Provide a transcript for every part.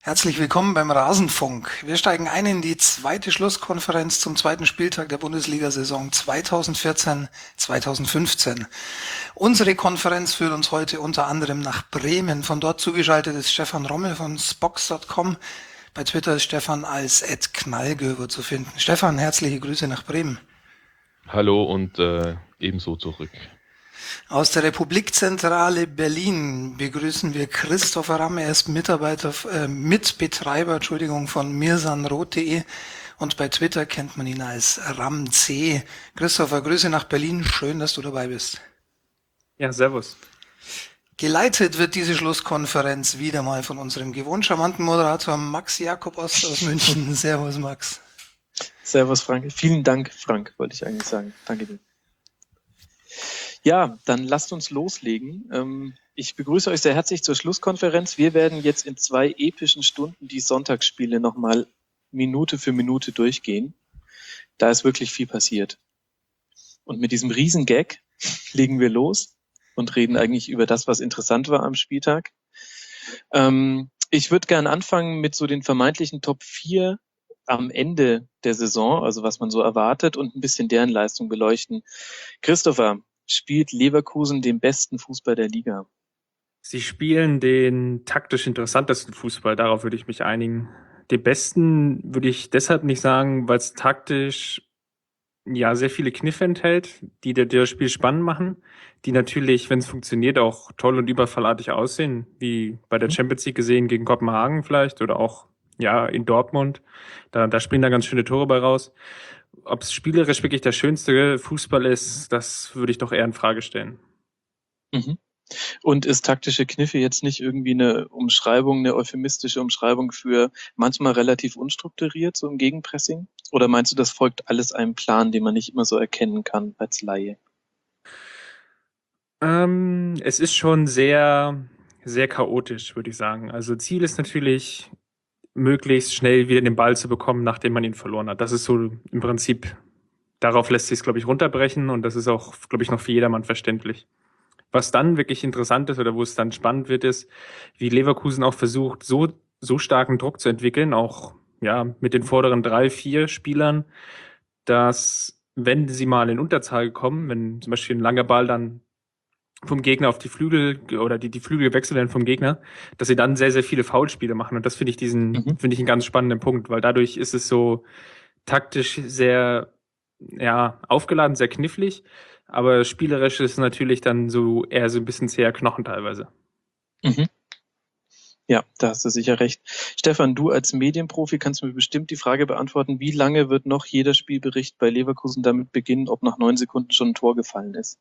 Herzlich willkommen beim Rasenfunk. Wir steigen ein in die zweite Schlusskonferenz zum zweiten Spieltag der Bundesliga-Saison 2014/2015. Unsere Konferenz führt uns heute unter anderem nach Bremen. Von dort zugeschaltet ist Stefan Rommel von Spox.com. Bei Twitter ist Stefan als @knallgöber zu finden. Stefan, herzliche Grüße nach Bremen. Hallo und ebenso zurück. Aus der Republikzentrale Berlin begrüßen wir Christopher Ramm. Er ist Mitbetreiber, von mirsanroth.de und bei Twitter kennt man ihn als RamC. Christopher, Grüße nach Berlin. Schön, dass du dabei bist. Ja, servus. Geleitet wird diese Schlusskonferenz wieder mal von unserem gewohnt charmanten Moderator Max Jakob Ost aus München. Servus, Max. Servus, Frank. Vielen Dank, Frank, wollte ich eigentlich sagen. Danke dir. Ja, dann lasst uns loslegen. Ich begrüße euch sehr herzlich zur Schlusskonferenz. Wir werden jetzt in 2 epischen Stunden die Sonntagsspiele nochmal Minute für Minute durchgehen. Da ist wirklich viel passiert. Und mit diesem Riesengag legen wir los und reden eigentlich über das, was interessant war am Spieltag. Ich würde gerne anfangen mit so den vermeintlichen Top 4 am Ende der Saison, also was man so erwartet, und ein bisschen deren Leistung beleuchten. Christopher, spielt Leverkusen den besten Fußball der Liga? Sie spielen den taktisch interessantesten Fußball, darauf würde ich mich einigen. Den besten würde ich deshalb nicht sagen, weil es taktisch ja sehr viele Kniffe enthält, die das Spiel spannend machen, die natürlich, wenn es funktioniert, auch toll und überfallartig aussehen, wie bei der Champions League gesehen gegen Kopenhagen vielleicht oder auch ja in Dortmund. Da springen da ganz schöne Tore bei raus. Ob es spielerisch wirklich der schönste Fußball ist, das würde ich doch eher in Frage stellen. Mhm. Und ist taktische Kniffe jetzt nicht irgendwie eine Umschreibung, eine euphemistische Umschreibung für manchmal relativ unstrukturiert, so im Gegenpressing? Oder meinst du, das folgt alles einem Plan, den man nicht immer so erkennen kann als Laie? Es ist schon sehr, sehr chaotisch, würde ich sagen. Also Ziel ist natürlich, möglichst schnell wieder den Ball zu bekommen, nachdem man ihn verloren hat. Das ist so im Prinzip, darauf lässt sich es, glaube ich, runterbrechen und das ist auch, glaube ich, noch für jedermann verständlich. Was dann wirklich interessant ist oder wo es dann spannend wird, ist, wie Leverkusen auch versucht, so starken Druck zu entwickeln, auch ja mit den vorderen 3, 4 Spielern, dass wenn sie mal in Unterzahl kommen, wenn zum Beispiel ein langer Ball dann vom Gegner auf die Flügel oder die Flügel gewechselt werden vom Gegner, dass sie dann sehr, sehr viele Foulspiele machen. Und das finde ich finde ich einen ganz spannenden Punkt, weil dadurch ist es so taktisch sehr, ja, aufgeladen, sehr knifflig, aber spielerisch ist es natürlich dann so eher so ein bisschen zäher Knochen teilweise. Mhm. Ja, da hast du sicher recht. Stefan, du als Medienprofi kannst mir bestimmt die Frage beantworten, wie lange wird noch jeder Spielbericht bei Leverkusen damit beginnen, ob nach 9 Sekunden schon ein Tor gefallen ist?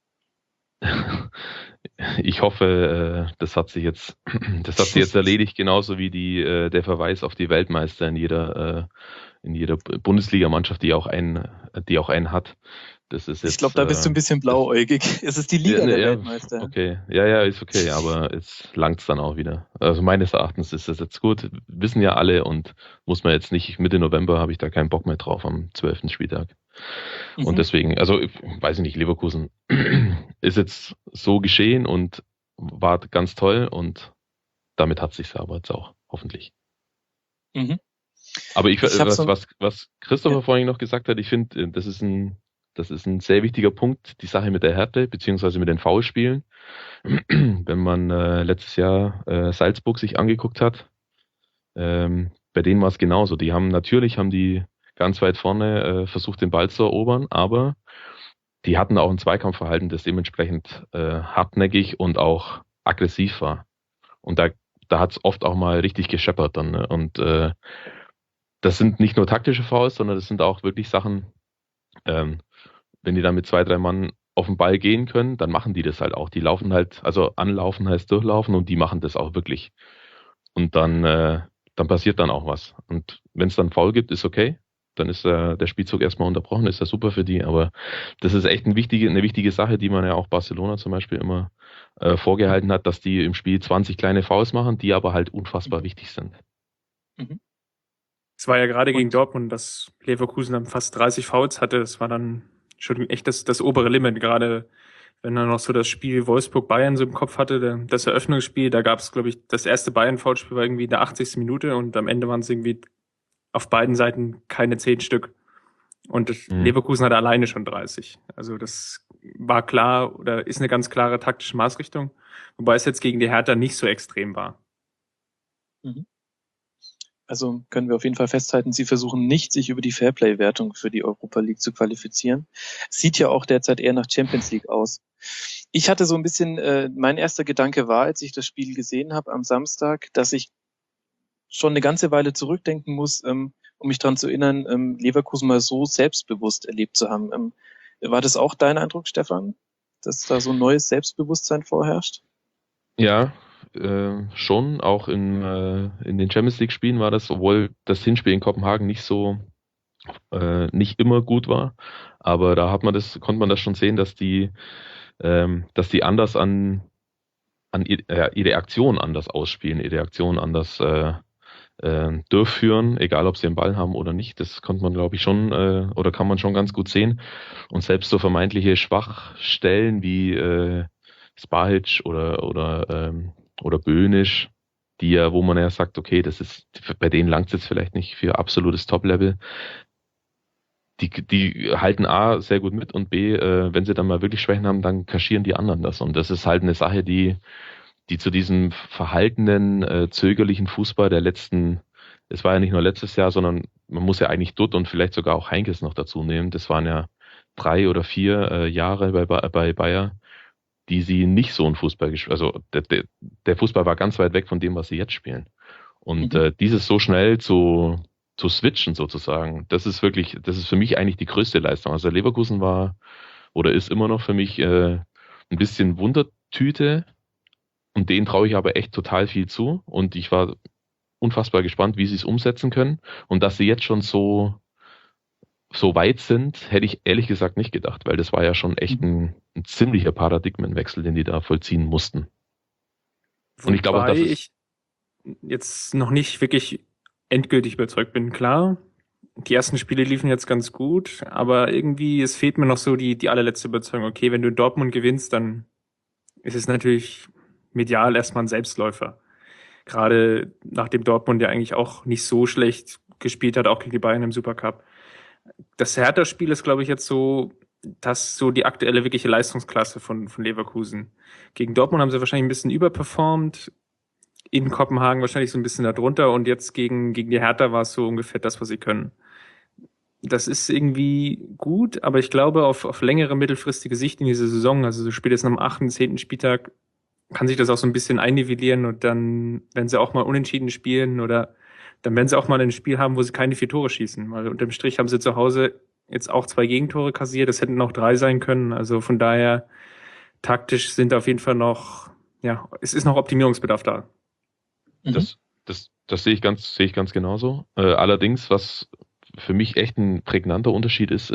Ich hoffe, das hat sich jetzt erledigt, genauso wie der Verweis auf die Weltmeister in jeder Bundesligamannschaft, die auch einen hat. Das ist Ich jetzt, glaube, da bist du ein bisschen blauäugig. Es ist die Liga der ja, Weltmeister. okay, ja, ist okay, aber jetzt langt's dann auch wieder. Also meines Erachtens ist das jetzt gut, wissen ja alle und muss man jetzt nicht, Mitte November habe ich da keinen Bock mehr drauf am 12. Spieltag. Und deswegen, also weiß ich nicht, Leverkusen ist jetzt so geschehen und war ganz toll und damit hat sich's aber jetzt auch, hoffentlich. Mhm. Aber Ich habe so, was Christopher ja. vorhin noch gesagt hat, ich finde, das ist ein sehr wichtiger Punkt, die Sache mit der Härte, beziehungsweise mit den Foulspielen. Wenn man letztes Jahr Salzburg sich angeguckt hat, bei denen war es genauso. Haben die ganz weit vorne versucht, den Ball zu erobern, aber die hatten auch ein Zweikampfverhalten, das dementsprechend hartnäckig und auch aggressiv war. Und da hat es oft auch mal richtig gescheppert dann. Ne? Und das sind nicht nur taktische Fouls, sondern das sind auch wirklich Sachen, ähm, wenn die dann mit 2, 3 Mann auf den Ball gehen können, dann machen die das halt auch. Die laufen halt, also anlaufen heißt durchlaufen und die machen das auch wirklich. Und dann passiert dann auch was. Und wenn es dann Foul gibt, ist okay. Dann ist der Spielzug erstmal unterbrochen, ist ja super für die. Aber das ist echt eine wichtige Sache, die man ja auch Barcelona zum Beispiel immer vorgehalten hat, dass die im Spiel 20 kleine Fouls machen, die aber halt unfassbar wichtig sind. Mhm. Es war ja gerade gegen Und Dortmund, dass Leverkusen dann fast 30 Fouls hatte. Das war dann schon echt das obere Limit, gerade wenn er noch so das Spiel Wolfsburg-Bayern so im Kopf hatte, das Eröffnungsspiel, da gab es, glaube ich, das erste Bayern-Foulspiel war irgendwie in der 80. Minute und am Ende waren es irgendwie auf beiden Seiten keine 10 Stück. Und Leverkusen hatte alleine schon 30. Also das war klar oder ist eine ganz klare taktische Maßrichtung, wobei es jetzt gegen die Hertha nicht so extrem war. Also können wir auf jeden Fall festhalten, sie versuchen nicht, sich über die Fairplay-Wertung für die Europa League zu qualifizieren. Sieht ja auch derzeit eher nach Champions League aus. Ich hatte so ein bisschen, mein erster Gedanke war, als ich das Spiel gesehen habe am Samstag, dass ich schon eine ganze Weile zurückdenken muss, um mich daran zu erinnern, Leverkusen mal so selbstbewusst erlebt zu haben. War das auch dein Eindruck, Stefan, dass da so ein neues Selbstbewusstsein vorherrscht? Ja, schon. Auch in den Champions League Spielen war das, obwohl das Hinspiel in Kopenhagen nicht immer gut war. Aber da konnte man das schon sehen, dass die anders ihre Aktion anders ausspielen, ihre Aktion anders durchführen, egal ob sie den Ball haben oder nicht. Das konnte man, glaube ich, schon oder kann man schon ganz gut sehen. Und selbst so vermeintliche Schwachstellen wie Spahic oder Böhnisch, wo man ja sagt, okay, bei denen langt es jetzt vielleicht nicht für absolutes Top-Level. Die halten A sehr gut mit und B, wenn sie dann mal wirklich Schwächen haben, dann kaschieren die anderen das. Und das ist halt eine Sache, die zu diesem verhaltenen, zögerlichen Fußball es war ja nicht nur letztes Jahr, sondern man muss ja eigentlich Dutt und vielleicht sogar auch Heinkes noch dazu nehmen. Das waren ja 3 oder 4 Jahre bei Bayer, die sie nicht so einen Fußball gespielt haben. Also der Fußball war ganz weit weg von dem, was sie jetzt spielen. Und dieses so schnell zu switchen sozusagen, das ist für mich eigentlich die größte Leistung. Also Leverkusen war oder ist immer noch für mich ein bisschen Wundertüte und denen traue ich aber echt total viel zu und ich war unfassbar gespannt, wie sie es umsetzen können und dass sie jetzt schon so weit sind, hätte ich ehrlich gesagt nicht gedacht, weil das war ja schon echt ein ziemlicher Paradigmenwechsel, den die da vollziehen mussten. Und ich glaube auch, dass ich jetzt noch nicht wirklich endgültig überzeugt bin. Klar, die ersten Spiele liefen jetzt ganz gut, aber irgendwie, es fehlt mir noch so die allerletzte Überzeugung. Okay, wenn du in Dortmund gewinnst, dann ist es natürlich medial erstmal ein Selbstläufer. Gerade nachdem Dortmund ja eigentlich auch nicht so schlecht gespielt hat, auch gegen die Bayern im Supercup. Das Hertha-Spiel ist, glaube ich, jetzt so die aktuelle wirkliche Leistungsklasse von Leverkusen. Gegen Dortmund haben sie wahrscheinlich ein bisschen überperformt, in Kopenhagen wahrscheinlich so ein bisschen darunter und jetzt gegen die Hertha war es so ungefähr das, was sie können. Das ist irgendwie gut, aber ich glaube, auf längere, mittelfristige Sicht in dieser Saison, also so spätestens am 8., 10. Spieltag, kann sich das auch so ein bisschen einnivellieren und dann, wenn sie auch mal unentschieden spielen oder dann werden sie auch mal ein Spiel haben, wo sie keine 4 Tore schießen, weil unterm Strich haben sie zu Hause jetzt auch 2 Gegentore kassiert, das hätten auch 3 sein können, also von daher taktisch sind auf jeden Fall es ist noch Optimierungsbedarf da. Das sehe ich ganz genauso. Allerdings, was für mich echt ein prägnanter Unterschied ist,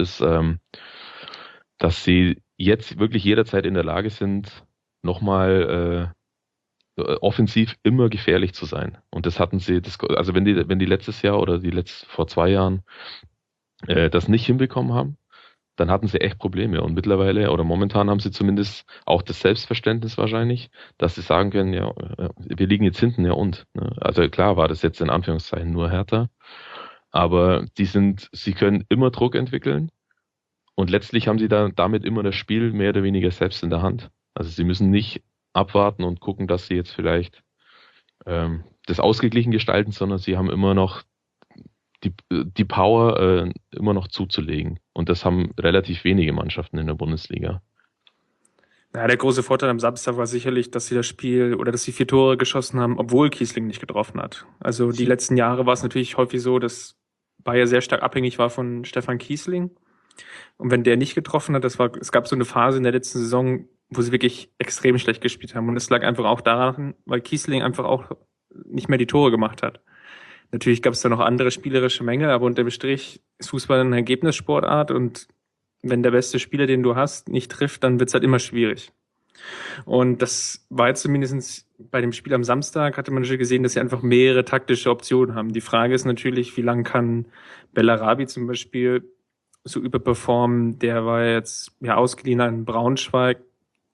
dass sie jetzt wirklich jederzeit in der Lage sind, nochmal offensiv immer gefährlich zu sein. Und das hatten sie, also wenn die letztes Jahr oder vor 2 Jahren das nicht hinbekommen haben, dann hatten sie echt Probleme. Und mittlerweile oder momentan haben sie zumindest auch das Selbstverständnis wahrscheinlich, dass sie sagen können, ja, wir liegen jetzt hinten, ja und. Ne? Also klar war das jetzt in Anführungszeichen nur härter, aber sie können immer Druck entwickeln und letztlich haben sie damit immer das Spiel mehr oder weniger selbst in der Hand. Also sie müssen nicht abwarten und gucken, dass sie jetzt vielleicht das ausgeglichen gestalten, sondern sie haben immer noch die Power immer noch zuzulegen. Und das haben relativ wenige Mannschaften in der Bundesliga. Ja, der große Vorteil am Samstag war sicherlich, dass sie das Spiel oder dass sie 4 Tore geschossen haben, obwohl Kiesling nicht getroffen hat. Also die letzten Jahre war es natürlich häufig so, dass Bayer sehr stark abhängig war von Stefan Kiesling. Und wenn der nicht getroffen hat, es gab so eine Phase in der letzten Saison, wo sie wirklich extrem schlecht gespielt haben. Und es lag einfach auch daran, weil Kiesling einfach auch nicht mehr die Tore gemacht hat. Natürlich gab es da noch andere spielerische Mängel, aber unterm Strich ist Fußball eine Ergebnissportart und wenn der beste Spieler, den du hast, nicht trifft, dann wird's halt immer schwierig. Und das war jetzt zumindest bei dem Spiel am Samstag, hatte man schon gesehen, dass sie einfach mehrere taktische Optionen haben. Die Frage ist natürlich, wie lange kann Bellarabi zum Beispiel so überperformen? Der war jetzt ausgeliehen an Braunschweig,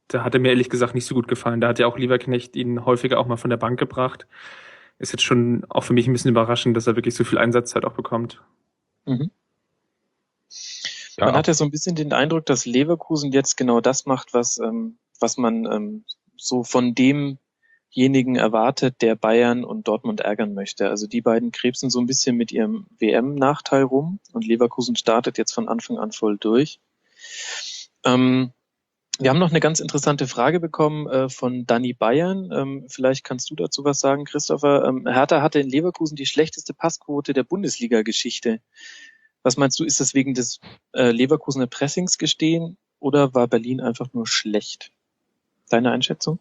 da hat er mir ehrlich gesagt nicht so gut gefallen. Da hat ja auch Lieberknecht ihn häufiger auch mal von der Bank gebracht. Ist jetzt schon auch für mich ein bisschen überraschend, dass er wirklich so viel Einsatzzeit auch bekommt. Mhm. Ja. Man hat ja so ein bisschen den Eindruck, dass Leverkusen jetzt genau das macht, was man so von demjenigen erwartet, der Bayern und Dortmund ärgern möchte. Also die beiden krebsen so ein bisschen mit ihrem WM-Nachteil rum und Leverkusen startet jetzt von Anfang an voll durch. Wir haben noch eine ganz interessante Frage bekommen von Danny Bayern. Vielleicht kannst du dazu was sagen, Christopher. Hertha hatte in Leverkusen die schlechteste Passquote der Bundesliga-Geschichte. Was meinst du, ist das wegen des Leverkusener Pressings gestehen oder war Berlin einfach nur schlecht? Deine Einschätzung?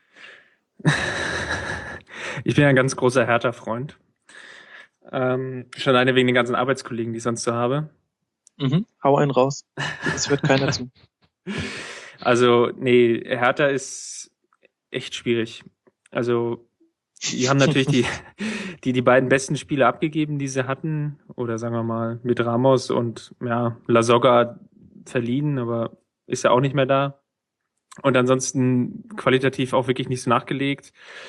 Ich bin ja ein ganz großer Hertha-Freund. Schon alleine wegen den ganzen Arbeitskollegen, die ich sonst so habe. Hau einen raus. Es hört keiner zu. Also, nee, Hertha ist echt schwierig. Also, die haben natürlich die beiden besten Spieler abgegeben, die sie hatten. Oder sagen wir mal mit Ramos und ja, Lasogga verliehen, aber ist ja auch nicht mehr da. Und ansonsten qualitativ auch wirklich nicht so nachgelegt.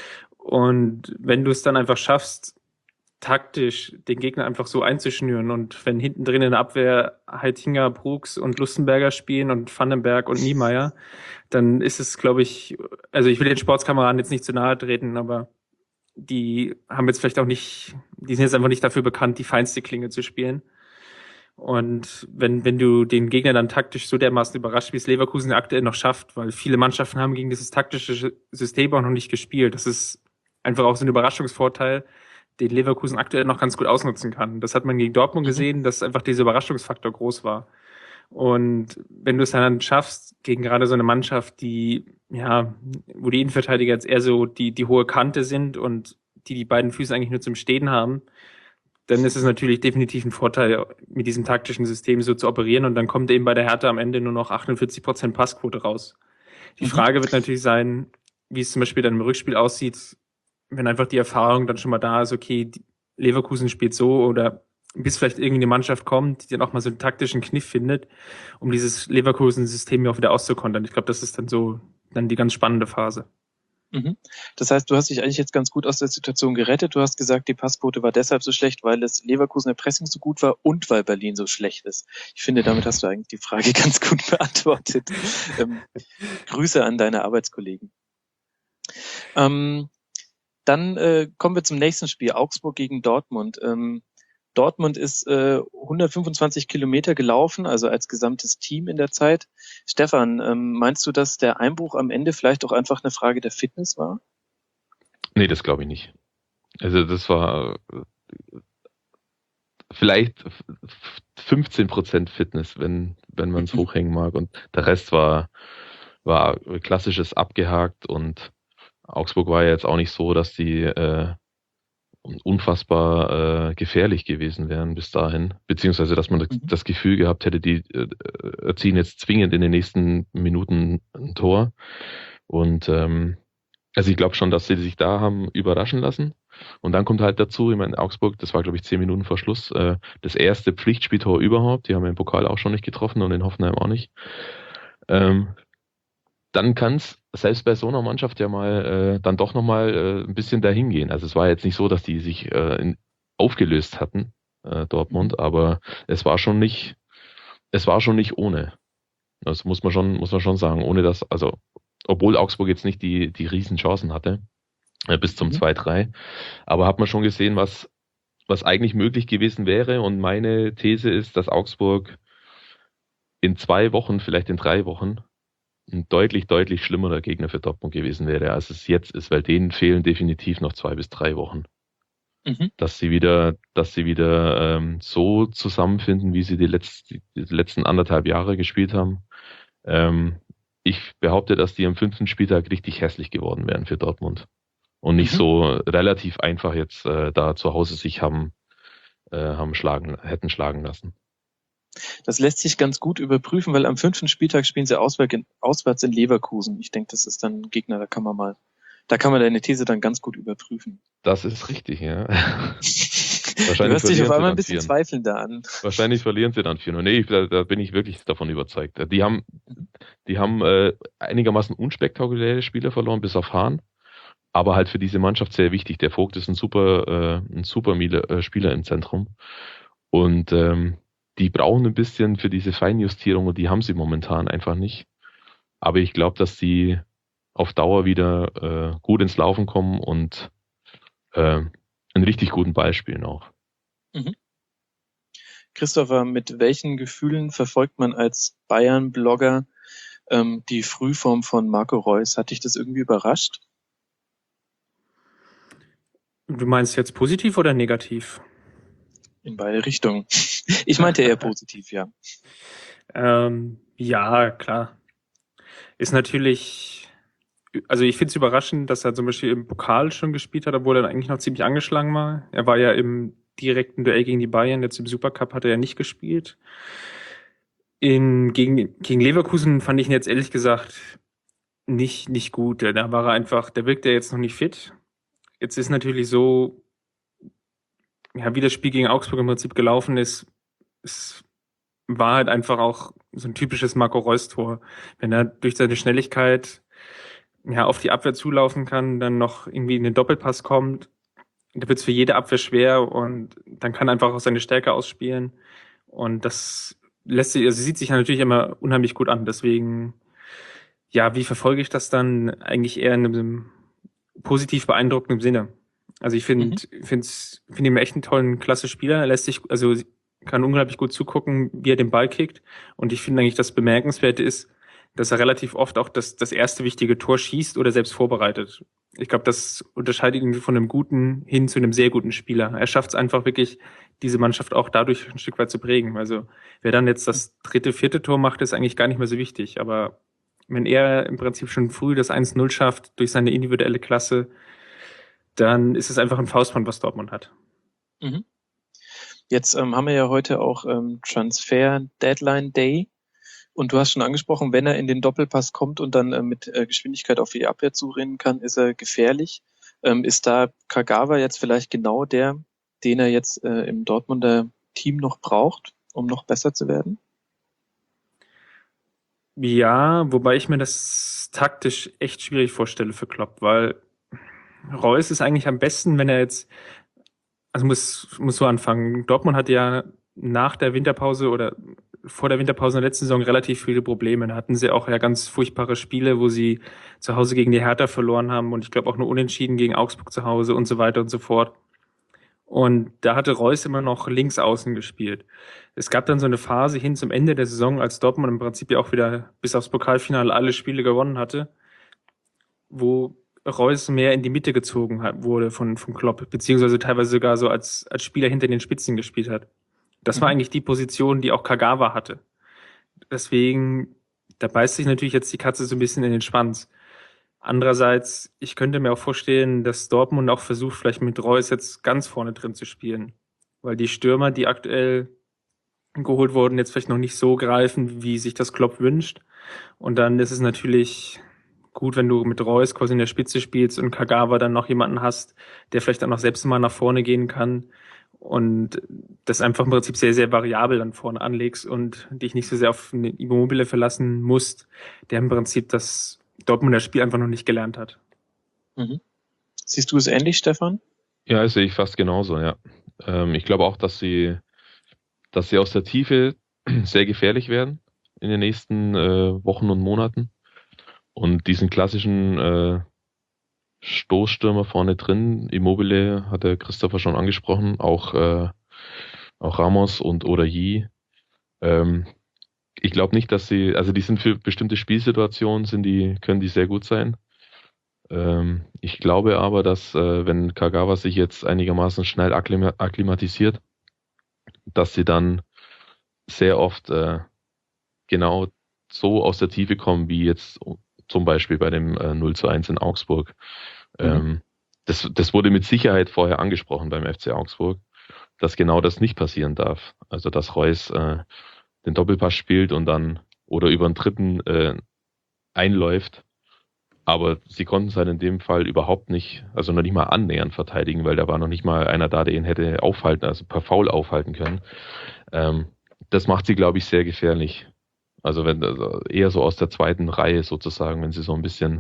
Und wenn du es dann einfach schaffst, taktisch den Gegner einfach so einzuschnüren und wenn hinten drin in der Abwehr Heitinger, Brooks und Lustenberger spielen und Vandenberg und Niemeyer, dann ist es, glaube ich, also ich will den Sportskameraden jetzt nicht zu nahe treten, aber die haben jetzt vielleicht auch nicht, die sind jetzt einfach nicht dafür bekannt, die feinste Klinge zu spielen. Und wenn du den Gegner dann taktisch so dermaßen überrascht, wie es Leverkusen aktuell noch schafft, weil viele Mannschaften haben gegen dieses taktische System auch noch nicht gespielt. Das ist einfach auch so ein Überraschungsvorteil, den Leverkusen aktuell noch ganz gut ausnutzen kann. Das hat man gegen Dortmund gesehen, dass einfach dieser Überraschungsfaktor groß war. Und wenn du es dann schaffst, gegen gerade so eine Mannschaft, die, ja, wo die Innenverteidiger jetzt eher so die hohe Kante sind und die beiden Füße eigentlich nur zum Stehen haben, dann ist es natürlich definitiv ein Vorteil, mit diesem taktischen System so zu operieren und dann kommt eben bei der Hertha am Ende nur noch 48% Passquote raus. Die Frage wird natürlich sein, wie es zum Beispiel dann im Rückspiel aussieht, wenn einfach die Erfahrung dann schon mal da ist, okay, Leverkusen spielt so oder bis vielleicht irgendwie eine Mannschaft kommt, die dann auch mal so einen taktischen Kniff findet, um dieses Leverkusen-System ja auch wieder auszukontern. Ich glaube, das ist dann so dann die ganz spannende Phase. Das heißt, du hast dich eigentlich jetzt ganz gut aus der Situation gerettet. Du hast gesagt, die Passquote war deshalb so schlecht, weil das Leverkusener Pressing so gut war und weil Berlin so schlecht ist. Ich finde, damit hast du eigentlich die Frage ganz gut beantwortet. Grüße an deine Arbeitskollegen. Dann kommen wir zum nächsten Spiel, Augsburg gegen Dortmund. Dortmund ist 125 Kilometer gelaufen, also als gesamtes Team in der Zeit. Stefan, meinst du, dass der Einbruch am Ende vielleicht auch einfach eine Frage der Fitness war? Nee, das glaube ich nicht. Also das war vielleicht 15% Fitness, wenn man es hochhängen mag. Und der Rest war klassisches abgehakt und Augsburg war ja jetzt auch nicht so, dass die unfassbar gefährlich gewesen wären bis dahin, beziehungsweise dass man das Gefühl gehabt hätte, die erzielen jetzt zwingend in den nächsten Minuten ein Tor. Und also ich glaube schon, dass sie sich da haben überraschen lassen. Und dann kommt halt dazu, ich meine, Augsburg, das war glaube ich 10 Minuten vor Schluss, das erste Pflichtspieltor überhaupt. Die haben ja im Pokal auch schon nicht getroffen und in Hoffenheim auch nicht. Dann kann es selbst bei so einer Mannschaft ja mal dann doch nochmal ein bisschen dahin gehen. Also es war jetzt nicht so, dass die sich aufgelöst hatten, Dortmund, aber es war schon nicht ohne. Das muss man schon sagen, ohne dass, also obwohl Augsburg jetzt nicht die riesen Chancen hatte, bis zum 2-3, aber hat man schon gesehen, was eigentlich möglich gewesen wäre. Und meine These ist, dass Augsburg in 2 Wochen, vielleicht in 3 Wochen, ein deutlich, deutlich schlimmerer Gegner für Dortmund gewesen wäre, als es jetzt ist, weil denen fehlen definitiv noch 2 bis 3 Wochen. Dass sie wieder so zusammenfinden, wie sie die letzten 1,5 Jahre gespielt haben. Ich behaupte, dass die am 5. Spieltag richtig hässlich geworden wären für Dortmund. Und nicht so relativ einfach jetzt da zu Hause sich hätten schlagen lassen. Das lässt sich ganz gut überprüfen, weil am 5. Spieltag spielen sie auswärts in Leverkusen. Ich denke, das ist dann ein Gegner, da kann man deine These dann ganz gut überprüfen. Das ist richtig, ja. Du hörst dich auf einmal ein bisschen zweifelnder an. Wahrscheinlich verlieren sie dann 4-0. Nee, da bin ich wirklich davon überzeugt. Die haben Die haben einigermaßen unspektakuläre Spieler verloren, bis auf Hahn. Aber halt für diese Mannschaft sehr wichtig. Der Vogt ist ein super Spieler im Zentrum. Und die brauchen ein bisschen für diese Feinjustierung und die haben sie momentan einfach nicht. Aber ich glaube, dass sie auf Dauer wieder gut ins Laufen kommen und einen richtig guten Ball spielen auch. Mhm. Christopher, mit welchen Gefühlen verfolgt man als Bayern-Blogger die Frühform von Marco Reus? Hat dich das irgendwie überrascht? Du meinst jetzt positiv oder negativ? In beide Richtungen. Ich meinte eher positiv, ja. Ja, klar. Ist natürlich, also ich finde es überraschend, dass er zum Beispiel im Pokal schon gespielt hat, obwohl er eigentlich noch ziemlich angeschlagen war. Er war ja im direkten Duell gegen die Bayern, jetzt im Supercup hat er ja nicht gespielt. Gegen Leverkusen fand ich ihn jetzt ehrlich gesagt nicht gut. Da war er einfach, der wirkt ja jetzt noch nicht fit. Jetzt ist natürlich so, ja, wie das Spiel gegen Augsburg im Prinzip gelaufen ist, es war halt einfach auch so ein typisches Marco Reus-Tor. Wenn er durch seine Schnelligkeit ja auf die Abwehr zulaufen kann, dann noch irgendwie in den Doppelpass kommt, da wird es für jede Abwehr schwer und dann kann er einfach auch seine Stärke ausspielen. Und das sieht sich ja natürlich immer unheimlich gut an. Deswegen, ja, wie verfolge ich das dann eigentlich eher in einem positiv beeindruckenden Sinne? Also ich finde ihn echt einen tollen, klasse Spieler. Er lässt sich, also kann unglaublich gut zugucken, wie er den Ball kickt. Und ich finde eigentlich, das Bemerkenswerte ist, dass er relativ oft auch das erste wichtige Tor schießt oder selbst vorbereitet. Ich glaube, das unterscheidet ihn von einem guten hin zu einem sehr guten Spieler. Er schafft es einfach wirklich, diese Mannschaft auch dadurch ein Stück weit zu prägen. Also wer dann jetzt das 3., 4. Tor macht, ist eigentlich gar nicht mehr so wichtig. Aber wenn er im Prinzip schon früh das 1-0 schafft durch seine individuelle Klasse, dann ist es einfach ein Faustpfand, was Dortmund hat. Mhm. Jetzt haben wir ja heute auch Transfer Deadline Day. Und du hast schon angesprochen, wenn er in den Doppelpass kommt und dann mit Geschwindigkeit auf die Abwehr zurennen kann, ist er gefährlich. Ist da Kagawa jetzt vielleicht genau der, den er jetzt im Dortmunder Team noch braucht, um noch besser zu werden? Ja, wobei ich mir das taktisch echt schwierig vorstelle für Klopp, weil Reus ist eigentlich am besten, wenn er jetzt, also muss so anfangen. Dortmund hat ja nach der Winterpause oder vor der Winterpause in der letzten Saison relativ viele Probleme. Da hatten sie auch ja ganz furchtbare Spiele, wo sie zu Hause gegen die Hertha verloren haben und ich glaube auch nur unentschieden gegen Augsburg zu Hause und so weiter und so fort. Und da hatte Reus immer noch links außen gespielt. Es gab dann so eine Phase hin zum Ende der Saison, als Dortmund im Prinzip ja auch wieder bis aufs Pokalfinale alle Spiele gewonnen hatte, wo Reus mehr in die Mitte gezogen wurde von Klopp, beziehungsweise teilweise sogar so als Spieler hinter den Spitzen gespielt hat. Das war eigentlich die Position, die auch Kagawa hatte. Deswegen, da beißt sich natürlich jetzt die Katze so ein bisschen in den Schwanz. Andererseits, ich könnte mir auch vorstellen, dass Dortmund auch versucht, vielleicht mit Reus jetzt ganz vorne drin zu spielen. Weil die Stürmer, die aktuell geholt wurden, jetzt vielleicht noch nicht so greifen, wie sich das Klopp wünscht. Und dann ist es natürlich gut, wenn du mit Reus quasi in der Spitze spielst und Kagawa dann noch jemanden hast, der vielleicht dann auch selbst mal nach vorne gehen kann und das einfach im Prinzip sehr, sehr variabel dann vorne anlegst und dich nicht so sehr auf eine Immobile verlassen musst, der im Prinzip das Dortmunder Spiel einfach noch nicht gelernt hat. Mhm. Siehst du es ähnlich, Stefan? Ja, das sehe ich fast genauso, ja. Ich glaube auch, dass sie aus der Tiefe sehr gefährlich werden in den nächsten Wochen und Monaten. Und diesen klassischen Stoßstürmer vorne drin, Immobile, hat der Christopher schon angesprochen, auch Ramos und Origi. Ich glaube nicht, dass die sind für bestimmte Spielsituationen, können die sehr gut sein. Ich glaube aber, dass wenn Kagawa sich jetzt einigermaßen schnell akklimatisiert, dass sie dann sehr oft genau so aus der Tiefe kommen, wie jetzt zum Beispiel bei dem 0-1 in Augsburg. Das wurde mit Sicherheit vorher angesprochen beim FC Augsburg, dass genau das nicht passieren darf. Also dass Reus den Doppelpass spielt und dann oder über einen dritten einläuft. Aber sie konnten es halt in dem Fall überhaupt nicht, also noch nicht mal annähernd verteidigen, weil da war noch nicht mal einer da, der ihn hätte per Foul aufhalten können. Das macht sie, glaube ich, sehr gefährlich. Also eher so aus der zweiten Reihe sozusagen, wenn sie so ein bisschen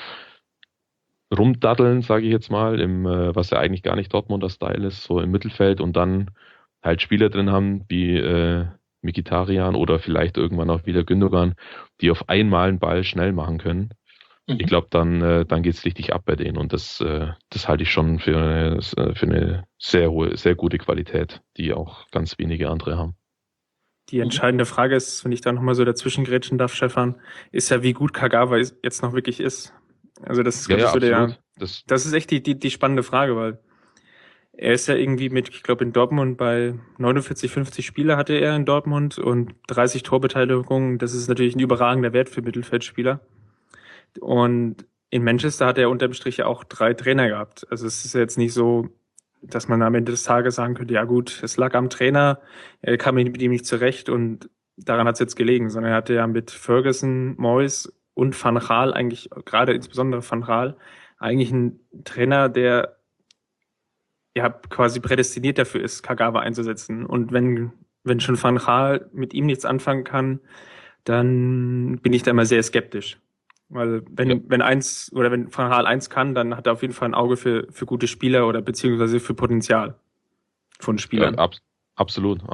rumdaddeln, sage ich jetzt mal, was ja eigentlich gar nicht Dortmunder Style ist, so im Mittelfeld und dann halt Spieler drin haben wie Mkhitaryan oder vielleicht irgendwann auch wieder Gündogan, die auf einmal einen Ball schnell machen können. Ich glaube, dann geht's richtig ab bei denen und das halte ich schon für eine sehr gute Qualität, die auch ganz wenige andere haben. Die entscheidende Frage ist, wenn ich da nochmal so dazwischen grätschen darf, Stefan, ist ja, wie gut Kagawa jetzt noch wirklich ist. Also das ist, glaube ich, so absolut. das ist echt die spannende Frage, weil er ist ja irgendwie ich glaube, in Dortmund bei 49, 50 Spiele hatte er in Dortmund und 30 Torbeteiligungen. Das ist natürlich ein überragender Wert für Mittelfeldspieler. Und in Manchester hat er unterm Strich ja auch 3 Trainer gehabt. Also es ist jetzt nicht so, dass man am Ende des Tages sagen könnte, ja gut, es lag am Trainer, er kam mit ihm nicht zurecht und daran hat es jetzt gelegen, sondern er hatte ja mit Ferguson, Moyes und Van Gaal eigentlich, gerade insbesondere Van Gaal, eigentlich einen Trainer, der ja quasi prädestiniert dafür ist, Kagawa einzusetzen. Und wenn schon Van Gaal mit ihm nichts anfangen kann, dann bin ich da immer sehr skeptisch. Weil wenn Van Gaal eins kann, dann hat er auf jeden Fall ein Auge für gute Spieler oder beziehungsweise für Potenzial von Spielern. Ja, absolut.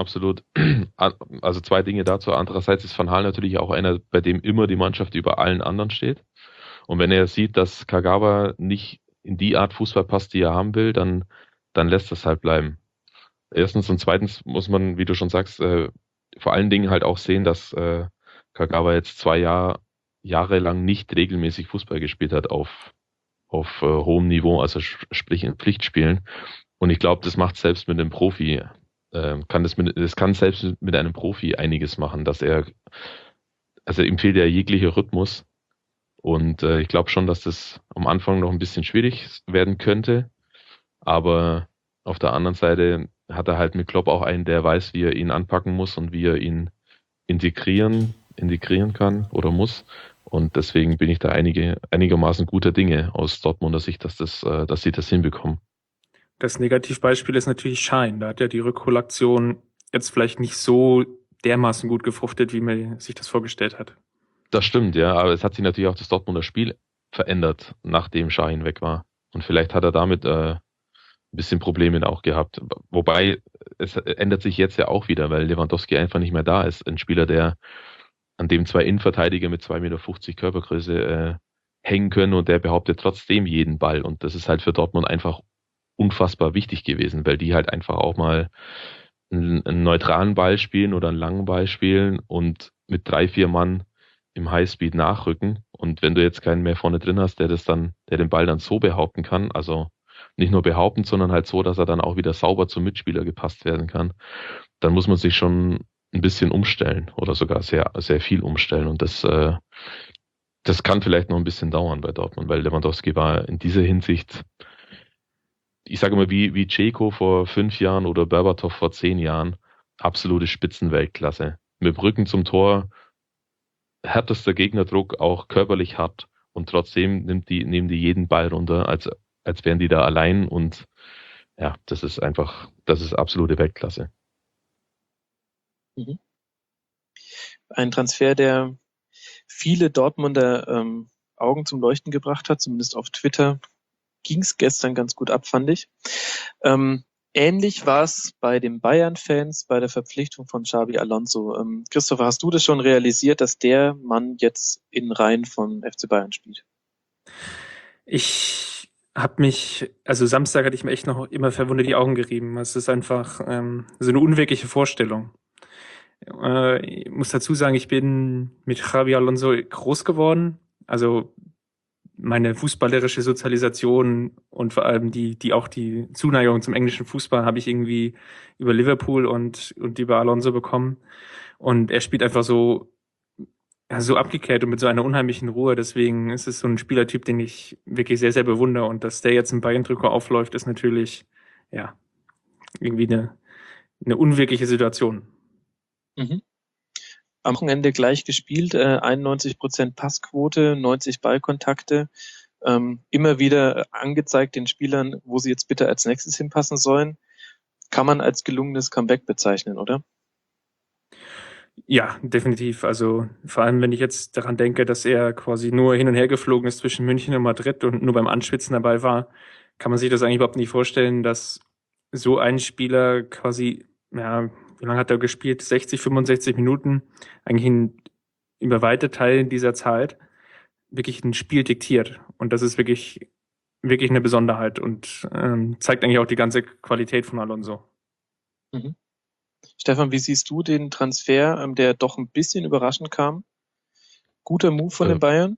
Also 2 Dinge dazu. Andererseits ist Van Gaal natürlich auch einer, bei dem immer die Mannschaft über allen anderen steht. Und wenn er sieht, dass Kagawa nicht in die Art Fußball passt, die er haben will, dann lässt das halt bleiben. Erstens und zweitens muss man, wie du schon sagst, vor allen Dingen halt auch sehen, dass Kagawa jetzt 2 Jahre lang nicht regelmäßig Fußball gespielt hat auf hohem Niveau, also sprich in Pflichtspielen. Und ich glaube, das macht selbst mit einem Profi, das kann selbst mit einem Profi einiges machen, also ihm fehlt ja jeglicher Rhythmus. Und ich glaube schon, dass das am Anfang noch ein bisschen schwierig werden könnte. Aber auf der anderen Seite hat er halt mit Klopp auch einen, der weiß, wie er ihn anpacken muss und wie er ihn integrieren kann oder muss. Und deswegen bin ich da einigermaßen guter Dinge aus Dortmunder Sicht, dass sie das hinbekommen. Das Negativbeispiel ist natürlich Schein. Da hat ja die Rückholaktion jetzt vielleicht nicht so dermaßen gut gefruchtet, wie man sich das vorgestellt hat. Das stimmt, ja, aber es hat sich natürlich auch das Dortmunder Spiel verändert, nachdem Şahin weg war. Und vielleicht hat er damit ein bisschen Probleme auch gehabt. Wobei, es ändert sich jetzt ja auch wieder, weil Lewandowski einfach nicht mehr da ist. Ein Spieler, an dem 2 Innenverteidiger mit 2,50 Meter Körpergröße hängen können und der behauptet trotzdem jeden Ball. Und das ist halt für Dortmund einfach unfassbar wichtig gewesen, weil die halt einfach auch mal einen neutralen Ball spielen oder einen langen Ball spielen und mit 3, 4 Mann im Highspeed nachrücken. Und wenn du jetzt keinen mehr vorne drin hast, der den Ball dann so behaupten kann, also nicht nur behaupten, sondern halt so, dass er dann auch wieder sauber zum Mitspieler gepasst werden kann, dann muss man sich schon ein bisschen umstellen oder sogar sehr, sehr viel umstellen. Und das kann vielleicht noch ein bisschen dauern bei Dortmund, weil Lewandowski war in dieser Hinsicht, ich sage mal, wie Dzeko vor 5 Jahren oder Berbatov vor 10 Jahren, absolute Spitzenweltklasse. Mit dem Rücken zum Tor, härtester Gegnerdruck, auch körperlich hart und trotzdem nehmen die jeden Ball runter, als wären die da allein und ja, das ist absolute Weltklasse. Ein Transfer, der viele Dortmunder Augen zum Leuchten gebracht hat, zumindest auf Twitter ging es gestern ganz gut ab, fand ich. Ähnlich war es bei den Bayern-Fans bei der Verpflichtung von Xabi Alonso. Christopher, hast du das schon realisiert, dass der Mann jetzt in Reihen von FC Bayern spielt? Ich habe also Samstag hatte ich mir echt noch immer verwundert die Augen gerieben. Es ist einfach so eine unwirkliche Vorstellung. Ich muss dazu sagen, ich bin mit Xabi Alonso groß geworden. Also meine fußballerische Sozialisation und vor allem die Zuneigung zum englischen Fußball habe ich irgendwie über Liverpool und über Alonso bekommen. Und er spielt einfach so abgekehrt und mit so einer unheimlichen Ruhe. Deswegen ist es so ein Spielertyp, den ich wirklich sehr, sehr bewundere. Und dass der jetzt im Bayern-Trikot aufläuft, ist natürlich, ja, irgendwie eine unwirkliche Situation. Am Wochenende gleich gespielt, 91% Passquote, 90 Ballkontakte, immer wieder angezeigt den Spielern, wo sie jetzt bitte als nächstes hinpassen sollen. Kann man als gelungenes Comeback bezeichnen, oder? Ja, definitiv. Also vor allem, wenn ich jetzt daran denke, dass er quasi nur hin und her geflogen ist zwischen München und Madrid und nur beim Anschwitzen dabei war, kann man sich das eigentlich überhaupt nicht vorstellen, dass so ein Spieler quasi, ja, wie lange hat er gespielt? 60, 65 Minuten, eigentlich über weite Teile dieser Zeit wirklich ein Spiel diktiert. Und das ist wirklich eine Besonderheit und zeigt eigentlich auch die ganze Qualität von Alonso. Mhm. Stefan, wie siehst du den Transfer, der doch ein bisschen überraschend kam? Guter Move von den Bayern?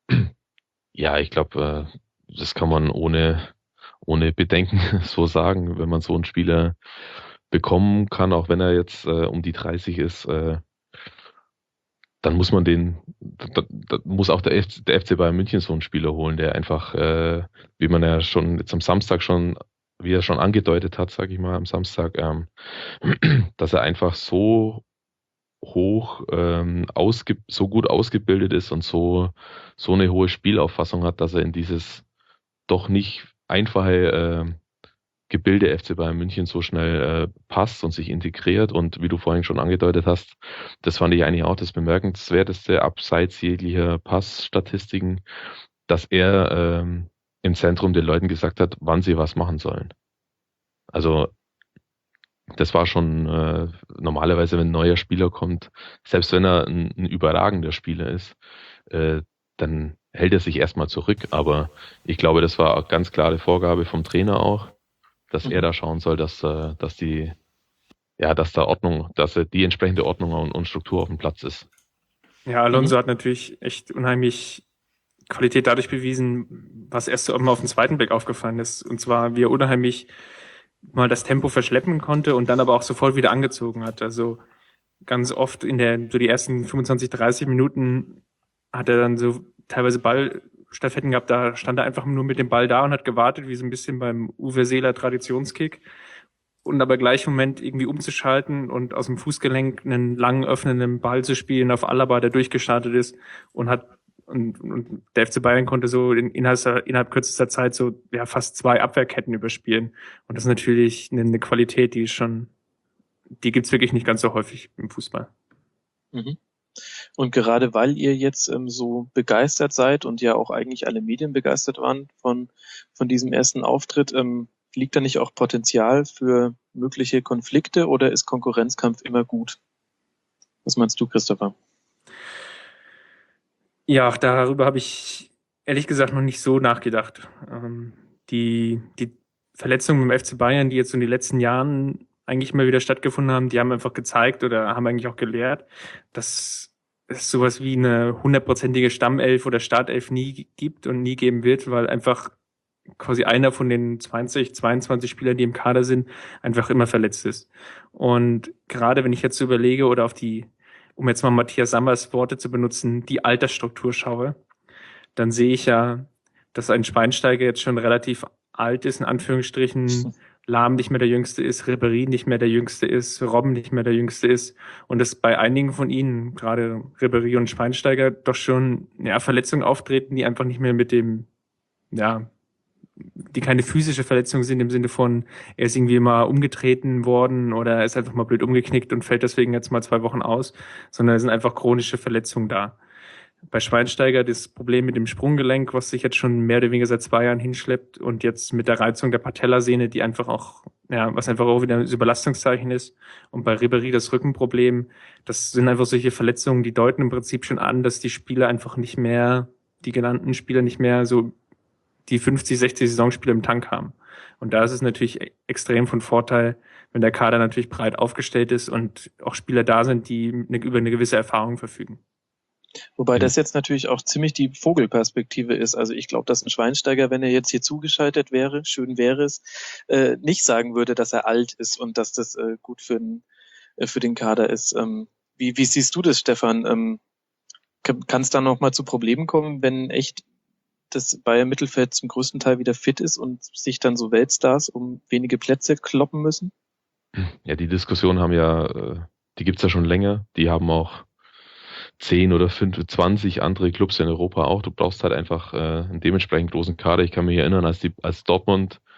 Ja, ich glaube, das kann man ohne Bedenken so sagen, wenn man so einen Spieler bekommen kann, auch wenn er jetzt um die 30 ist, dann muss man da muss auch der FC Bayern München so einen Spieler holen, der einfach, wie man ja schon jetzt am Samstag schon, wie er schon angedeutet hat, sage ich mal, am Samstag, dass er einfach so hoch so gut ausgebildet ist und so eine hohe Spielauffassung hat, dass er in dieses doch nicht einfache Gebilde FC Bayern München so schnell passt und sich integriert. Und wie du vorhin schon angedeutet hast, das fand ich eigentlich auch das Bemerkenswerteste abseits jeglicher Passstatistiken, dass er im Zentrum den Leuten gesagt hat, wann sie was machen sollen. Also das war schon normalerweise, wenn ein neuer Spieler kommt, selbst wenn er ein überragender Spieler ist, dann hält er sich erstmal zurück. Aber ich glaube, das war eine ganz klare Vorgabe vom Trainer auch, dass er da schauen soll, dass die entsprechende Ordnung und Struktur auf dem Platz ist. Ja, Alonso hat natürlich echt unheimlich Qualität dadurch bewiesen, was erst so immer auf den zweiten Blick aufgefallen ist. Und zwar, wie er unheimlich mal das Tempo verschleppen konnte und dann aber auch sofort wieder angezogen hat. Also ganz oft so die ersten 25, 30 Minuten hat er dann so teilweise Ballstaffetten gehabt, da stand er einfach nur mit dem Ball da und hat gewartet, wie so ein bisschen beim Uwe Seeler Traditionskick. Und aber gleich im Moment irgendwie umzuschalten und aus dem Fußgelenk einen lang öffnenden Ball zu spielen auf Alaba, der durchgestartet ist und der FC Bayern konnte so innerhalb kürzester Zeit so fast 2 Abwehrketten überspielen. Und das ist natürlich eine Qualität, die gibt's wirklich nicht ganz so häufig im Fußball. Mhm. Und gerade weil ihr jetzt so begeistert seid und ja auch eigentlich alle Medien begeistert waren von diesem ersten Auftritt, liegt da nicht auch Potenzial für mögliche Konflikte oder ist Konkurrenzkampf immer gut? Was meinst du, Christopher? Ja, darüber habe ich ehrlich gesagt noch nicht so nachgedacht. Die Verletzungen beim FC Bayern, die jetzt in den letzten Jahren eigentlich mal wieder stattgefunden haben, die haben einfach gezeigt oder haben eigentlich auch gelehrt, dass es sowas wie eine 100%ige Stammelf oder Startelf nie gibt und nie geben wird, weil einfach quasi einer von den 20, 22 Spielern, die im Kader sind, einfach immer verletzt ist. Und gerade wenn ich jetzt so überlege oder um jetzt mal Matthias Sammers Worte zu benutzen, die Altersstruktur schaue, dann sehe ich ja, dass ein Schweinsteiger jetzt schon relativ alt ist, in Anführungsstrichen, Lahm nicht mehr der Jüngste ist, Ribéry nicht mehr der Jüngste ist, Robben nicht mehr der Jüngste ist und dass bei einigen von ihnen, gerade Ribéry und Schweinsteiger, doch schon Verletzungen auftreten, die einfach nicht mehr die keine physische Verletzung sind im Sinne von, er ist irgendwie mal umgetreten worden oder er ist einfach mal blöd umgeknickt und fällt deswegen jetzt mal 2 Wochen aus, sondern es sind einfach chronische Verletzungen da. Bei Schweinsteiger das Problem mit dem Sprunggelenk, was sich jetzt schon mehr oder weniger seit 2 Jahren hinschleppt und jetzt mit der Reizung der Patellasehne, die einfach auch, was einfach auch wieder ein Überlastungszeichen ist. Und bei Ribéry das Rückenproblem, das sind einfach solche Verletzungen, die deuten im Prinzip schon an, dass die genannten Spieler nicht mehr so die 50, 60 Saisonspiele im Tank haben. Und da ist es natürlich extrem von Vorteil, wenn der Kader natürlich breit aufgestellt ist und auch Spieler da sind, die über eine gewisse Erfahrung verfügen. Wobei das jetzt natürlich auch ziemlich die Vogelperspektive ist. Also ich glaube, dass ein Schweinsteiger, wenn er jetzt hier zugeschaltet wäre, schön wäre es, nicht sagen würde, dass er alt ist und dass das gut für den Kader ist. Wie siehst du das, Stefan? Kann es da noch mal zu Problemen kommen, wenn echt das Bayern Mittelfeld zum größten Teil wieder fit ist und sich dann so Weltstars um wenige Plätze kloppen müssen? Ja, die Diskussion die gibt's ja schon länger. Die haben auch 10 oder 25 andere Clubs in Europa auch. Du brauchst halt einfach einen dementsprechend großen Kader. Ich kann mich erinnern, als Dortmund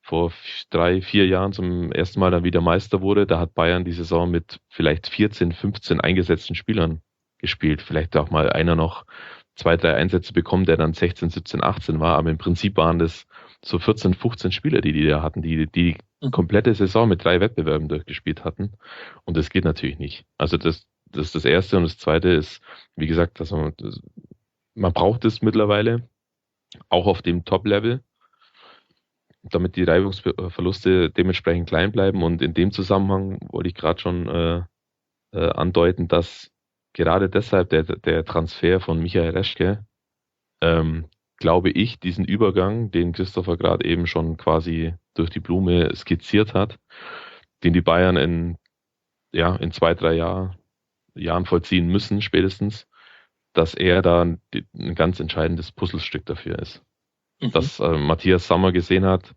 vor 3-4 Jahren zum ersten Mal dann wieder Meister wurde, da hat Bayern die Saison mit vielleicht 14, 15 eingesetzten Spielern gespielt. Vielleicht auch mal einer noch 2-3 Einsätze bekommen, der dann 16, 17, 18 war. Aber im Prinzip waren das so 14, 15 Spieler, die da hatten, die komplette Saison mit 3 Wettbewerben durchgespielt hatten. Und das geht natürlich nicht. Also das ist das Erste. Und das Zweite ist, wie gesagt, dass man braucht es mittlerweile, auch auf dem Top-Level, damit die Reibungsverluste dementsprechend klein bleiben. Und in dem Zusammenhang wollte ich gerade schon andeuten, dass gerade deshalb der Transfer von Michael Reschke, glaube ich, diesen Übergang, den Christopher gerade eben schon quasi durch die Blume skizziert hat, den die Bayern in 2-3 Jahren vollziehen müssen, spätestens, dass er da ein ganz entscheidendes Puzzlestück dafür ist. Dass Matthias Sammer gesehen hat,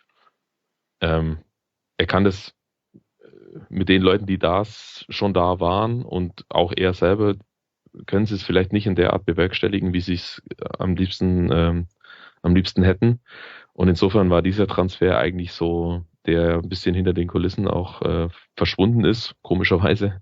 er kann das mit den Leuten, die schon da waren, und auch er selber, können sie es vielleicht nicht in der Art bewerkstelligen, wie sie es am liebsten hätten. Und insofern war dieser Transfer eigentlich so, der ein bisschen hinter den Kulissen auch verschwunden ist, komischerweise,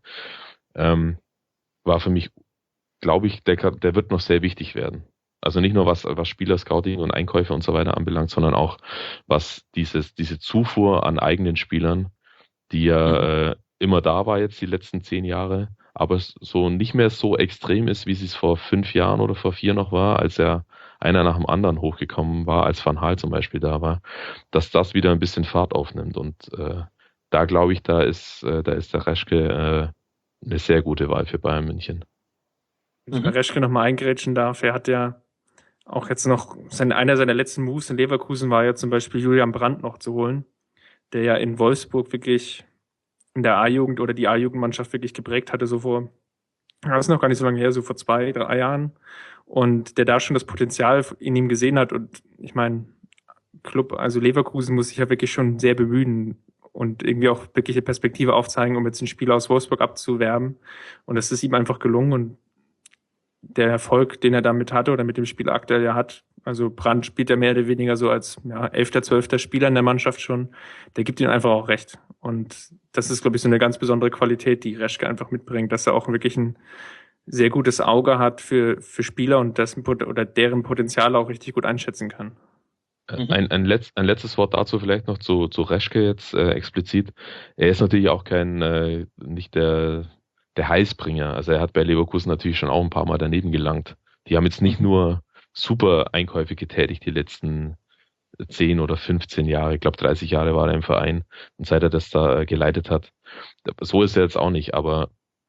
war für mich, glaube ich, der wird noch sehr wichtig werden. Also nicht nur was Spieler-Scouting und Einkäufe und so weiter anbelangt, sondern auch was diese Zufuhr an eigenen Spielern, die ja immer da war jetzt die letzten 10 Jahre, aber so nicht mehr so extrem ist, wie es vor 5 Jahren oder vor 4 noch war, als er einer nach dem anderen hochgekommen war, als Van Gaal zum Beispiel da war, dass das wieder ein bisschen Fahrt aufnimmt. Und da glaube ich, da ist der Reschke eine sehr gute Wahl für Bayern München. Wenn ich bei Reschke nochmal eingrätschen darf, er hat ja auch jetzt noch, einer seiner letzten Moves in Leverkusen war ja zum Beispiel Julian Brandt noch zu holen, der ja in Wolfsburg wirklich in der A-Jugend oder die A-Jugendmannschaft wirklich geprägt hatte, das ist noch gar nicht so lange her, so vor 2-3 Jahren, und der da schon das Potenzial in ihm gesehen hat. Und ich meine, also Leverkusen muss sich ja wirklich schon sehr bemühen und irgendwie auch wirklich eine Perspektive aufzeigen, um jetzt einen Spieler aus Wolfsburg abzuwerben. Und das ist ihm einfach gelungen, und der Erfolg, den er damit hatte oder mit dem Spieler aktuell ja hat, also Brandt spielt ja mehr oder weniger so als 11., 12. Spieler in der Mannschaft schon, der gibt ihm einfach auch recht. Und das ist, glaube ich, so eine ganz besondere Qualität, die Reschke einfach mitbringt, dass er auch wirklich ein sehr gutes Auge hat für Spieler und deren Potenzial auch richtig gut einschätzen kann. Ein letztes Wort dazu vielleicht noch zu Reschke jetzt explizit. Er ist natürlich auch nicht der Heißbringer. Also er hat bei Leverkusen natürlich schon auch ein paar Mal daneben gelangt. Die haben jetzt nicht nur super Einkäufe getätigt die letzten 10 oder 15 Jahre. Ich glaube 30 Jahre war er im Verein, und seit er das da geleitet hat. So ist er jetzt auch nicht, aber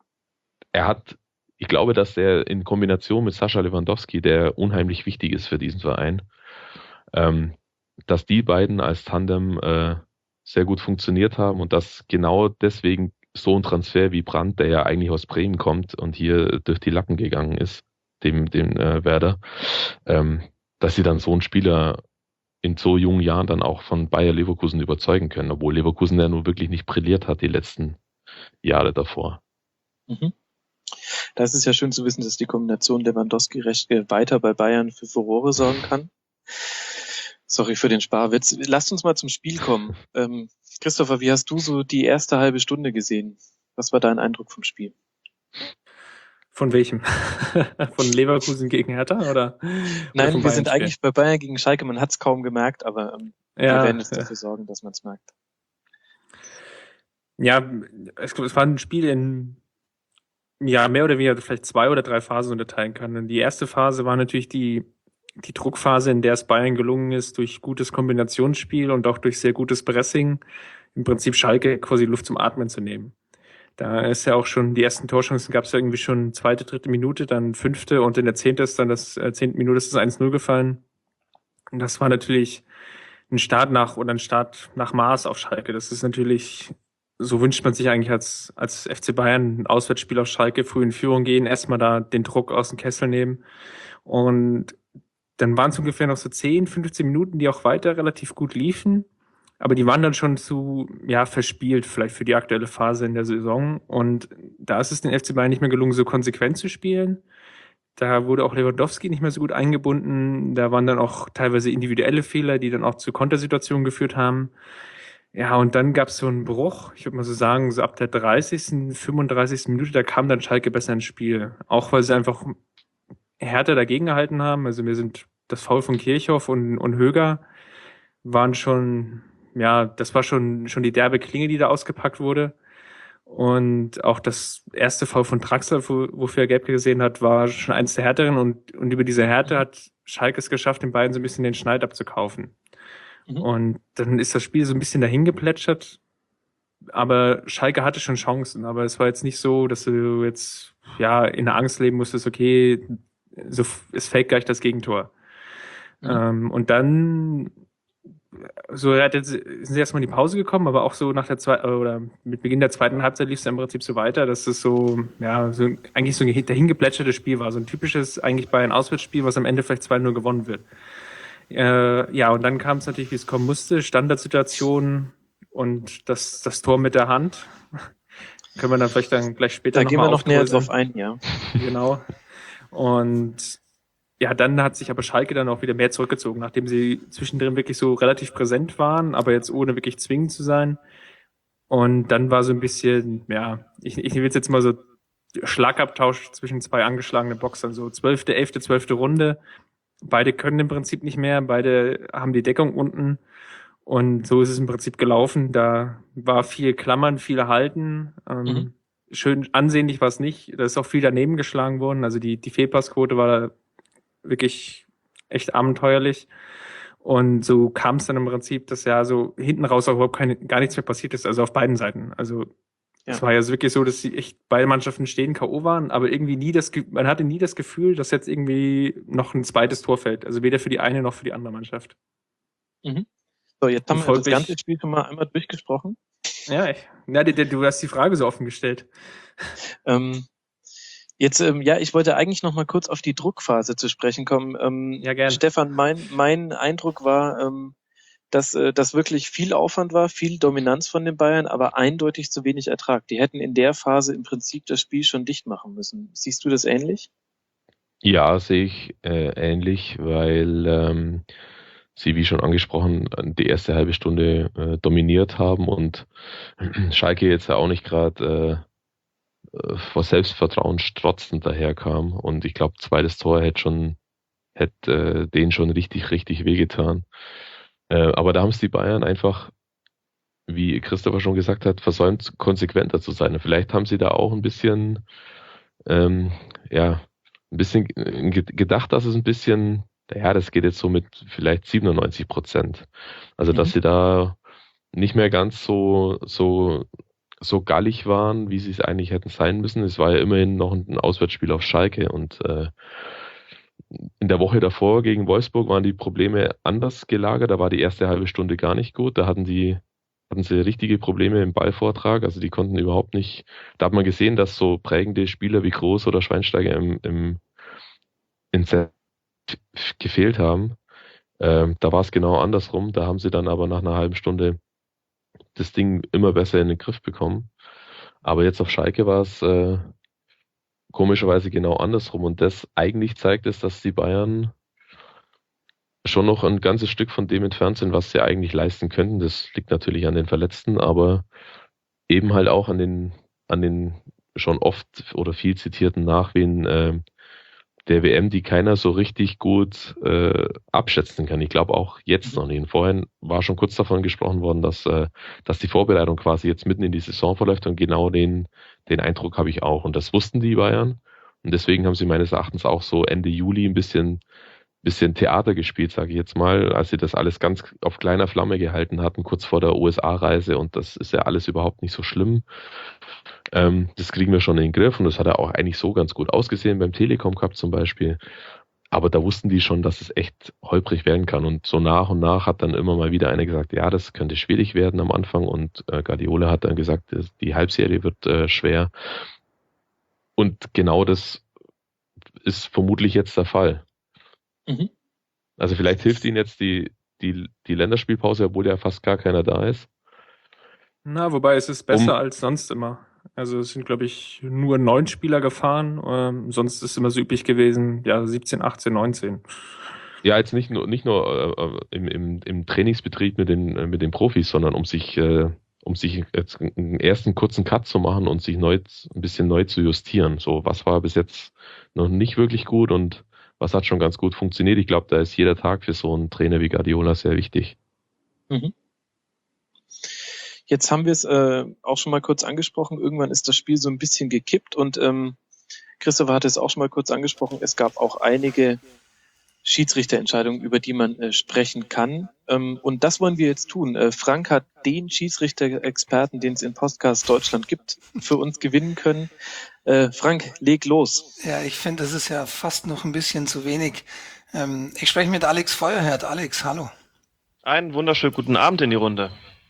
ich glaube, dass er in Kombination mit Sascha Lewandowski, der unheimlich wichtig ist für diesen Verein, dass die beiden als Tandem sehr gut funktioniert haben, und dass genau deswegen so ein Transfer wie Brandt, der ja eigentlich aus Bremen kommt und hier durch die Lappen gegangen ist, dem Werder, dass sie dann so einen Spieler in so jungen Jahren dann auch von Bayer Leverkusen überzeugen können, obwohl Leverkusen ja nur wirklich nicht brilliert hat die letzten Jahre davor. Da ist es ja schön zu wissen, dass die Kombination Lewandowski-Reschke weiter bei Bayern für Furore sorgen kann. Sorry für den Sparwitz. Lasst uns mal zum Spiel kommen. Christopher, wie hast du so die erste halbe Stunde gesehen? Was war dein Eindruck vom Spiel? Von welchem? Von Leverkusen gegen Hertha? Oder Nein, wir sind eigentlich bei Bayern gegen Schalke. Man hat es kaum gemerkt, aber wir werden jetzt dafür sorgen, dass man es merkt. Ja, es war ein Spiel in mehr oder weniger vielleicht 2 oder 3 Phasen unterteilen kann. Und die erste Phase war natürlich die Druckphase, in der es Bayern gelungen ist, durch gutes Kombinationsspiel und auch durch sehr gutes Pressing im Prinzip Schalke quasi Luft zum Atmen zu nehmen. Da ist ja auch schon, die ersten Torchancen gab es ja irgendwie schon 2., 3. Minute, dann 5. und in der 10. ist dann 10. Minute ist das 1-0 gefallen. Und das war natürlich ein Start nach Maß auf Schalke. Das ist natürlich, so wünscht man sich eigentlich als FC Bayern, ein Auswärtsspiel auf Schalke, früh in Führung gehen, erstmal da den Druck aus dem Kessel nehmen. Und dann waren es ungefähr noch so 10, 15 Minuten, die auch weiter relativ gut liefen. Aber die waren dann schon zu verspielt, vielleicht für die aktuelle Phase in der Saison. Und da ist es den FC Bayern nicht mehr gelungen, so konsequent zu spielen. Da wurde auch Lewandowski nicht mehr so gut eingebunden. Da waren dann auch teilweise individuelle Fehler, die dann auch zu Kontersituationen geführt haben. Ja, und dann gab es so einen Bruch. Ich würde mal so sagen, so ab der 30., 35. Minute, da kam dann Schalke besser ins Spiel. Auch weil sie einfach härter dagegen gehalten haben. Also mir sind das Foul von Kirchhoff und Höger waren schon, ja, das war schon die derbe Klinge, die da ausgepackt wurde. Und auch das erste Foul von Draxler, wofür er gelb gesehen hat, war schon eins der härteren. Und über diese Härte hat Schalke es geschafft, den beiden so ein bisschen den Schneid abzukaufen. Und dann ist das Spiel so ein bisschen dahin geplätschert. Aber Schalke hatte schon Chancen. Aber es war jetzt nicht so, dass du jetzt ja in der Angst leben musstest, okay, so es fällt gleich das Gegentor. Und dann sind sie erstmal in die Pause gekommen, aber auch so nach der zweiten oder mit Beginn der zweiten Halbzeit lief es im Prinzip so weiter, dass es so, ja, so eigentlich so ein dahingeplätscherte Spiel war. So ein typisches eigentlich Bayern-Auswärtsspiel, was am Ende vielleicht 2-0 gewonnen wird. Ja, und dann kam es natürlich, wie es kommen musste, Standardsituation und das Tor mit der Hand. Können wir dann vielleicht dann gleich später Da noch gehen mal wir noch näher aufdröseln. drauf ein, ja. Genau. Und ja, dann hat sich aber Schalke dann auch wieder mehr zurückgezogen, nachdem sie zwischendrin wirklich so relativ präsent waren, aber jetzt ohne wirklich zwingend zu sein. Und dann war so ein bisschen, ja, ich will jetzt mal so Schlagabtausch zwischen zwei angeschlagenen Boxern, so 12., 11., 12. Runde. Beide können im Prinzip nicht mehr, beide haben die Deckung unten. Und so ist es im Prinzip gelaufen. Da war viel Klammern, viel Halten. Schön ansehnlich war es nicht. Da ist auch viel daneben geschlagen worden. Also die Fehlpassquote war wirklich echt abenteuerlich. Und so kam es dann im Prinzip, dass ja so hinten raus auch überhaupt gar nichts mehr passiert ist. Also auf beiden Seiten. Also es war ja wirklich so, dass sie echt beide Mannschaften stehen K.O. waren, aber irgendwie man hatte nie das Gefühl, dass jetzt irgendwie noch ein zweites Tor fällt. Also weder für die eine noch für die andere Mannschaft. So, jetzt haben wir das ganze Spiel schon mal einmal durchgesprochen. Ja, du hast die Frage so offen gestellt. Jetzt, ich wollte eigentlich noch mal kurz auf die Druckphase zu sprechen kommen. Ja, gerne. Stefan, mein Eindruck war, dass das wirklich viel Aufwand war, viel Dominanz von den Bayern, aber eindeutig zu wenig Ertrag. Die hätten in der Phase im Prinzip das Spiel schon dicht machen müssen. Siehst du das ähnlich? Ja, sehe ich ähnlich, weil sie, wie schon angesprochen, die erste halbe Stunde dominiert haben und Schalke jetzt ja auch nicht gerade vor Selbstvertrauen strotzend daherkam. Und ich glaube, zweites Tor hätte denen schon richtig, richtig wehgetan. Aber da haben es die Bayern einfach, wie Christopher schon gesagt hat, versäumt, konsequenter zu sein. Und vielleicht haben sie da auch ein bisschen, gedacht, dass es ein bisschen, das geht jetzt so mit vielleicht 97%. Also, dass sie da nicht mehr ganz so gallig waren, wie sie es eigentlich hätten sein müssen. Es war ja immerhin noch ein Auswärtsspiel auf Schalke und in der Woche davor gegen Wolfsburg waren die Probleme anders gelagert. Da war die erste halbe Stunde gar nicht gut. Da hatten sie richtige Probleme im Ballvortrag. Also die konnten überhaupt nicht. Da hat man gesehen, dass so prägende Spieler wie Groß oder Schweinsteiger im gefehlt haben. Da war es genau andersrum. Da haben sie dann aber nach einer halben Stunde das Ding immer besser in den Griff bekommen. Aber jetzt auf Schalke war es komischerweise genau andersrum. Und das eigentlich zeigt es, dass die Bayern schon noch ein ganzes Stück von dem entfernt sind, was sie eigentlich leisten könnten. Das liegt natürlich an den Verletzten, aber eben halt auch an den schon oft oder viel zitierten Nachwehen der WM, die keiner so richtig gut abschätzen kann. Ich glaube auch jetzt noch nicht. Vorhin war schon kurz davon gesprochen worden, dass die Vorbereitung quasi jetzt mitten in die Saison verläuft und genau den Eindruck habe ich auch. Und das wussten die Bayern. Und deswegen haben sie meines Erachtens auch so Ende Juli ein bisschen Theater gespielt, sage ich jetzt mal, als sie das alles ganz auf kleiner Flamme gehalten hatten, kurz vor der USA-Reise. Und das ist ja alles überhaupt nicht so schlimm. Das kriegen wir schon in den Griff und das hat ja auch eigentlich so ganz gut ausgesehen beim Telekom Cup zum Beispiel. Aber da wussten die schon, dass es echt holprig werden kann. Und so nach und nach hat dann immer mal wieder einer gesagt, ja, das könnte schwierig werden am Anfang. Und Guardiola hat dann gesagt, die Halbserie wird schwer. Und genau das ist vermutlich jetzt der Fall. Also vielleicht hilft ihnen jetzt die Länderspielpause, obwohl ja fast gar keiner da ist. Na, wobei es ist besser als sonst immer. Also es sind, glaube ich, nur 9 Spieler gefahren. Sonst ist immer so üblich gewesen, ja, 17, 18, 19. Ja, jetzt nicht nur im Trainingsbetrieb mit den Profis, sondern um sich jetzt einen ersten kurzen Cut zu machen und sich ein bisschen neu zu justieren. So, was war bis jetzt noch nicht wirklich gut und was hat schon ganz gut funktioniert. Ich glaube, da ist jeder Tag für so einen Trainer wie Guardiola sehr wichtig. Mhm. Jetzt haben wir es auch schon mal kurz angesprochen. Irgendwann ist das Spiel so ein bisschen gekippt und Christopher hat es auch schon mal kurz angesprochen. Es gab auch einige Schiedsrichterentscheidungen, über die man sprechen kann. Und das wollen wir jetzt tun. Frank hat den Schiedsrichter-Experten, den es in Podcast Deutschland gibt, für uns gewinnen können. Frank, leg los. Ja, ich finde, das ist ja fast noch ein bisschen zu wenig. Ich spreche mit Alex Feuerherd. Alex, hallo. Einen wunderschönen guten Abend in die Runde.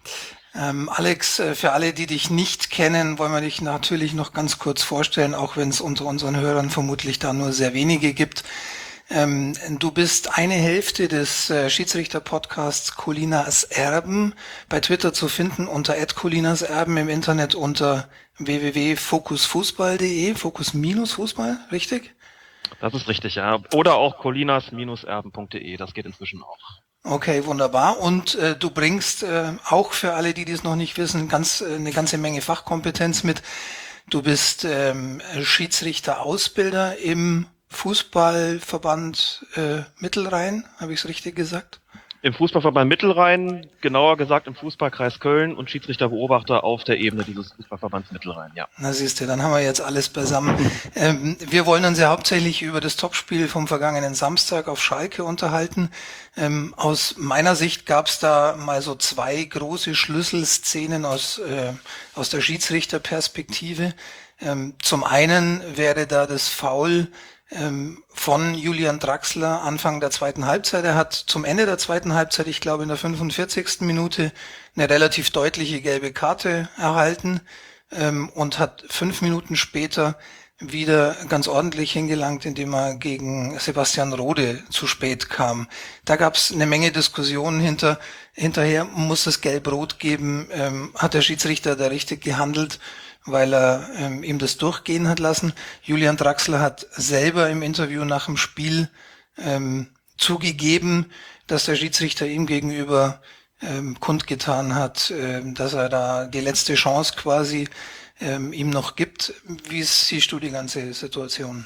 Alex, für alle, die dich nicht kennen, wollen wir dich natürlich noch ganz kurz vorstellen, auch wenn es unter unseren Hörern vermutlich da nur sehr wenige gibt. Du bist eine Hälfte des Schiedsrichter-Podcasts Colinas Erben, bei Twitter zu finden unter @colinas_erben, im Internet unter www.focusfußball.de, Fokus-Fußball, richtig? Das ist richtig, ja. Oder auch colinas-erben.de, das geht inzwischen auch. Okay, wunderbar. Und du bringst auch für alle, die dies noch nicht wissen, eine ganze Menge Fachkompetenz mit. Du bist Schiedsrichter-Ausbilder im Fußballverband Mittelrhein, habe ich es richtig gesagt? Im Fußballverband Mittelrhein, genauer gesagt im Fußballkreis Köln und Schiedsrichterbeobachter auf der Ebene dieses Fußballverbands Mittelrhein, ja. Na siehst du, dann haben wir jetzt alles beisammen. Wir wollen uns ja hauptsächlich über das Topspiel vom vergangenen Samstag auf Schalke unterhalten. Aus meiner Sicht gab es da mal so 2 große Schlüsselszenen aus der Schiedsrichterperspektive. Zum einen wäre da das Foul von Julian Draxler Anfang der zweiten Halbzeit. Er hat zum Ende der zweiten Halbzeit, ich glaube in der 45. Minute, eine relativ deutliche gelbe Karte erhalten und hat 5 Minuten später wieder ganz ordentlich hingelangt, indem er gegen Sebastian Rode zu spät kam. Da gab es eine Menge Diskussionen hinterher, muss es Gelb-Rot geben, hat der Schiedsrichter da richtig gehandelt, weil er ihm das durchgehen hat lassen. Julian Draxler hat selber im Interview nach dem Spiel zugegeben, dass der Schiedsrichter ihm gegenüber kundgetan hat, dass er da die letzte Chance quasi ihm noch gibt. Wie siehst du die ganze Situation?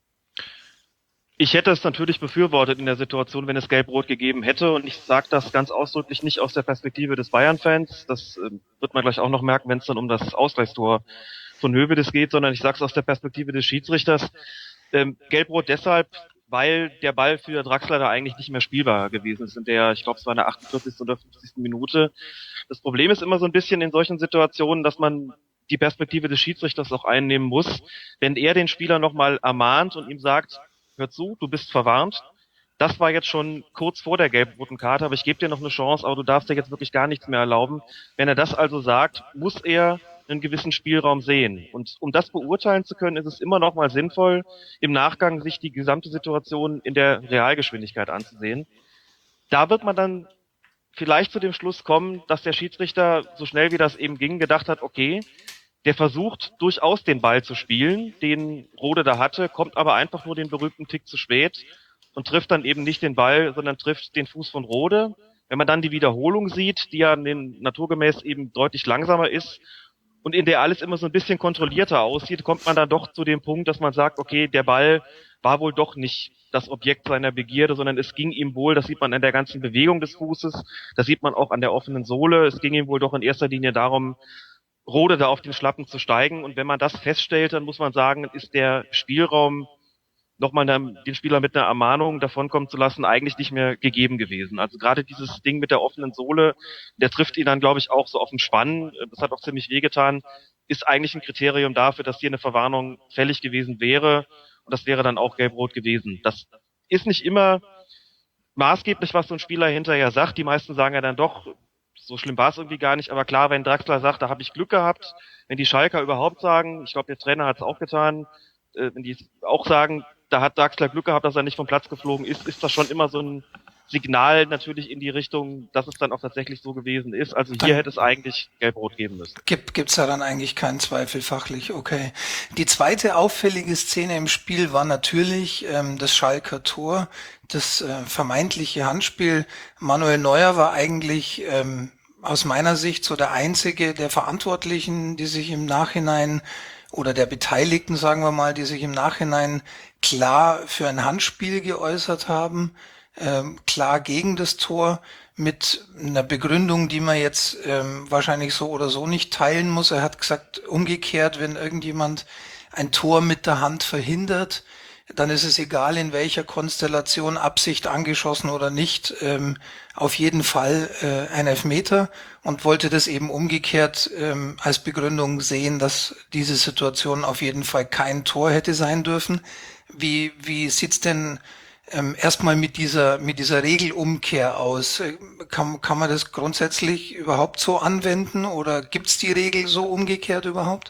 Ich hätte es natürlich befürwortet in der Situation, wenn es Gelb-Rot gegeben hätte. Und ich sage das ganz ausdrücklich nicht aus der Perspektive des Bayern-Fans. Das wird man gleich auch noch merken, wenn es dann um das Ausgleichstor von Hövedes geht, sondern ich sage es aus der Perspektive des Schiedsrichters. Gelb-Rot deshalb, weil der Ball für Draxler da eigentlich nicht mehr spielbar gewesen ist. Ich glaube, es war in der 48. oder 50. Minute. Das Problem ist immer so ein bisschen in solchen Situationen, dass man die Perspektive des Schiedsrichters auch einnehmen muss. Wenn er den Spieler nochmal ermahnt und ihm sagt, hör zu, du bist verwarnt. Das war jetzt schon kurz vor der gelb-roten Karte, aber ich gebe dir noch eine Chance, aber du darfst dir jetzt wirklich gar nichts mehr erlauben. Wenn er das also sagt, muss er einen gewissen Spielraum sehen. Und um das beurteilen zu können, ist es immer noch mal sinnvoll, im Nachgang sich die gesamte Situation in der Realgeschwindigkeit anzusehen. Da wird man dann vielleicht zu dem Schluss kommen, dass der Schiedsrichter, so schnell wie das eben ging, gedacht hat, okay, der versucht durchaus den Ball zu spielen, den Rode da hatte, kommt aber einfach nur den berühmten Tick zu spät und trifft dann eben nicht den Ball, sondern trifft den Fuß von Rode. Wenn man dann die Wiederholung sieht, die ja naturgemäß eben deutlich langsamer ist und in der alles immer so ein bisschen kontrollierter aussieht, kommt man dann doch zu dem Punkt, dass man sagt, okay, der Ball war wohl doch nicht das Objekt seiner Begierde, sondern es ging ihm wohl, das sieht man an der ganzen Bewegung des Fußes, das sieht man auch an der offenen Sohle, es ging ihm wohl doch in erster Linie darum, Rode da auf den Schlappen zu steigen. Und wenn man das feststellt, dann muss man sagen, ist der Spielraum, nochmal den Spieler mit einer Ermahnung davonkommen zu lassen, eigentlich nicht mehr gegeben gewesen. Also gerade dieses Ding mit der offenen Sohle, der trifft ihn dann, glaube ich, auch so auf den Spann. Das hat auch ziemlich wehgetan. Ist eigentlich ein Kriterium dafür, dass hier eine Verwarnung fällig gewesen wäre. Und das wäre dann auch gelb-rot gewesen. Das ist nicht immer maßgeblich, was so ein Spieler hinterher sagt. Die meisten sagen ja dann doch, so schlimm war es irgendwie gar nicht, aber klar, wenn Draxler sagt, da habe ich Glück gehabt, wenn die Schalker überhaupt sagen, ich glaube, der Trainer hat es auch getan, wenn die auch sagen, da hat Draxler Glück gehabt, dass er nicht vom Platz geflogen ist, ist das schon immer so ein Signal natürlich in die Richtung, dass es dann auch tatsächlich so gewesen ist. Also hier hätte es eigentlich Gelb-Rot geben müssen. Gibt's da dann eigentlich keinen Zweifel fachlich, okay. Die zweite auffällige Szene im Spiel war natürlich das Schalker Tor, das vermeintliche Handspiel. Manuel Neuer war eigentlich aus meiner Sicht so der einzige der Verantwortlichen, die sich im Nachhinein oder der Beteiligten, sagen wir mal, die sich im Nachhinein klar für ein Handspiel geäußert haben, klar gegen das Tor, mit einer Begründung, die man jetzt wahrscheinlich so oder so nicht teilen muss. Er hat gesagt, umgekehrt, wenn irgendjemand ein Tor mit der Hand verhindert, dann ist es egal, in welcher Konstellation, Absicht angeschossen oder nicht, auf jeden Fall ein Elfmeter, und wollte das eben umgekehrt als Begründung sehen, dass diese Situation auf jeden Fall kein Tor hätte sein dürfen. Wie sieht's denn erstmal mit dieser Regelumkehr aus? Kann man das grundsätzlich überhaupt so anwenden, oder gibt's die Regel so umgekehrt überhaupt?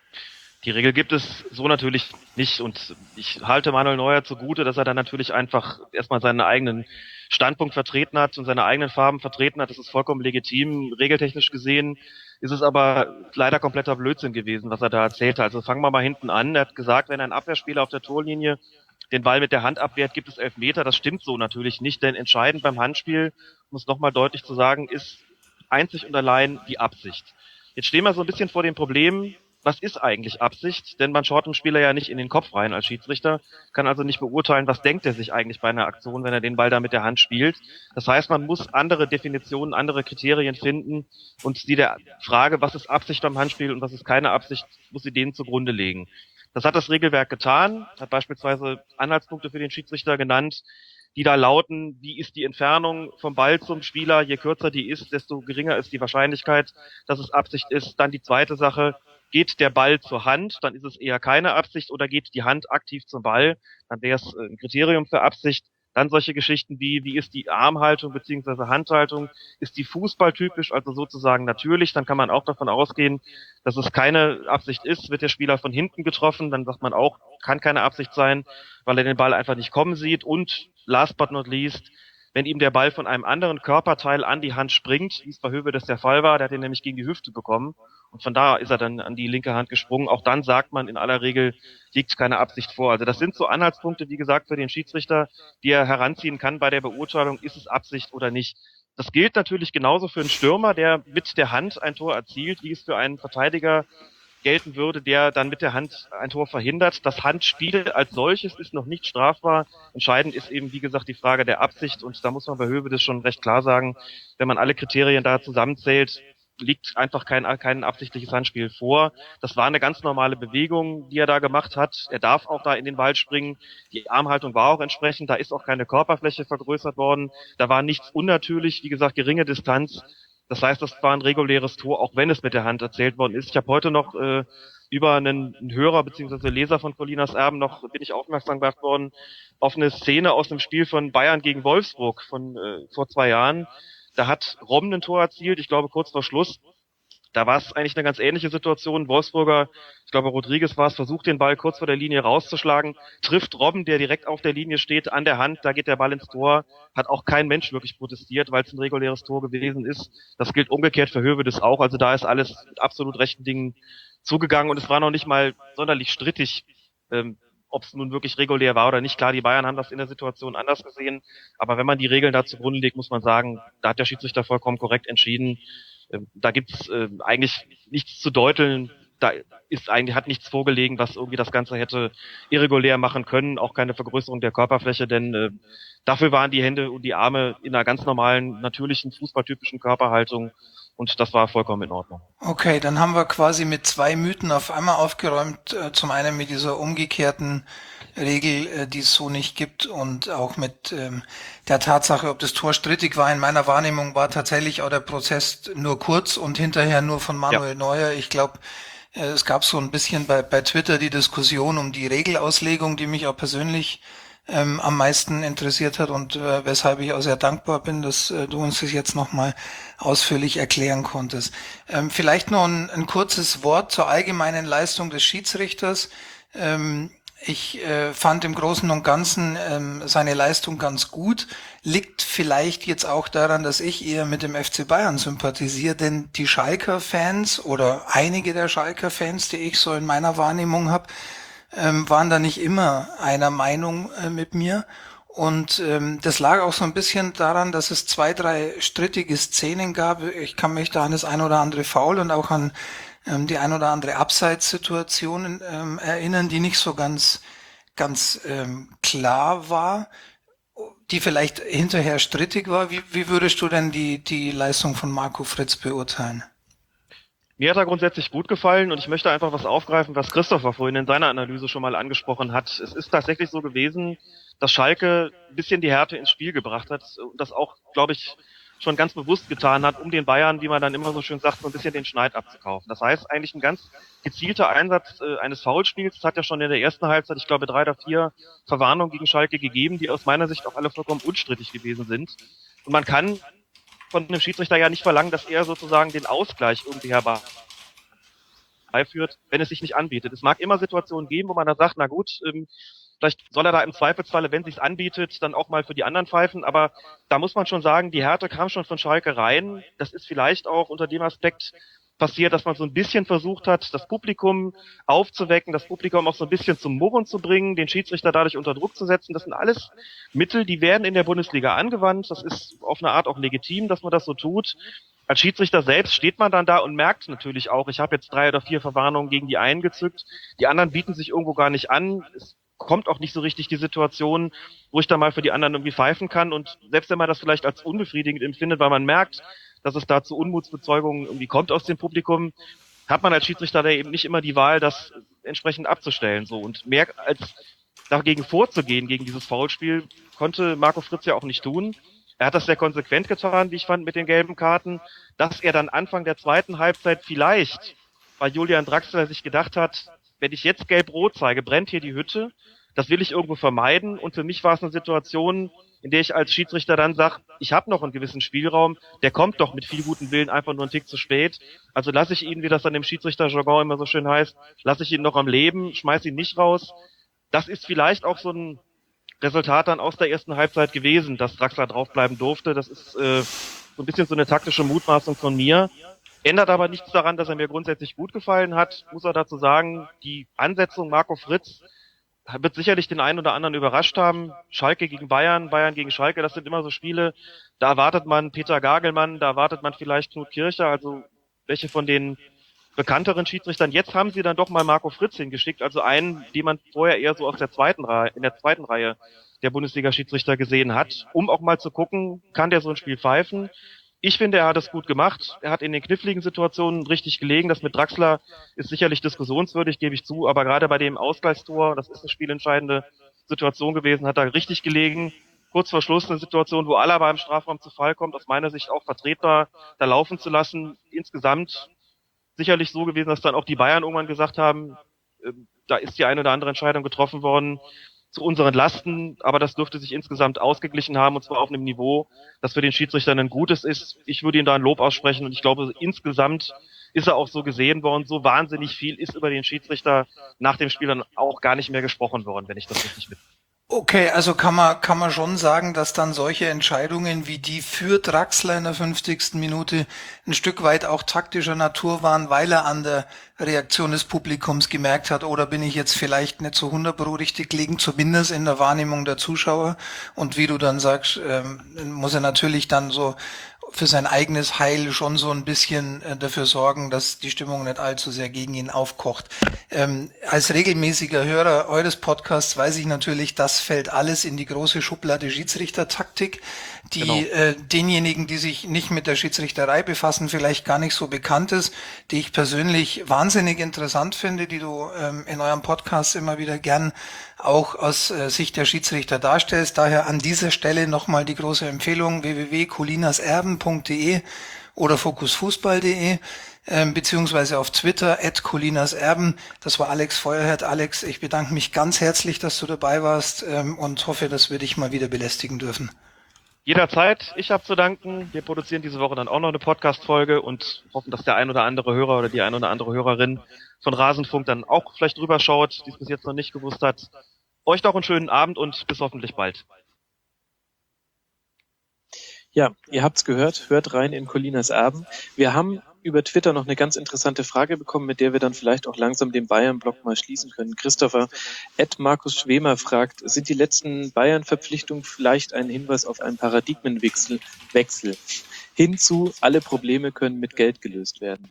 Die Regel gibt es so natürlich nicht, und ich halte Manuel Neuer zugute, dass er dann natürlich einfach erstmal seinen eigenen Standpunkt vertreten hat und seine eigenen Farben vertreten hat. Das ist vollkommen legitim. Regeltechnisch gesehen ist es aber leider kompletter Blödsinn gewesen, was er da erzählte. Also fangen wir mal hinten an. Er hat gesagt, wenn ein Abwehrspieler auf der Torlinie den Ball mit der Hand abwehrt, gibt es Elfmeter. Das stimmt so natürlich nicht, denn entscheidend beim Handspiel, um es nochmal deutlich zu sagen, ist einzig und allein die Absicht. Jetzt stehen wir so ein bisschen vor dem Problem, was ist eigentlich Absicht? Denn man schaut dem Spieler ja nicht in den Kopf rein als Schiedsrichter, kann also nicht beurteilen, was denkt er sich eigentlich bei einer Aktion, wenn er den Ball da mit der Hand spielt. Das heißt, man muss andere Definitionen, andere Kriterien finden und sie der Frage, was ist Absicht beim Handspiel und was ist keine Absicht, muss sie denen zugrunde legen. Das hat das Regelwerk getan, hat beispielsweise Anhaltspunkte für den Schiedsrichter genannt, die da lauten, wie ist die Entfernung vom Ball zum Spieler, je kürzer die ist, desto geringer ist die Wahrscheinlichkeit, dass es Absicht ist. Dann die zweite Sache, geht der Ball zur Hand, dann ist es eher keine Absicht, oder geht die Hand aktiv zum Ball, dann wäre es ein Kriterium für Absicht. Dann solche Geschichten wie ist die Armhaltung bzw. Handhaltung, ist die fußballtypisch, also sozusagen natürlich, dann kann man auch davon ausgehen, dass es keine Absicht ist. Wird der Spieler von hinten getroffen, dann sagt man auch, kann keine Absicht sein, weil er den Ball einfach nicht kommen sieht. Und last but not least, wenn ihm der Ball von einem anderen Körperteil an die Hand springt, wie es bei Höwedes der Fall war, der hat ihn nämlich gegen die Hüfte bekommen und von da ist er dann an die linke Hand gesprungen. Auch dann sagt man, in aller Regel liegt keine Absicht vor. Also das sind so Anhaltspunkte, wie gesagt, für den Schiedsrichter, die er heranziehen kann bei der Beurteilung, ist es Absicht oder nicht. Das gilt natürlich genauso für einen Stürmer, der mit der Hand ein Tor erzielt, wie es für einen Verteidiger gelten würde, der dann mit der Hand ein Tor verhindert. Das Handspiel als solches ist noch nicht strafbar. Entscheidend ist eben, wie gesagt, die Frage der Absicht, und da muss man bei Höwedes schon recht klar sagen, wenn man alle Kriterien da zusammenzählt, liegt einfach kein absichtliches Handspiel vor. Das war eine ganz normale Bewegung, die er da gemacht hat. Er darf auch da in den Ball springen. Die Armhaltung war auch entsprechend. Da ist auch keine Körperfläche vergrößert worden. Da war nichts unnatürlich. Wie gesagt, geringe Distanz. Das heißt, das war ein reguläres Tor, auch wenn es mit der Hand erzählt worden ist. Ich habe heute noch über einen Hörer bzw. Leser von Colinas Erben bin ich aufmerksam gemacht worden auf eine Szene aus dem Spiel von Bayern gegen Wolfsburg von vor 2 Jahren. Da hat Robben ein Tor erzielt, ich glaube kurz vor Schluss. Da war es eigentlich eine ganz ähnliche Situation. Wolfsburger, ich glaube Rodriguez war es, versucht den Ball kurz vor der Linie rauszuschlagen, trifft Robben, der direkt auf der Linie steht, an der Hand, da geht der Ball ins Tor. Hat auch kein Mensch wirklich protestiert, weil es ein reguläres Tor gewesen ist. Das gilt umgekehrt für Höwedes auch. Also da ist alles mit absolut rechten Dingen zugegangen und es war noch nicht mal sonderlich strittig, ob es nun wirklich regulär war oder nicht. Klar, die Bayern haben das in der Situation anders gesehen, aber wenn man die Regeln da zugrunde legt, muss man sagen, da hat der Schiedsrichter vollkommen korrekt entschieden. Da gibt's eigentlich nichts zu deuteln. Da hat nichts vorgelegen, was irgendwie das Ganze hätte irregulär machen können. Auch keine Vergrößerung der Körperfläche, denn dafür waren die Hände und die Arme in einer ganz normalen, natürlichen, fußballtypischen Körperhaltung. Und das war vollkommen in Ordnung. Okay, dann haben wir quasi mit 2 Mythen auf einmal aufgeräumt. Zum einen mit dieser umgekehrten Regel, die es so nicht gibt, und auch mit der Tatsache, ob das Tor strittig war. In meiner Wahrnehmung war tatsächlich auch der Prozess nur kurz und hinterher nur von Manuel Neuer. Ich glaube, es gab so ein bisschen bei Twitter die Diskussion um die Regelauslegung, die mich auch persönlich am meisten interessiert hat und weshalb ich auch sehr dankbar bin, dass du uns das jetzt nochmal ausführlich erklären konntest. Vielleicht noch ein kurzes Wort zur allgemeinen Leistung des Schiedsrichters. Ich fand im Großen und Ganzen seine Leistung ganz gut. Liegt vielleicht jetzt auch daran, dass ich eher mit dem FC Bayern sympathisiere, denn die Schalker-Fans oder einige der Schalker-Fans, die ich so in meiner Wahrnehmung habe, waren da nicht immer einer Meinung mit mir. Und das lag auch so ein bisschen daran, dass es 2, 3 strittige Szenen gab. Ich kann mich da an das ein oder andere Foul und auch an die ein oder andere Abseitssituation erinnern, die nicht so ganz klar war, die vielleicht hinterher strittig war. Wie würdest du denn die Leistung von Marco Fritz beurteilen? Mir hat er grundsätzlich gut gefallen und ich möchte einfach was aufgreifen, was Christopher vorhin in seiner Analyse schon mal angesprochen hat. Es ist tatsächlich so gewesen, dass Schalke ein bisschen die Härte ins Spiel gebracht hat und das auch, glaube ich, schon ganz bewusst getan hat, um den Bayern, wie man dann immer so schön sagt, so ein bisschen den Schneid abzukaufen. Das heißt, eigentlich ein ganz gezielter Einsatz eines Foulspiels. Das hat ja schon in der ersten Halbzeit, ich glaube, 3 oder 4 Verwarnungen gegen Schalke gegeben, die aus meiner Sicht auch alle vollkommen unstrittig gewesen sind. Und man kann von einem Schiedsrichter ja nicht verlangen, dass er sozusagen den Ausgleich irgendwie herbeiführt, wenn es sich nicht anbietet. Es mag immer Situationen geben, wo man dann sagt, na gut, vielleicht soll er da im Zweifelsfalle, wenn es sich anbietet, dann auch mal für die anderen pfeifen. Aber da muss man schon sagen, die Härte kam schon von Schalke rein. Das ist vielleicht auch unter dem Aspekt passiert, dass man so ein bisschen versucht hat, das Publikum aufzuwecken, das Publikum auch so ein bisschen zum Murren zu bringen, den Schiedsrichter dadurch unter Druck zu setzen. Das sind alles Mittel, die werden in der Bundesliga angewandt. Das ist auf eine Art auch legitim, dass man das so tut. Als Schiedsrichter selbst steht man dann da und merkt natürlich auch, ich habe jetzt 3 oder 4 Verwarnungen gegen die einen gezückt, die anderen bieten sich irgendwo gar nicht an. Es kommt auch nicht so richtig die Situation, wo ich da mal für die anderen irgendwie pfeifen kann. Und selbst wenn man das vielleicht als unbefriedigend empfindet, weil man merkt, dass es da zu Unmutsbezeugungen irgendwie kommt aus dem Publikum, hat man als Schiedsrichter da eben nicht immer die Wahl, das entsprechend abzustellen. So. Und mehr als dagegen vorzugehen, gegen dieses Foulspiel, konnte Marco Fritz ja auch nicht tun. Er hat das sehr konsequent getan, wie ich fand, mit den gelben Karten, dass er dann Anfang der zweiten Halbzeit vielleicht bei Julian Draxler sich gedacht hat, wenn ich jetzt gelb-rot zeige, brennt hier die Hütte. Das will ich irgendwo vermeiden. Und für mich war es eine Situation, in der ich als Schiedsrichter dann sage, ich habe noch einen gewissen Spielraum, der kommt doch mit viel gutem Willen einfach nur einen Tick zu spät. Also lasse ich ihn, wie das an dem Schiedsrichterjargon immer so schön heißt, lasse ich ihn noch am Leben, schmeiß ihn nicht raus. Das ist vielleicht auch so ein Resultat dann aus der ersten Halbzeit gewesen, dass Draxler draufbleiben durfte. Das ist so ein bisschen so eine taktische Mutmaßung von mir. Ändert aber nichts daran, dass er mir grundsätzlich gut gefallen hat. Muss er dazu sagen, die Ansetzung Marco Fritz wird sicherlich den einen oder anderen überrascht haben. Schalke gegen Bayern, Bayern gegen Schalke, das sind immer so Spiele, da erwartet man Peter Gagelmann, da erwartet man vielleicht Knut Kircher, also welche von den bekannteren Schiedsrichtern. Jetzt haben sie dann doch mal Marco Fritz hingeschickt, also einen, den man vorher eher so aus der zweiten Reihe, in der zweiten Reihe der Bundesliga-Schiedsrichter gesehen hat, um auch mal zu gucken, kann der so ein Spiel pfeifen. Ich finde, er hat es gut gemacht. Er hat in den kniffligen Situationen richtig gelegen. Das mit Draxler ist sicherlich diskussionswürdig, gebe ich zu. Aber gerade bei dem Ausgleichstor, das ist eine spielentscheidende Situation gewesen, hat er richtig gelegen. Kurz vor Schluss eine Situation, wo Alaba im Strafraum zu Fall kommt, aus meiner Sicht auch vertretbar, da laufen zu lassen. Insgesamt sicherlich so gewesen, dass dann auch die Bayern irgendwann gesagt haben, da ist die eine oder andere Entscheidung getroffen worden zu unseren Lasten, aber das dürfte sich insgesamt ausgeglichen haben, und zwar auf einem Niveau, das für den Schiedsrichter ein gutes ist. Ich würde ihm da ein Lob aussprechen und ich glaube, insgesamt ist er auch so gesehen worden. So wahnsinnig viel ist über den Schiedsrichter nach dem Spiel dann auch gar nicht mehr gesprochen worden, wenn ich das richtig mit. Okay, also kann man schon sagen, dass dann solche Entscheidungen wie die für Draxler in der 50. Minute ein Stück weit auch taktischer Natur waren, weil er an der Reaktion des Publikums gemerkt hat, oder bin ich jetzt vielleicht nicht so 100% richtig liegen, zumindest in der Wahrnehmung der Zuschauer. Und wie du dann sagst, muss er natürlich dann so für sein eigenes Heil schon so ein bisschen dafür sorgen, dass die Stimmung nicht allzu sehr gegen ihn aufkocht. Als regelmäßiger Hörer eures Podcasts weiß ich natürlich, das fällt alles in die große Schublade Schiedsrichtertaktik, die genau. Denjenigen, die sich nicht mit der Schiedsrichterei befassen, vielleicht gar nicht so bekannt ist, die ich persönlich wahnsinnig interessant finde, die du in eurem Podcast immer wieder gern auch aus Sicht der Schiedsrichter darstellst. Daher an dieser Stelle nochmal die große Empfehlung www.colinaserben.de oder fokusfußball.de beziehungsweise auf Twitter @colinaserben. Das war Alex Feuerherd. Alex, ich bedanke mich ganz herzlich, dass du dabei warst und hoffe, dass wir dich mal wieder belästigen dürfen. Jederzeit. Ich habe zu danken. Wir produzieren diese Woche dann auch noch eine Podcast-Folge und hoffen, dass der ein oder andere Hörer oder die ein oder andere Hörerin von Rasenfunk dann auch vielleicht drüber schaut, die es bis jetzt noch nicht gewusst hat. Euch noch einen schönen Abend und bis hoffentlich bald. Ja, ihr habt's gehört, hört rein in Colinas Erben. Wir haben über Twitter noch eine ganz interessante Frage bekommen, mit der wir dann vielleicht auch langsam den Bayern-Block mal schließen können. Christopher @Markus Schwemer fragt, sind die letzten Bayern-Verpflichtungen vielleicht ein Hinweis auf einen Paradigmenwechsel hinzu, alle Probleme können mit Geld gelöst werden?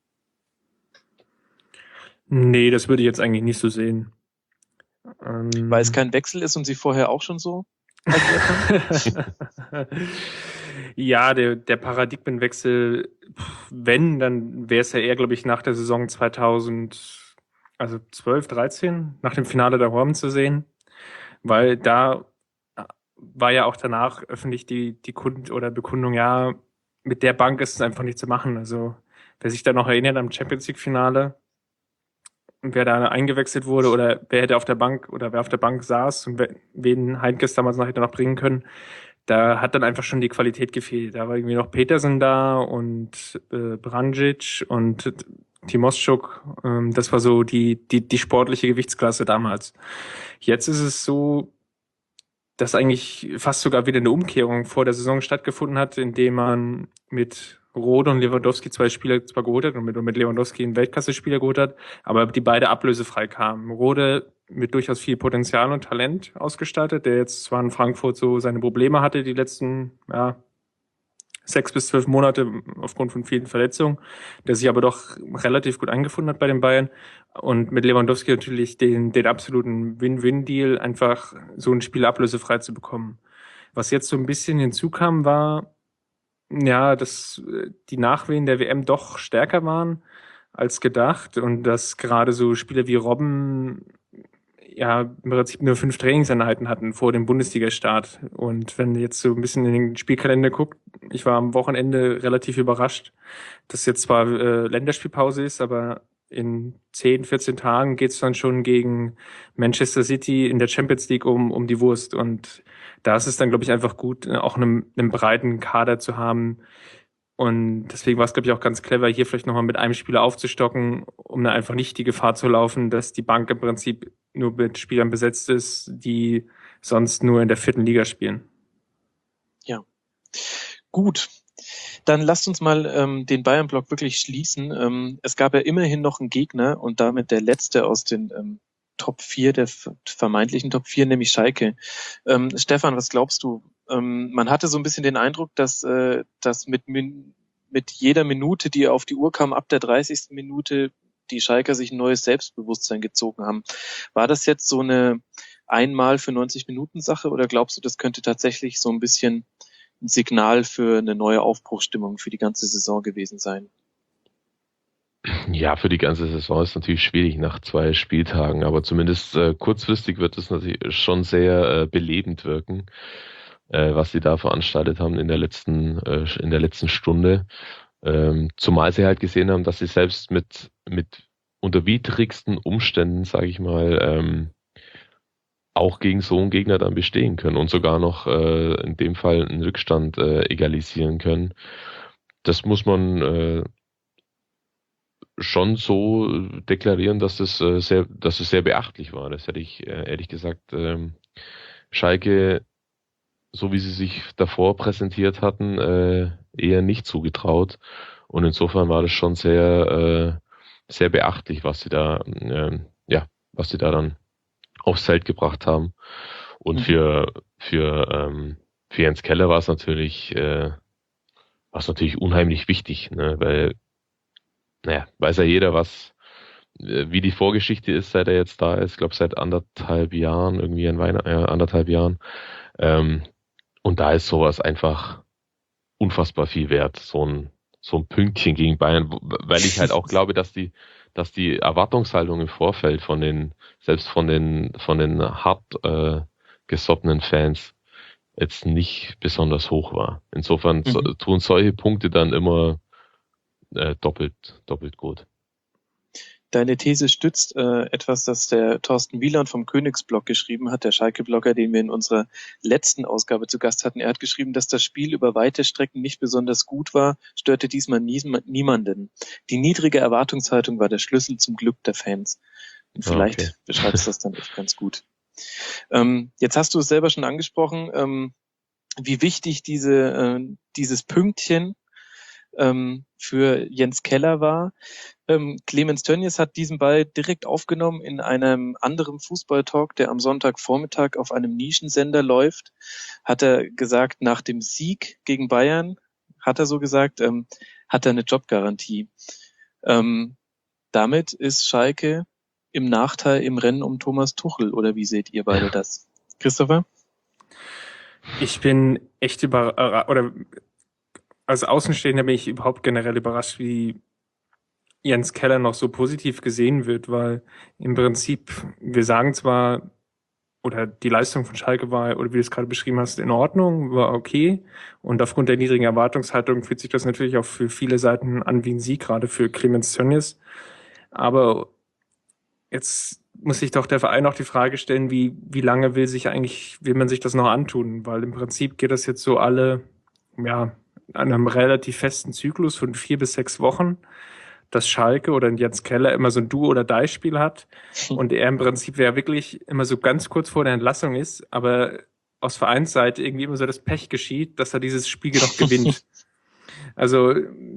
Nee, das würde ich jetzt eigentlich nicht so sehen. Weil es kein Wechsel ist und sie vorher auch schon so agiert haben? Ja, der Paradigmenwechsel, wenn, dann wäre es ja eher, glaube ich, nach der Saison 2012, 13, nach dem Finale der Horben zu sehen, weil da war ja auch danach öffentlich die Bekundung, ja, mit der Bank ist es einfach nicht zu machen. Also wer sich da noch erinnert am Champions-League-Finale, wer da eingewechselt wurde oder wer auf der Bank saß und wen Heinkes damals noch hätte noch bringen können, da hat dann einfach schon die Qualität gefehlt. Da war irgendwie noch Petersen da und Brandzic und Timoschuk. Das war so die sportliche Gewichtsklasse damals. Jetzt ist es so, dass eigentlich fast sogar wieder eine Umkehrung vor der Saison stattgefunden hat, indem man mit Rode und Lewandowski 2 Spieler zwar geholt hat und mit Lewandowski einen Weltklasse-Spieler geholt hat, aber die beide ablösefrei kamen. Rode mit durchaus viel Potenzial und Talent ausgestattet, der jetzt zwar in Frankfurt so seine Probleme hatte die letzten 6 bis 12 Monate aufgrund von vielen Verletzungen, der sich aber doch relativ gut eingefunden hat bei den Bayern. Und mit Lewandowski natürlich den absoluten Win-Win-Deal, einfach so ein Spiel ablösefrei zu bekommen. Was jetzt so ein bisschen hinzukam, war, ja, dass die Nachwehen der WM doch stärker waren als gedacht und dass gerade so Spieler wie Robben ja im Prinzip nur 5 Trainingseinheiten hatten vor dem Bundesliga-Start. Und wenn ihr jetzt so ein bisschen in den Spielkalender guckt, ich war am Wochenende relativ überrascht, dass jetzt zwar Länderspielpause ist, aber in 10, 14 Tagen geht's dann schon gegen Manchester City in der Champions League um die Wurst. Und da ist es dann, glaube ich, einfach gut, auch einen breiten Kader zu haben. Und deswegen war es, glaube ich, auch ganz clever, hier vielleicht nochmal mit einem Spieler aufzustocken, um dann einfach nicht die Gefahr zu laufen, dass die Bank im Prinzip nur mit Spielern besetzt ist, die sonst nur in der 4. Liga spielen. Ja, gut. Dann lasst uns mal den Bayern-Block wirklich schließen. Es gab ja immerhin noch einen Gegner und damit der letzte aus den Top 4, der vermeintlichen Top 4, nämlich Schalke. Stefan, was glaubst du? Man hatte so ein bisschen den Eindruck, dass mit jeder Minute, die auf die Uhr kam, ab der 30. Minute, die Schalker sich ein neues Selbstbewusstsein gezogen haben. War das jetzt so eine einmal für 90 Minuten Sache oder glaubst du, das könnte tatsächlich so ein bisschen ein Signal für eine neue Aufbruchsstimmung für die ganze Saison gewesen sein? Ja, für die ganze Saison ist natürlich schwierig nach 2 Spieltagen, aber zumindest kurzfristig wird es natürlich schon sehr belebend wirken, was sie da veranstaltet haben in der letzten Stunde. Zumal sie halt gesehen haben, dass sie selbst mit unter widrigsten Umständen, sage ich mal, auch gegen so einen Gegner dann bestehen können und sogar noch in dem Fall einen Rückstand egalisieren können. Das muss man schon so deklarieren, dass es sehr beachtlich war. Das hätte ich ehrlich gesagt Schalke, so wie sie sich davor präsentiert hatten, eher nicht zugetraut. Und insofern war das schon sehr beachtlich, was sie da dann aufs Feld gebracht haben. Und für Jens Keller war es natürlich unheimlich wichtig, ne? Weil weiß ja jeder, wie die Vorgeschichte ist, seit er jetzt da ist. Ich glaube, seit anderthalb Jahren. Und da ist sowas einfach unfassbar viel wert. So ein Pünktchen gegen Bayern, weil ich halt auch glaube, dass die Erwartungshaltung im Vorfeld von den hart gesottenen Fans jetzt nicht besonders hoch war. Insofern tun solche Punkte dann immer doppelt gut. Deine These stützt etwas, das der Thorsten Wieland vom Königsblog geschrieben hat, der Schalke-Blogger, den wir in unserer letzten Ausgabe zu Gast hatten. Er hat geschrieben, dass das Spiel über weite Strecken nicht besonders gut war, störte diesmal niemanden. Die niedrige Erwartungshaltung war der Schlüssel zum Glück der Fans. Und vielleicht beschreibst du das dann echt ganz gut. Jetzt hast du es selber schon angesprochen, wie wichtig dieses Pünktchen für Jens Keller war. Clemens Tönnies hat diesen Ball direkt aufgenommen in einem anderen Fußballtalk, der am Sonntagvormittag auf einem Nischensender läuft. Hat er gesagt, nach dem Sieg gegen Bayern, hat er so gesagt, hat er eine Jobgarantie. Damit ist Schalke im Nachteil im Rennen um Thomas Tuchel, oder wie seht ihr beide das? Christopher? Ich bin echt als Außenstehender bin ich überhaupt generell überrascht, wie Jens Keller noch so positiv gesehen wird, weil im Prinzip, wir sagen zwar, oder die Leistung von Schalke war, oder wie du es gerade beschrieben hast, in Ordnung, war okay. Und aufgrund der niedrigen Erwartungshaltung fühlt sich das natürlich auch für viele Seiten an wie ein Sieg, gerade für Clemens Tönnies. Aber jetzt muss sich doch der Verein auch die Frage stellen, wie lange will man sich das noch antun? Weil im Prinzip geht das jetzt so an einem relativ festen Zyklus von 4 bis 6 Wochen, dass Schalke oder Jens Keller immer so ein Do- oder Die-Spiel hat und er im Prinzip wirklich immer so ganz kurz vor der Entlassung ist, aber aus Vereinsseite irgendwie immer so das Pech geschieht, dass er dieses Spiel noch gewinnt. Also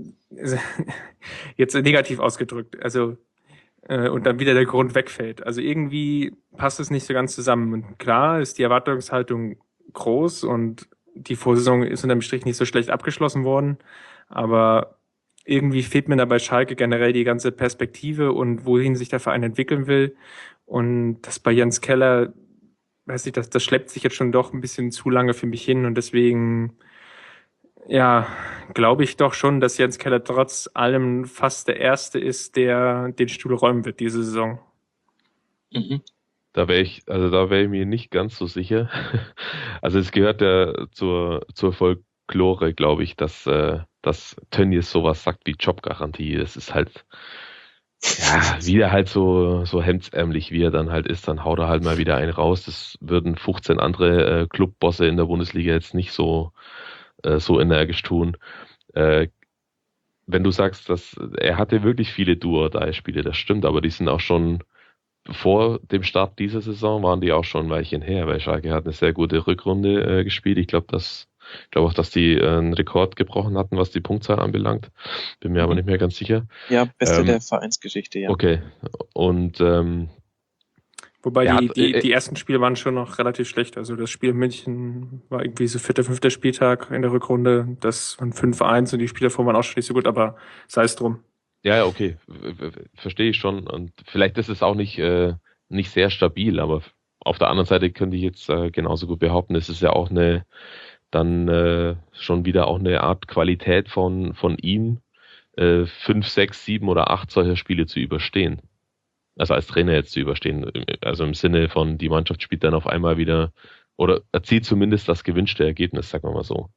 jetzt negativ ausgedrückt, und dann wieder der Grund wegfällt. Also irgendwie passt es nicht so ganz zusammen. Und klar ist die Erwartungshaltung groß und die Vorsaison ist unterm Strich nicht so schlecht abgeschlossen worden, aber irgendwie fehlt mir da bei Schalke generell die ganze Perspektive und wohin sich der Verein entwickeln will. Und das bei Jens Keller, weiß ich, das schleppt sich jetzt schon doch ein bisschen zu lange für mich hin und deswegen, glaube ich doch schon, dass Jens Keller trotz allem fast der Erste ist, der den Stuhl räumen wird diese Saison. Mhm. Da wäre ich mir nicht ganz so sicher. Also es gehört ja zur Folklore, glaube ich, dass Tönnies sowas sagt wie Jobgarantie. Das ist halt, wie er halt so hemdsärmlich, wie er dann halt ist, dann haut er halt mal wieder einen raus. Das würden 15 andere Clubbosse in der Bundesliga jetzt nicht so energisch tun. Wenn du sagst, dass er hatte wirklich viele Do-or-Die-Spiele, das stimmt, aber die sind auch schon vor dem Start dieser Saison waren die auch schon ein Weilchen her, weil Schalke hat eine sehr gute Rückrunde gespielt. Ich glaube auch, dass die einen Rekord gebrochen hatten, was die Punktzahl anbelangt. Bin mir aber nicht mehr ganz sicher. Ja, beste der Vereinsgeschichte, ja. Okay. Und wobei die ersten Spiele waren schon noch relativ schlecht. Also das Spiel in München war irgendwie so 4., 5. Spieltag in der Rückrunde. Das waren 5-1 und die Spiele davor waren auch schon nicht so gut, aber sei es drum. Ja, okay. Verstehe ich schon. Und vielleicht ist es auch nicht sehr stabil, aber auf der anderen Seite könnte ich jetzt genauso gut behaupten, es ist ja auch schon wieder auch eine Art Qualität von ihm, 5, 6, 7 oder 8 solcher Spiele zu überstehen. Also als Trainer jetzt zu überstehen. Also im Sinne von, die Mannschaft spielt dann auf einmal wieder oder erzielt zumindest das gewünschte Ergebnis, sagen wir mal so.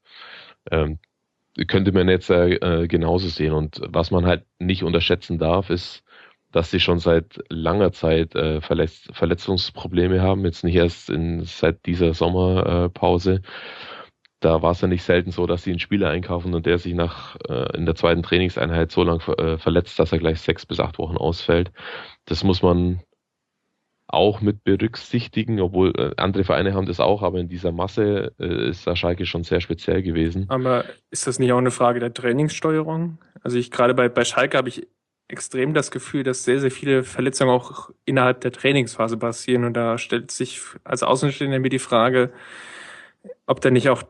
Könnte man jetzt genauso sehen. Und was man halt nicht unterschätzen darf, ist, dass sie schon seit langer Zeit Verletzungsprobleme haben. Jetzt nicht erst seit dieser Sommerpause. Da war es ja nicht selten so, dass sie einen Spieler einkaufen und der sich in der zweiten Trainingseinheit so lang verletzt, dass er gleich 6 bis 8 Wochen ausfällt. Das muss man auch mit berücksichtigen, obwohl andere Vereine haben das auch, aber in dieser Masse ist da Schalke schon sehr speziell gewesen. Aber ist das nicht auch eine Frage der Trainingssteuerung? Also gerade bei Schalke habe ich extrem das Gefühl, dass sehr, sehr viele Verletzungen auch innerhalb der Trainingsphase passieren und da stellt sich als Außenstehender mir die Frage, ob da nicht auch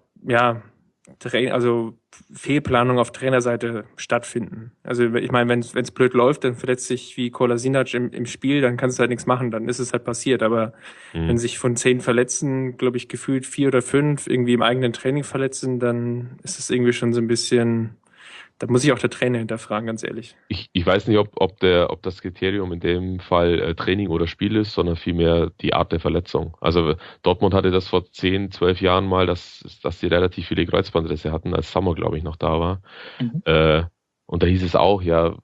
Fehlplanung auf Trainerseite stattfinden. Also ich meine, wenn es blöd läuft, dann verletzt sich wie Kolasinac im Spiel, dann kannst du halt nichts machen, dann ist es halt passiert. Aber wenn sich von 10 Verletzten, glaube ich, gefühlt 4 oder 5 irgendwie im eigenen Training verletzen, dann ist es irgendwie schon so ein bisschen, da muss ich auch der Trainer hinterfragen, ganz ehrlich. Ich weiß nicht, ob das Kriterium in dem Fall Training oder Spiel ist, sondern vielmehr die Art der Verletzung. Also Dortmund hatte das vor 10, 12 Jahren mal, dass sie relativ viele Kreuzbandrisse hatten, als Sommer, glaube ich, noch da war. Und da hieß es auch,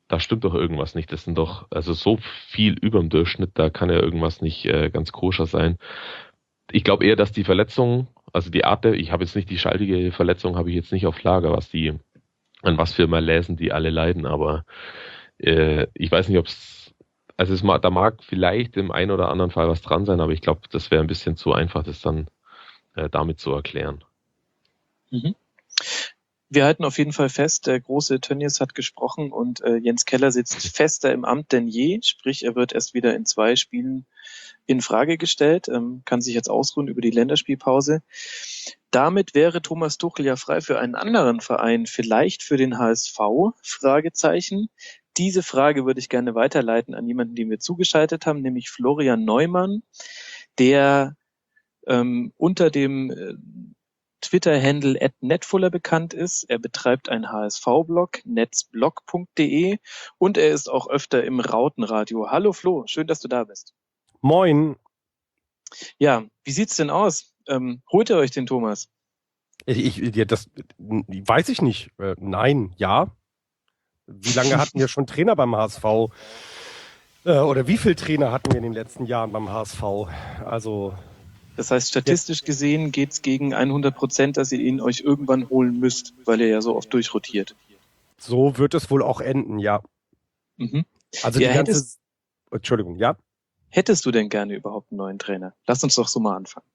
da stimmt doch irgendwas nicht. Das sind doch, also so viel überm Durchschnitt, da kann ja irgendwas nicht ganz koscher sein. Ich glaube eher, dass die Verletzung, also die Art ich habe jetzt nicht die schaltige Verletzung, habe ich jetzt nicht auf Lager, an was für Malaisen die alle leiden, aber ich weiß nicht, ob es, da mag vielleicht im einen oder anderen Fall was dran sein, aber ich glaube, das wäre ein bisschen zu einfach, das dann damit zu erklären. Mhm. Wir halten auf jeden Fall fest, der große Tönnies hat gesprochen und Jens Keller sitzt fester im Amt denn je, sprich er wird erst wieder in 2 Spielen in Frage gestellt, kann sich jetzt ausruhen über die Länderspielpause. Damit wäre Thomas Tuchel ja frei für einen anderen Verein, vielleicht für den HSV? Fragezeichen. Diese Frage würde ich gerne weiterleiten an jemanden, den wir zugeschaltet haben, nämlich Florian Neumann, der unter dem Twitter-Handle @netfuller bekannt ist. Er betreibt einen HSV-Blog, netzblog.de, und er ist auch öfter im Rautenradio. Hallo Flo, schön, dass du da bist. Moin. Ja, wie sieht's denn aus? Holt ihr euch den Thomas? Das weiß ich nicht. Nein, ja. Wie lange hatten wir schon Trainer beim HSV? Oder wie viele Trainer hatten wir in den letzten Jahren beim HSV? Also das heißt, statistisch gesehen geht's gegen 100%, dass ihr ihn euch irgendwann holen müsst, weil er ja so oft durchrotiert. So wird es wohl auch enden, ja. Mhm. Also Ja, die ganze... Entschuldigung, ja? Hättest du denn gerne überhaupt einen neuen Trainer? Lass uns doch so mal anfangen.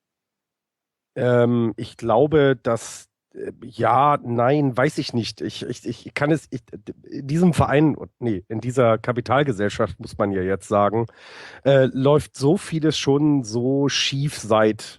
Ich glaube, dass ja, nein, weiß ich nicht. Ich kann es, in diesem Verein, in dieser Kapitalgesellschaft, muss man ja jetzt sagen, läuft so vieles schon so schief seit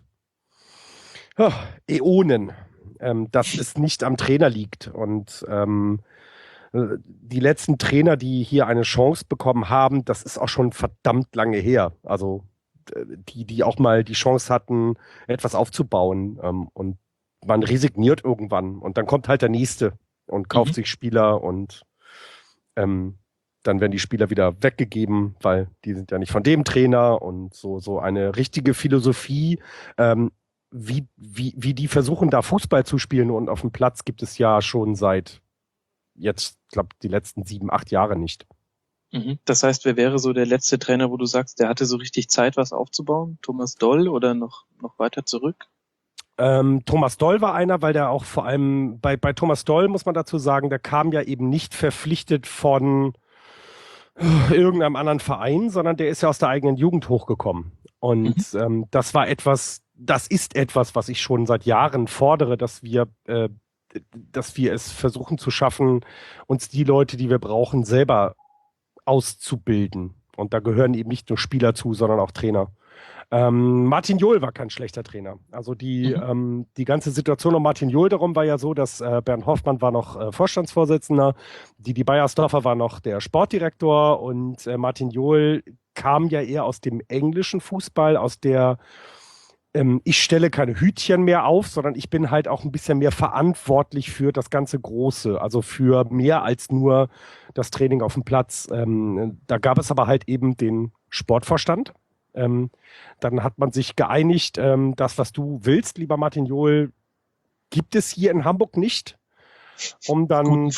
Äonen, dass es nicht am Trainer liegt. Und die letzten Trainer, die hier eine Chance bekommen haben, das ist auch schon verdammt lange her. Also die auch mal die Chance hatten, etwas aufzubauen. Und man resigniert irgendwann und dann kommt halt der Nächste und kauft sich Spieler und dann werden die Spieler wieder weggegeben, weil die sind ja nicht von dem Trainer, und so eine richtige Philosophie, wie die versuchen, da Fußball zu spielen und auf dem Platz, gibt es ja schon seit jetzt, glaube die letzten 7, 8 Jahre nicht. Das heißt, wer wäre so der letzte Trainer, wo du sagst, der hatte so richtig Zeit, was aufzubauen? Thomas Doll oder noch weiter zurück? Thomas Doll war einer, weil der auch vor allem bei Thomas Doll, muss man dazu sagen, der kam ja eben nicht verpflichtet von irgendeinem anderen Verein, sondern der ist ja aus der eigenen Jugend hochgekommen. Und das ist etwas, was ich schon seit Jahren fordere, dass wir es versuchen zu schaffen, uns die Leute, die wir brauchen, selber auszubilden. Und da gehören eben nicht nur Spieler zu, sondern auch Trainer. Martin Jol war kein schlechter Trainer. Also die ganze Situation um Martin Jol darum war ja so, dass Bernd Hoffmann war noch Vorstandsvorsitzender, Didi Beiersdorfer war noch der Sportdirektor, und Martin Jol kam ja eher aus dem englischen Fußball, aus der ich stelle keine Hütchen mehr auf, sondern ich bin halt auch ein bisschen mehr verantwortlich für das ganze Große, also für mehr als nur das Training auf dem Platz. Da gab es aber halt eben den Sportvorstand. Dann hat man sich geeinigt, das, was du willst, lieber Martin Jol, gibt es hier in Hamburg nicht. Um dann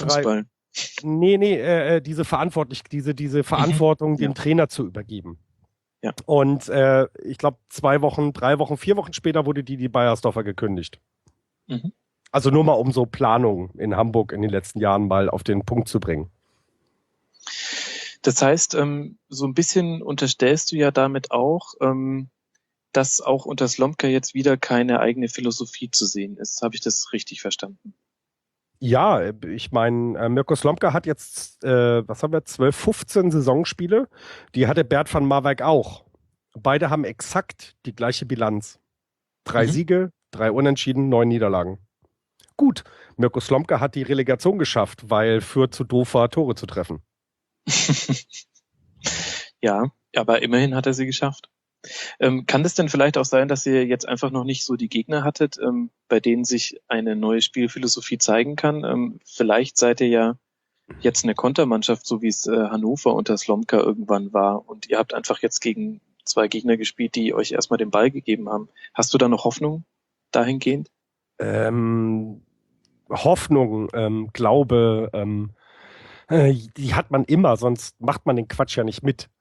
diese Verantwortung dem Trainer zu übergeben. Ja. Und ich glaube 2 Wochen, 3 Wochen, 4 Wochen später wurde Didi Beiersdorfer gekündigt. Also nur mal, um so Planung in Hamburg in den letzten Jahren mal auf den Punkt zu bringen. Das heißt, so ein bisschen unterstellst du ja damit auch, dass auch unter Slomka jetzt wieder keine eigene Philosophie zu sehen ist. Habe ich das richtig verstanden? Ja, ich meine, Mirko Slomka hat jetzt, 12, 15 Saisonspiele. Die hatte Bert van Marwijk auch. Beide haben exakt die gleiche Bilanz. 3 Siege, 3 Unentschieden, 9 Niederlagen. Gut, Mirko Slomka hat die Relegation geschafft, weil Fürth zu doof war, Tore zu treffen. Ja, aber immerhin hat er sie geschafft. Kann das denn vielleicht auch sein, dass ihr jetzt einfach noch nicht so die Gegner hattet, bei denen sich eine neue Spielphilosophie zeigen kann? Vielleicht seid ihr ja jetzt eine Kontermannschaft, so wie es Hannover unter Slomka irgendwann war, und ihr habt einfach jetzt gegen 2 Gegner gespielt, die euch erstmal den Ball gegeben haben. Hast du da noch Hoffnung dahingehend? Hoffnung, Glaube, Die hat man immer, sonst macht man den Quatsch ja nicht mit.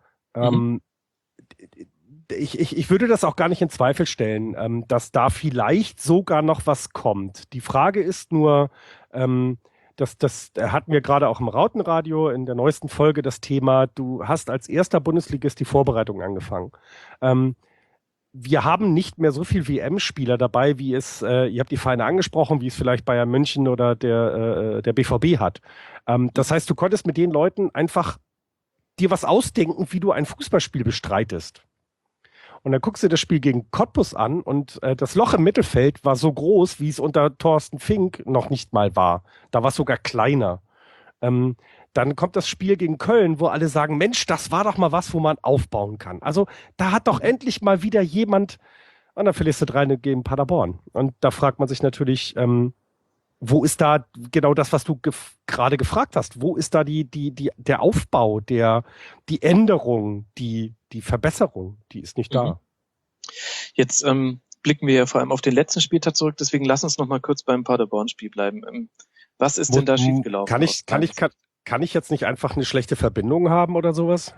Ich würde das auch gar nicht in Zweifel stellen, dass da vielleicht sogar noch was kommt. Die Frage ist nur, das hatten wir gerade auch im Rautenradio in der neuesten Folge das Thema, du hast als erster Bundesligist die Vorbereitung angefangen. Wir haben nicht mehr so viel WM-Spieler dabei, wie es, ihr habt die Vereine angesprochen, wie es vielleicht Bayern München oder der BVB hat. Das heißt, du konntest mit den Leuten einfach dir was ausdenken, wie du ein Fußballspiel bestreitest. Und dann guckst du das Spiel gegen Cottbus an und das Loch im Mittelfeld war so groß, wie es unter Thorsten Fink noch nicht mal war. Da war es sogar kleiner. Dann kommt das Spiel gegen Köln, wo alle sagen, Mensch, das war doch mal was, wo man aufbauen kann. Also da hat doch endlich mal wieder jemand, und dann verlierst du 3 gegen Paderborn. Und da fragt man sich natürlich, wo ist da genau das, was du gerade gefragt hast? Wo ist da der Aufbau, die Änderung, die Verbesserung? Die ist nicht da. Jetzt blicken wir ja vor allem auf den letzten Spieltag zurück, deswegen lass uns noch mal kurz beim Paderborn-Spiel bleiben. Was ist denn da schiefgelaufen? Kann ich jetzt nicht einfach eine schlechte Verbindung haben oder sowas?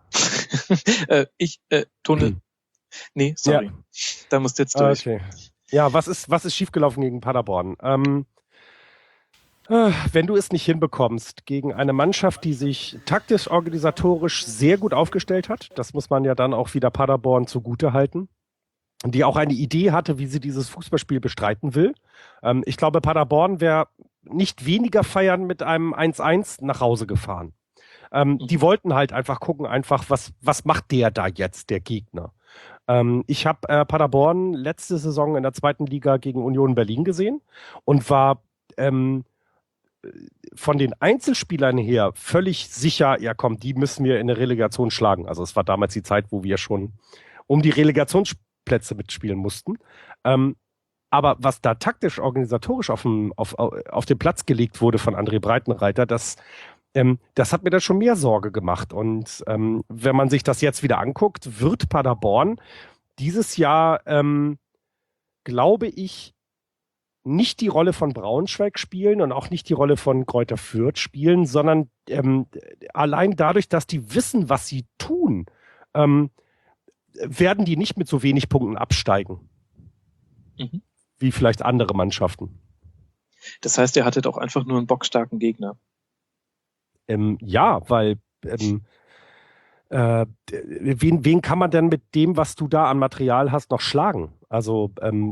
Tunnel. Nee, sorry. Ja. Da musst du jetzt durch. Okay. Ja, was ist schiefgelaufen gegen Paderborn? Wenn du es nicht hinbekommst gegen eine Mannschaft, die sich taktisch, organisatorisch sehr gut aufgestellt hat, das muss man ja dann auch wieder Paderborn zugute halten, die auch eine Idee hatte, wie sie dieses Fußballspiel bestreiten will. Ich glaube, Paderborn wäre nicht weniger feiern mit einem 1-1 nach Hause gefahren. Die wollten halt einfach gucken, was macht der da jetzt, der Gegner. Ich habe Paderborn letzte Saison in der 2. Liga gegen Union Berlin gesehen und war von den Einzelspielern her völlig sicher, ja komm, die müssen wir in der Relegation schlagen. Also es war damals die Zeit, wo wir schon um die Relegationsplätze mitspielen mussten. Aber was da taktisch, organisatorisch auf den Platz gelegt wurde von André Breitenreiter, das hat mir dann schon mehr Sorge gemacht. Und wenn man sich das jetzt wieder anguckt, wird Paderborn dieses Jahr, glaube ich, nicht die Rolle von Braunschweig spielen und auch nicht die Rolle von Greuther Fürth spielen, sondern allein dadurch, dass die wissen, was sie tun, werden die nicht mit so wenig Punkten absteigen. Wie vielleicht andere Mannschaften. Das heißt, ihr hattet auch einfach nur einen bockstarken Gegner. Ja, weil wen kann man denn mit dem, was du da an Material hast, noch schlagen? Also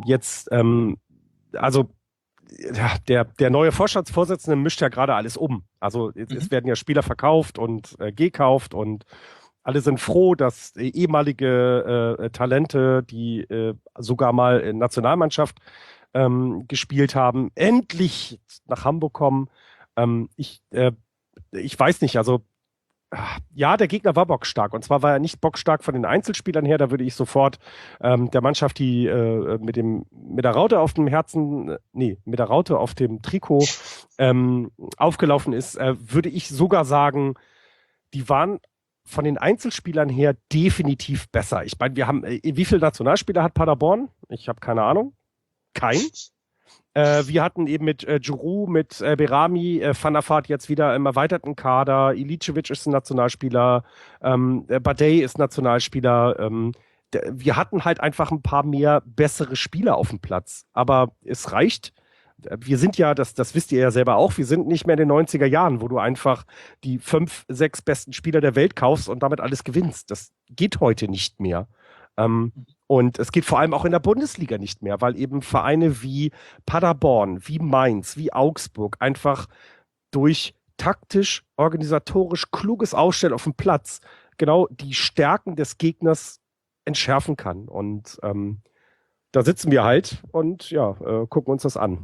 der neue Vorstandsvorsitzende mischt ja gerade alles um. Also es werden ja Spieler verkauft und gekauft und alle sind froh, dass ehemalige Talente, die sogar mal in Nationalmannschaft gespielt haben, endlich nach Hamburg kommen. Ich weiß nicht, also ja, der Gegner war bockstark. Und zwar war er nicht bockstark von den Einzelspielern her. Da würde ich sofort der Mannschaft, die mit der Raute auf dem mit der Raute auf dem Trikot aufgelaufen ist, würde ich sogar sagen, die waren von den Einzelspielern her definitiv besser. Ich meine, wir haben, wie viele Nationalspieler hat Paderborn? Ich habe keine Ahnung. Kein. Wir hatten eben mit Giroud, mit Berami, Van der Vaart jetzt wieder im erweiterten Kader. Ilicevic ist ein Nationalspieler. Badei ist Nationalspieler. Wir hatten halt einfach ein paar mehr bessere Spieler auf dem Platz. Aber es reicht. Wir sind ja, das wisst ihr ja selber auch, wir sind nicht mehr in den 90er Jahren, wo du einfach die 5, 6 besten Spieler der Welt kaufst und damit alles gewinnst. Das geht heute nicht mehr. Und es geht vor allem auch in der Bundesliga nicht mehr, weil eben Vereine wie Paderborn, wie Mainz, wie Augsburg einfach durch taktisch, organisatorisch kluges Aufstellen auf dem Platz genau die Stärken des Gegners entschärfen kann. Und da sitzen wir halt und ja, gucken uns das an.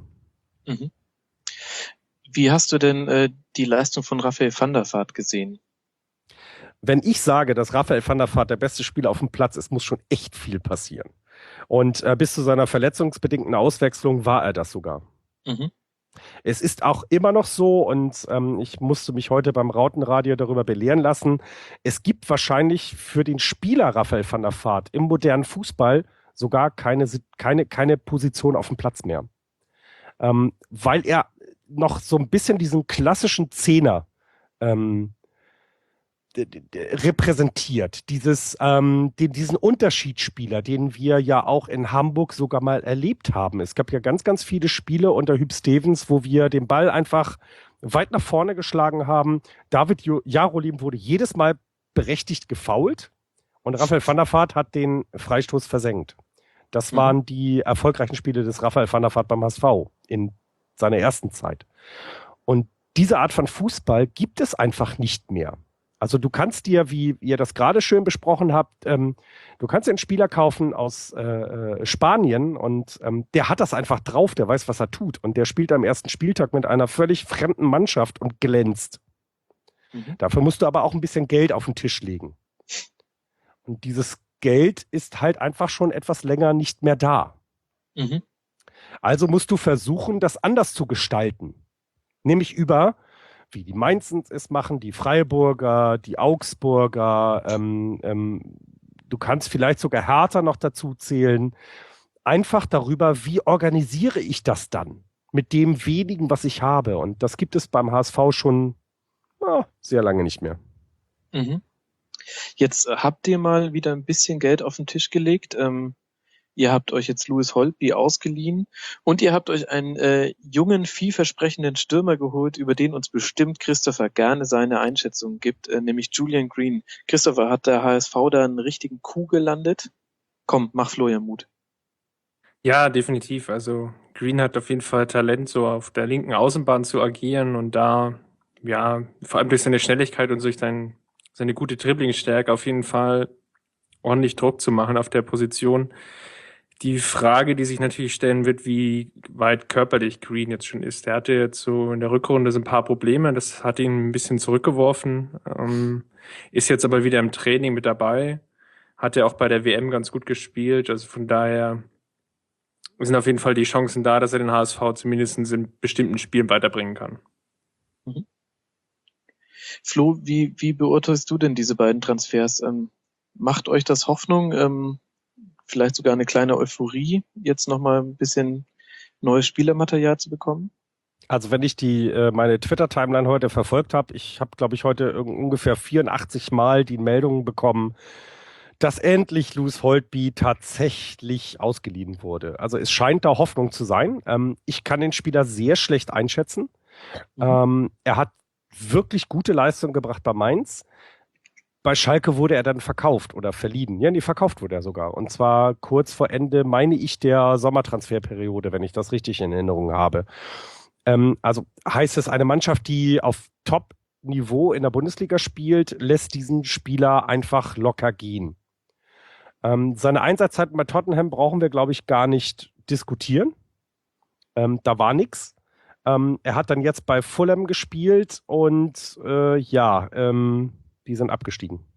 Wie hast du denn die Leistung von Raphael van der Vaart gesehen? Wenn ich sage, dass Raphael van der Vaart der beste Spieler auf dem Platz ist, muss schon echt viel passieren. Und bis zu seiner verletzungsbedingten Auswechslung war er das sogar. Es ist auch immer noch so, und ich musste mich heute beim Rautenradio darüber belehren lassen, es gibt wahrscheinlich für den Spieler Raphael van der Vaart im modernen Fußball sogar keine Position auf dem Platz mehr. Weil er noch so ein bisschen diesen klassischen Zehner repräsentiert. Diesen Unterschiedsspieler, den wir ja auch in Hamburg sogar mal erlebt haben. Es gab ja ganz, ganz viele Spiele unter Hüb Stevens, wo wir den Ball einfach weit nach vorne geschlagen haben. David Jarolim wurde jedes Mal berechtigt gefoult und Raphael van der Vaart hat den Freistoß versenkt. Das waren die erfolgreichen Spiele des Raphael van der Vaart beim HSV in seiner ersten Zeit. Und diese Art von Fußball gibt es einfach nicht mehr. Also du kannst dir, wie ihr das gerade schön besprochen habt, du kannst dir einen Spieler kaufen aus Spanien und der hat das einfach drauf, der weiß, was er tut. Und der spielt am ersten Spieltag mit einer völlig fremden Mannschaft und glänzt. Dafür musst du aber auch ein bisschen Geld auf den Tisch legen. Und dieses Geld ist halt einfach schon etwas länger nicht mehr da. Also musst du versuchen, das anders zu gestalten. Nämlich über, wie die Mainzens es machen, die Freiburger, die Augsburger, du kannst vielleicht sogar Hertha noch dazu zählen. Einfach darüber, wie organisiere ich das dann mit dem wenigen, was ich habe. Und das gibt es beim HSV schon sehr lange nicht mehr. Jetzt habt ihr mal wieder ein bisschen Geld auf den Tisch gelegt. Ihr habt euch jetzt Louis Holtby ausgeliehen und ihr habt euch einen jungen, vielversprechenden Stürmer geholt, über den uns bestimmt Christopher gerne seine Einschätzung gibt, nämlich Julian Green. Christopher, hat der HSV da einen richtigen Coup gelandet? Komm, mach Florian Mut. Ja, definitiv. Also Green hat auf jeden Fall Talent, so auf der linken Außenbahn zu agieren und da, ja, vor allem durch seine Schnelligkeit und durch seine gute Dribblingstärke auf jeden Fall ordentlich Druck zu machen auf der Position. Die Frage, die sich natürlich stellen wird, wie weit körperlich Green jetzt schon ist. Der hatte jetzt so in der Rückrunde so ein paar Probleme, das hat ihn ein bisschen zurückgeworfen, ist jetzt aber wieder im Training mit dabei, hat er auch bei der WM ganz gut gespielt, also von daher sind auf jeden Fall die Chancen da, dass er den HSV zumindest in bestimmten Spielen weiterbringen kann. Flo, wie beurteilst du denn diese beiden Transfers? Macht euch das Hoffnung, vielleicht sogar eine kleine Euphorie, jetzt nochmal ein bisschen neues Spielermaterial zu bekommen? Also wenn ich meine Twitter-Timeline heute verfolgt habe, ich habe, glaube ich, heute ungefähr 84 Mal die Meldungen bekommen, dass endlich Louis Holtby tatsächlich ausgeliehen wurde. Also es scheint da Hoffnung zu sein. Ich kann den Spieler sehr schlecht einschätzen. Er hat wirklich gute Leistung gebracht bei Mainz. Bei Schalke wurde er dann verkauft oder verliehen. Ja, nee, verkauft wurde er sogar. Und zwar kurz vor Ende, meine ich, der Sommertransferperiode, wenn ich das richtig in Erinnerung habe. Also heißt es, eine Mannschaft, die auf Top-Niveau in der Bundesliga spielt, lässt diesen Spieler einfach locker gehen. Seine Einsatzzeiten bei Tottenham brauchen wir, glaube ich, gar nicht diskutieren. Da war nichts. Er hat dann jetzt bei Fulham gespielt und die sind abgestiegen.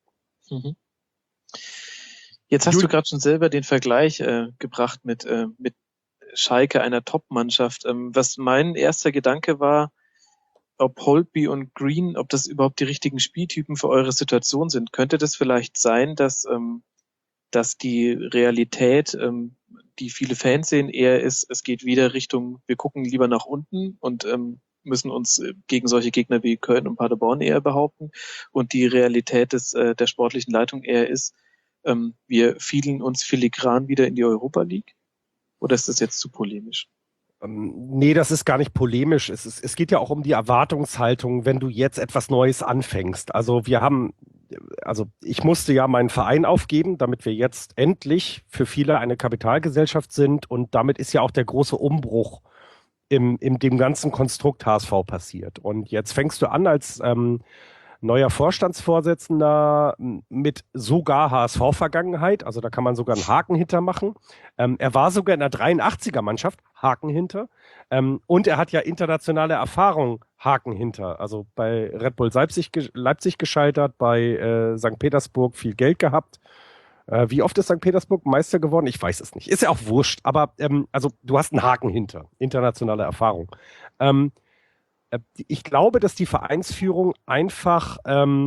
Jetzt hast du gerade schon selber den Vergleich gebracht mit Schalke, einer Top-Mannschaft. Was mein erster Gedanke war, ob Holtby und Green, ob das überhaupt die richtigen Spieltypen für eure Situation sind. Könnte das vielleicht sein, dass die Realität, die viele Fans sehen, eher ist, es geht wieder Richtung, wir gucken lieber nach unten und müssen uns gegen solche Gegner wie Köln und Paderborn eher behaupten. Und die Realität der sportlichen Leitung eher ist, wir fielen uns filigran wieder in die Europa League? Oder ist das jetzt zu polemisch? Nee, das ist gar nicht polemisch. Es geht ja auch um die Erwartungshaltung, wenn du jetzt etwas Neues anfängst. Also ich musste ja meinen Verein aufgeben, damit wir jetzt endlich für viele eine Kapitalgesellschaft sind. Und damit ist ja auch der große Umbruch in dem ganzen Konstrukt HSV passiert. Und jetzt fängst du an als neuer Vorstandsvorsitzender mit sogar HSV-Vergangenheit. Also da kann man sogar einen Haken hintermachen. Er war sogar in der 83er-Mannschaft, Haken hinter. Und er hat ja internationale Erfahrung, Haken hinter. Also bei Red Bull Leipzig gescheitert, bei St. Petersburg viel Geld gehabt. Wie oft ist St. Petersburg Meister geworden? Ich weiß es nicht. Ist ja auch wurscht. Aber also du hast einen Haken hinter. Internationale Erfahrung. Ich glaube, dass die Vereinsführung einfach,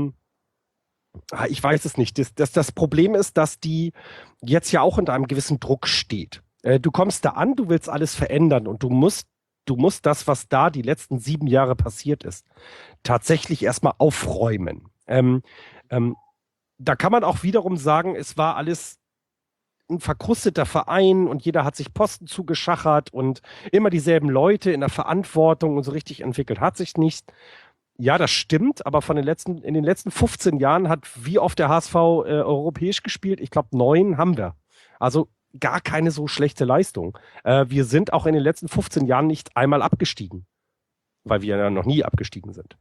ich weiß es nicht, das Problem ist, dass die jetzt ja auch unter einem gewissen Druck steht. Du kommst da an, du willst alles verändern und du musst du musst das, was da die letzten 7 Jahre passiert ist, tatsächlich erstmal aufräumen. Da kann man auch wiederum sagen, es war alles ein verkrusteter Verein und jeder hat sich Posten zugeschachert und immer dieselben Leute in der Verantwortung und so richtig entwickelt hat sich nicht. Ja, das stimmt, aber in den letzten 15 Jahren hat wie oft der HSV europäisch gespielt? Ich glaube, 9 haben wir. Also gar keine so schlechte Leistung. Wir sind auch in den letzten 15 Jahren nicht einmal abgestiegen, weil wir ja noch nie abgestiegen sind.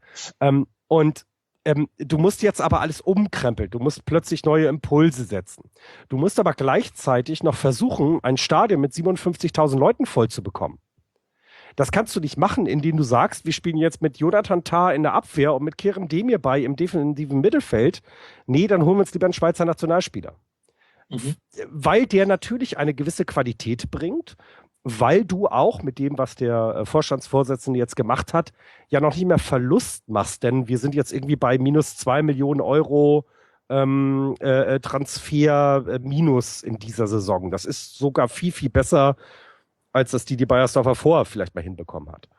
Du musst jetzt aber alles umkrempeln. Du musst plötzlich neue Impulse setzen. Du musst aber gleichzeitig noch versuchen, ein Stadion mit 57.000 Leuten voll zu bekommen. Das kannst du nicht machen, indem du sagst, wir spielen jetzt mit Jonathan Tah in der Abwehr und mit Kerem Demirbay im defensiven Mittelfeld. Nee, dann holen wir uns lieber einen Schweizer Nationalspieler. Weil der natürlich eine gewisse Qualität bringt, weil du auch mit dem, was der Vorstandsvorsitzende jetzt gemacht hat, ja noch nicht mehr Verlust machst, denn wir sind jetzt irgendwie bei minus 2 Millionen Euro Transfer minus in dieser Saison. Das ist sogar viel, viel besser, als das die Beiersdorfer vorher vielleicht mal hinbekommen hat.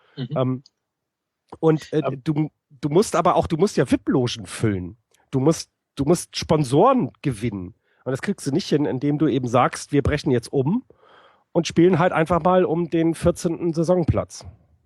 Du musst ja VIP-Logen füllen. Du musst Sponsoren gewinnen. Und das kriegst du nicht hin, indem du eben sagst, wir brechen jetzt um und spielen halt einfach mal um den 14. Saisonplatz.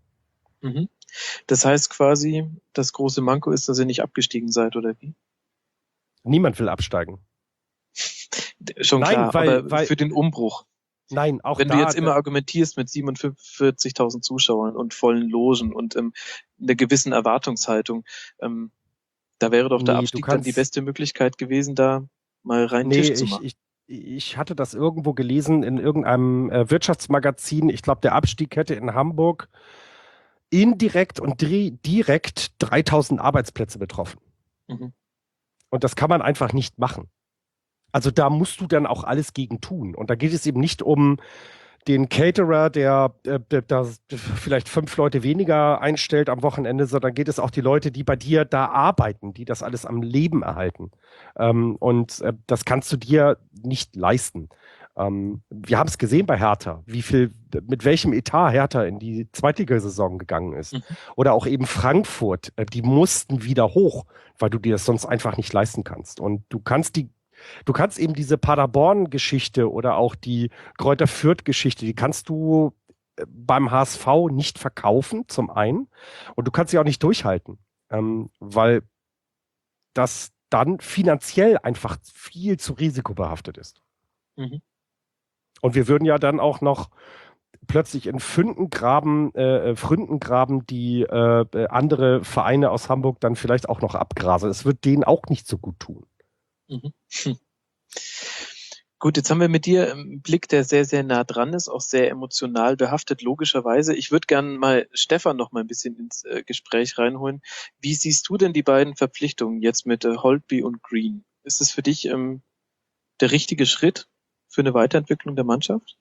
Das heißt quasi, das große Manko ist, dass ihr nicht abgestiegen seid, oder wie? Niemand will absteigen. Schon Nein, klar, aber für den Umbruch. Nein, auch wenn du jetzt immer argumentierst mit 47.000 Zuschauern und vollen Logen und einer gewissen Erwartungshaltung, da wäre doch der Abstieg dann die beste Möglichkeit gewesen, da mal rein Tisch zu machen. Ich hatte das irgendwo gelesen in irgendeinem Wirtschaftsmagazin. Ich glaube, der Abstieg hätte in Hamburg indirekt und direkt 3.000 Arbeitsplätze betroffen. Und das kann man einfach nicht machen. Also da musst du dann auch alles gegen tun. Und da geht es eben nicht um den Caterer, der vielleicht 5 Leute weniger einstellt am Wochenende, sondern geht es auch die Leute, die bei dir da arbeiten, die das alles am Leben erhalten. Das kannst du dir nicht leisten. Wir haben es gesehen bei Hertha, mit welchem Etat Hertha in die Zweitligasaison gegangen ist. Oder auch eben Frankfurt, die mussten wieder hoch, weil du dir das sonst einfach nicht leisten kannst. Und du kannst eben diese Paderborn-Geschichte oder auch die Greuther Fürth-Geschichte, die kannst du beim HSV nicht verkaufen, zum einen. Und du kannst sie auch nicht durchhalten, weil das dann finanziell einfach viel zu risikobehaftet ist. Und wir würden ja dann auch noch plötzlich in Pfründen graben, die andere Vereine aus Hamburg dann vielleicht auch noch abgrasen. Es wird denen auch nicht so gut tun. Gut, jetzt haben wir mit dir einen Blick, der sehr, sehr nah dran ist, auch sehr emotional behaftet, logischerweise. Ich würde gerne mal Stefan noch mal ein bisschen ins Gespräch reinholen. Wie siehst du denn die beiden Verpflichtungen jetzt mit Holtby und Green? Ist es für dich der richtige Schritt für eine Weiterentwicklung der Mannschaft?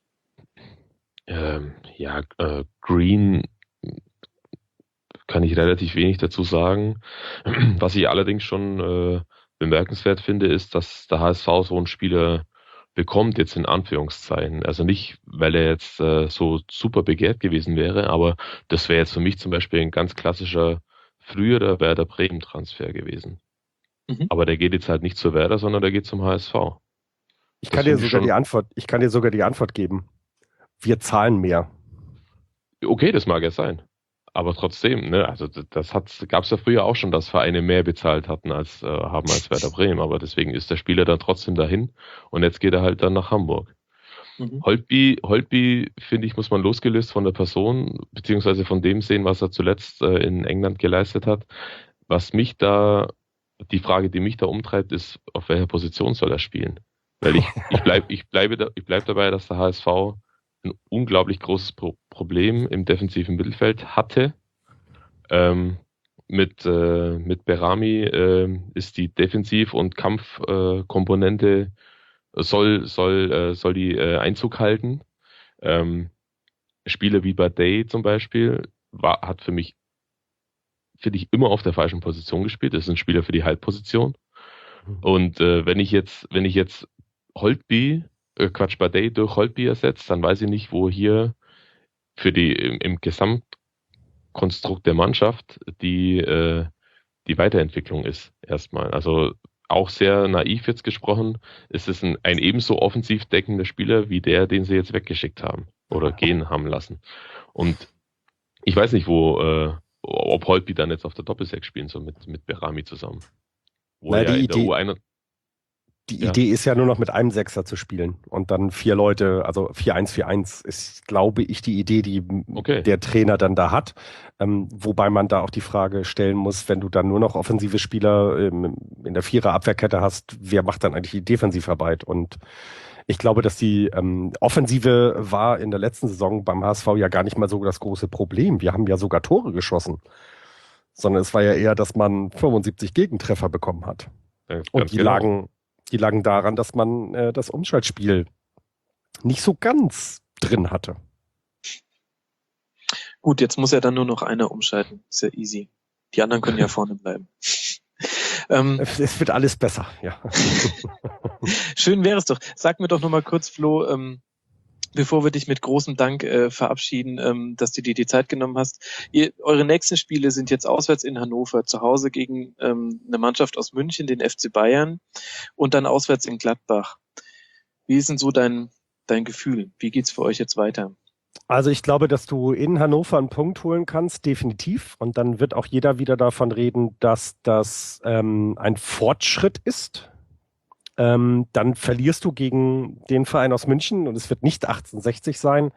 Green kann ich relativ wenig dazu sagen. Was ich allerdings schon bemerkenswert finde, ist, dass der HSV so einen Spieler bekommt, jetzt in Anführungszeichen. Also nicht, weil er jetzt so super begehrt gewesen wäre, aber das wäre jetzt für mich zum Beispiel ein ganz klassischer früherer Werder Bremen-Transfer gewesen. Aber der geht jetzt halt nicht zu Werder, sondern der geht zum HSV. Ich kann dir sogar die Antwort geben. Wir zahlen mehr. Okay, das mag ja sein. Aber trotzdem, ne, also gab es ja früher auch schon, dass Vereine mehr bezahlt hatten als Werder Bremen. Aber deswegen ist der Spieler dann trotzdem dahin und jetzt geht er halt dann nach Hamburg. Holtby, finde ich, muss man losgelöst von der Person beziehungsweise von dem sehen, was er zuletzt in England geleistet hat. Die Frage, die mich da umtreibt, ist, auf welcher Position soll er spielen? Weil ich bleibe dabei, dass der HSV ein unglaublich großes Problem im defensiven Mittelfeld hatte. Mit Berami ist die Defensiv- und Kampfkomponente soll die Einzug halten. Spieler wie Badei zum Beispiel hat für mich, finde ich, immer auf der falschen Position gespielt. Das ist ein Spieler für die Halbposition. Und wenn ich jetzt Badei durch Holtby ersetzt, dann weiß ich nicht, wo hier im Gesamtkonstrukt der Mannschaft die Weiterentwicklung ist erstmal. Also auch sehr naiv jetzt gesprochen, ist es ein ebenso offensiv deckender Spieler wie der, den sie jetzt weggeschickt haben oder gehen haben lassen. Und ich weiß nicht, ob Holtby dann jetzt auf der Doppelsechs spielen soll mit Berami zusammen. Wo Na, er die in der U1 Die Ja. Idee ist ja nur noch mit einem Sechser zu spielen und dann 4 Leute, also 4-1-4-1 ist, glaube ich, die Idee, die Okay. der Trainer dann da hat. Wobei man da auch die Frage stellen muss, wenn du dann nur noch offensive Spieler in der Vierer-Abwehrkette hast, wer macht dann eigentlich die Defensivarbeit? Und ich glaube, dass die Offensive war in der letzten Saison beim HSV ja gar nicht mal so das große Problem. Wir haben ja sogar Tore geschossen. Sondern es war ja eher, dass man 75 Gegentreffer bekommen hat. Ganz Und die genau. lagen daran, dass man das Umschaltspiel nicht so ganz drin hatte. Gut, jetzt muss ja dann nur noch einer umschalten. Ist ja easy. Die anderen können ja vorne bleiben. Es wird alles besser, ja. Schön wäre es doch. Sag mir doch nochmal kurz, Flo, bevor wir dich mit großem Dank verabschieden, dass du dir die Zeit genommen hast. Eure nächsten Spiele sind jetzt auswärts in Hannover, zu Hause gegen eine Mannschaft aus München, den FC Bayern, und dann auswärts in Gladbach. Wie ist denn so dein Gefühl? Wie geht's für euch jetzt weiter? Also ich glaube, dass du in Hannover einen Punkt holen kannst, definitiv. Und dann wird auch jeder wieder davon reden, dass das ein Fortschritt ist. Dann verlierst du gegen den Verein aus München und es wird nicht 1860 sein.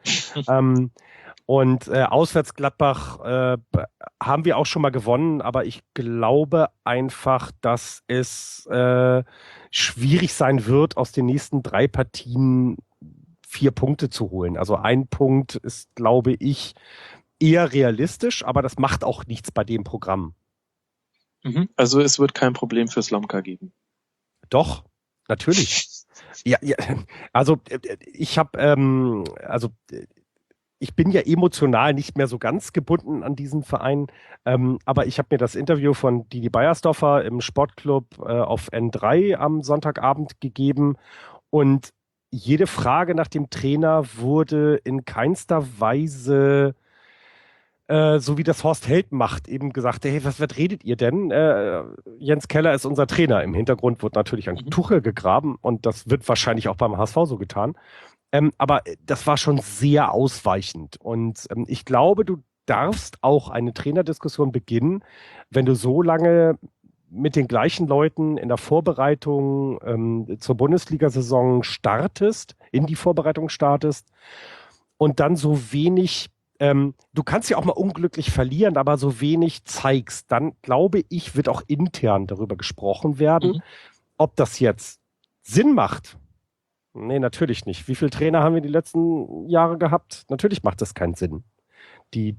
Und auswärts Gladbach haben wir auch schon mal gewonnen, aber ich glaube einfach, dass es schwierig sein wird, aus den nächsten 3 Partien 4 Punkte zu holen. Also 1 Punkt ist, glaube ich, eher realistisch, aber das macht auch nichts bei dem Programm. Also es wird kein Problem für Slomka geben. Doch, natürlich. Ja, also ich habe, ich bin ja emotional nicht mehr so ganz gebunden an diesen Verein, aber ich habe mir das Interview von Didi Beiersdorfer im Sportclub auf N3 am Sonntagabend gegeben und jede Frage nach dem Trainer wurde in keinster Weise so wie das Horst Held macht, eben gesagt, hey, was redet ihr denn? Jens Keller ist unser Trainer. Im Hintergrund wird natürlich ein Tuchel gegraben und das wird wahrscheinlich auch beim HSV so getan. Aber das war schon sehr ausweichend. Und ich glaube, du darfst auch eine Trainerdiskussion beginnen, wenn du so lange mit den gleichen Leuten in der Vorbereitung zur Bundesliga-Saison in die Vorbereitung startest und dann so wenig, du kannst ja auch mal unglücklich verlieren, aber so wenig zeigst, dann glaube ich, wird auch intern darüber gesprochen werden, ob das jetzt Sinn macht. Nee, natürlich nicht. Wie viele Trainer haben wir die letzten Jahre gehabt? Natürlich macht das keinen Sinn. Die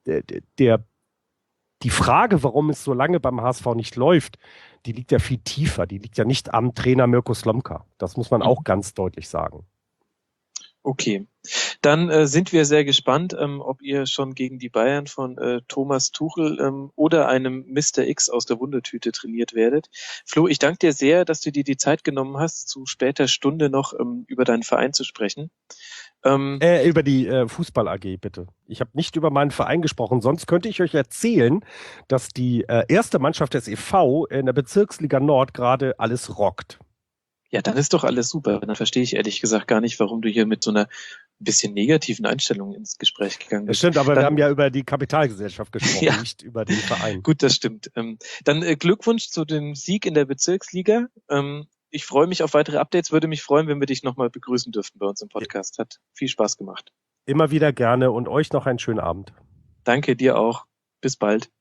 Frage, warum es so lange beim HSV nicht läuft, die liegt ja viel tiefer. Die liegt ja nicht am Trainer Mirko Slomka. Das muss man auch ganz deutlich sagen. Okay, dann sind wir sehr gespannt, ob ihr schon gegen die Bayern von Thomas Tuchel oder einem Mr. X aus der Wundertüte trainiert werdet. Flo, ich danke dir sehr, dass du dir die Zeit genommen hast, zu später Stunde noch über deinen Verein zu sprechen. Über die Fußball AG, bitte. Ich habe nicht über meinen Verein gesprochen, sonst könnte ich euch erzählen, dass die erste Mannschaft des e.V. in der Bezirksliga Nord gerade alles rockt. Ja, dann ist doch alles super. Dann verstehe ich ehrlich gesagt gar nicht, warum du hier mit so einer bisschen negativen Einstellung ins Gespräch gegangen bist. Das stimmt, aber wir haben ja über die Kapitalgesellschaft gesprochen, Ja. nicht über den Verein. Gut, das stimmt. Dann Glückwunsch zu dem Sieg in der Bezirksliga. Ich freue mich auf weitere Updates, würde mich freuen, wenn wir dich nochmal begrüßen dürften bei uns im Podcast. Hat viel Spaß gemacht. Immer wieder gerne und euch noch einen schönen Abend. Danke, dir auch. Bis bald.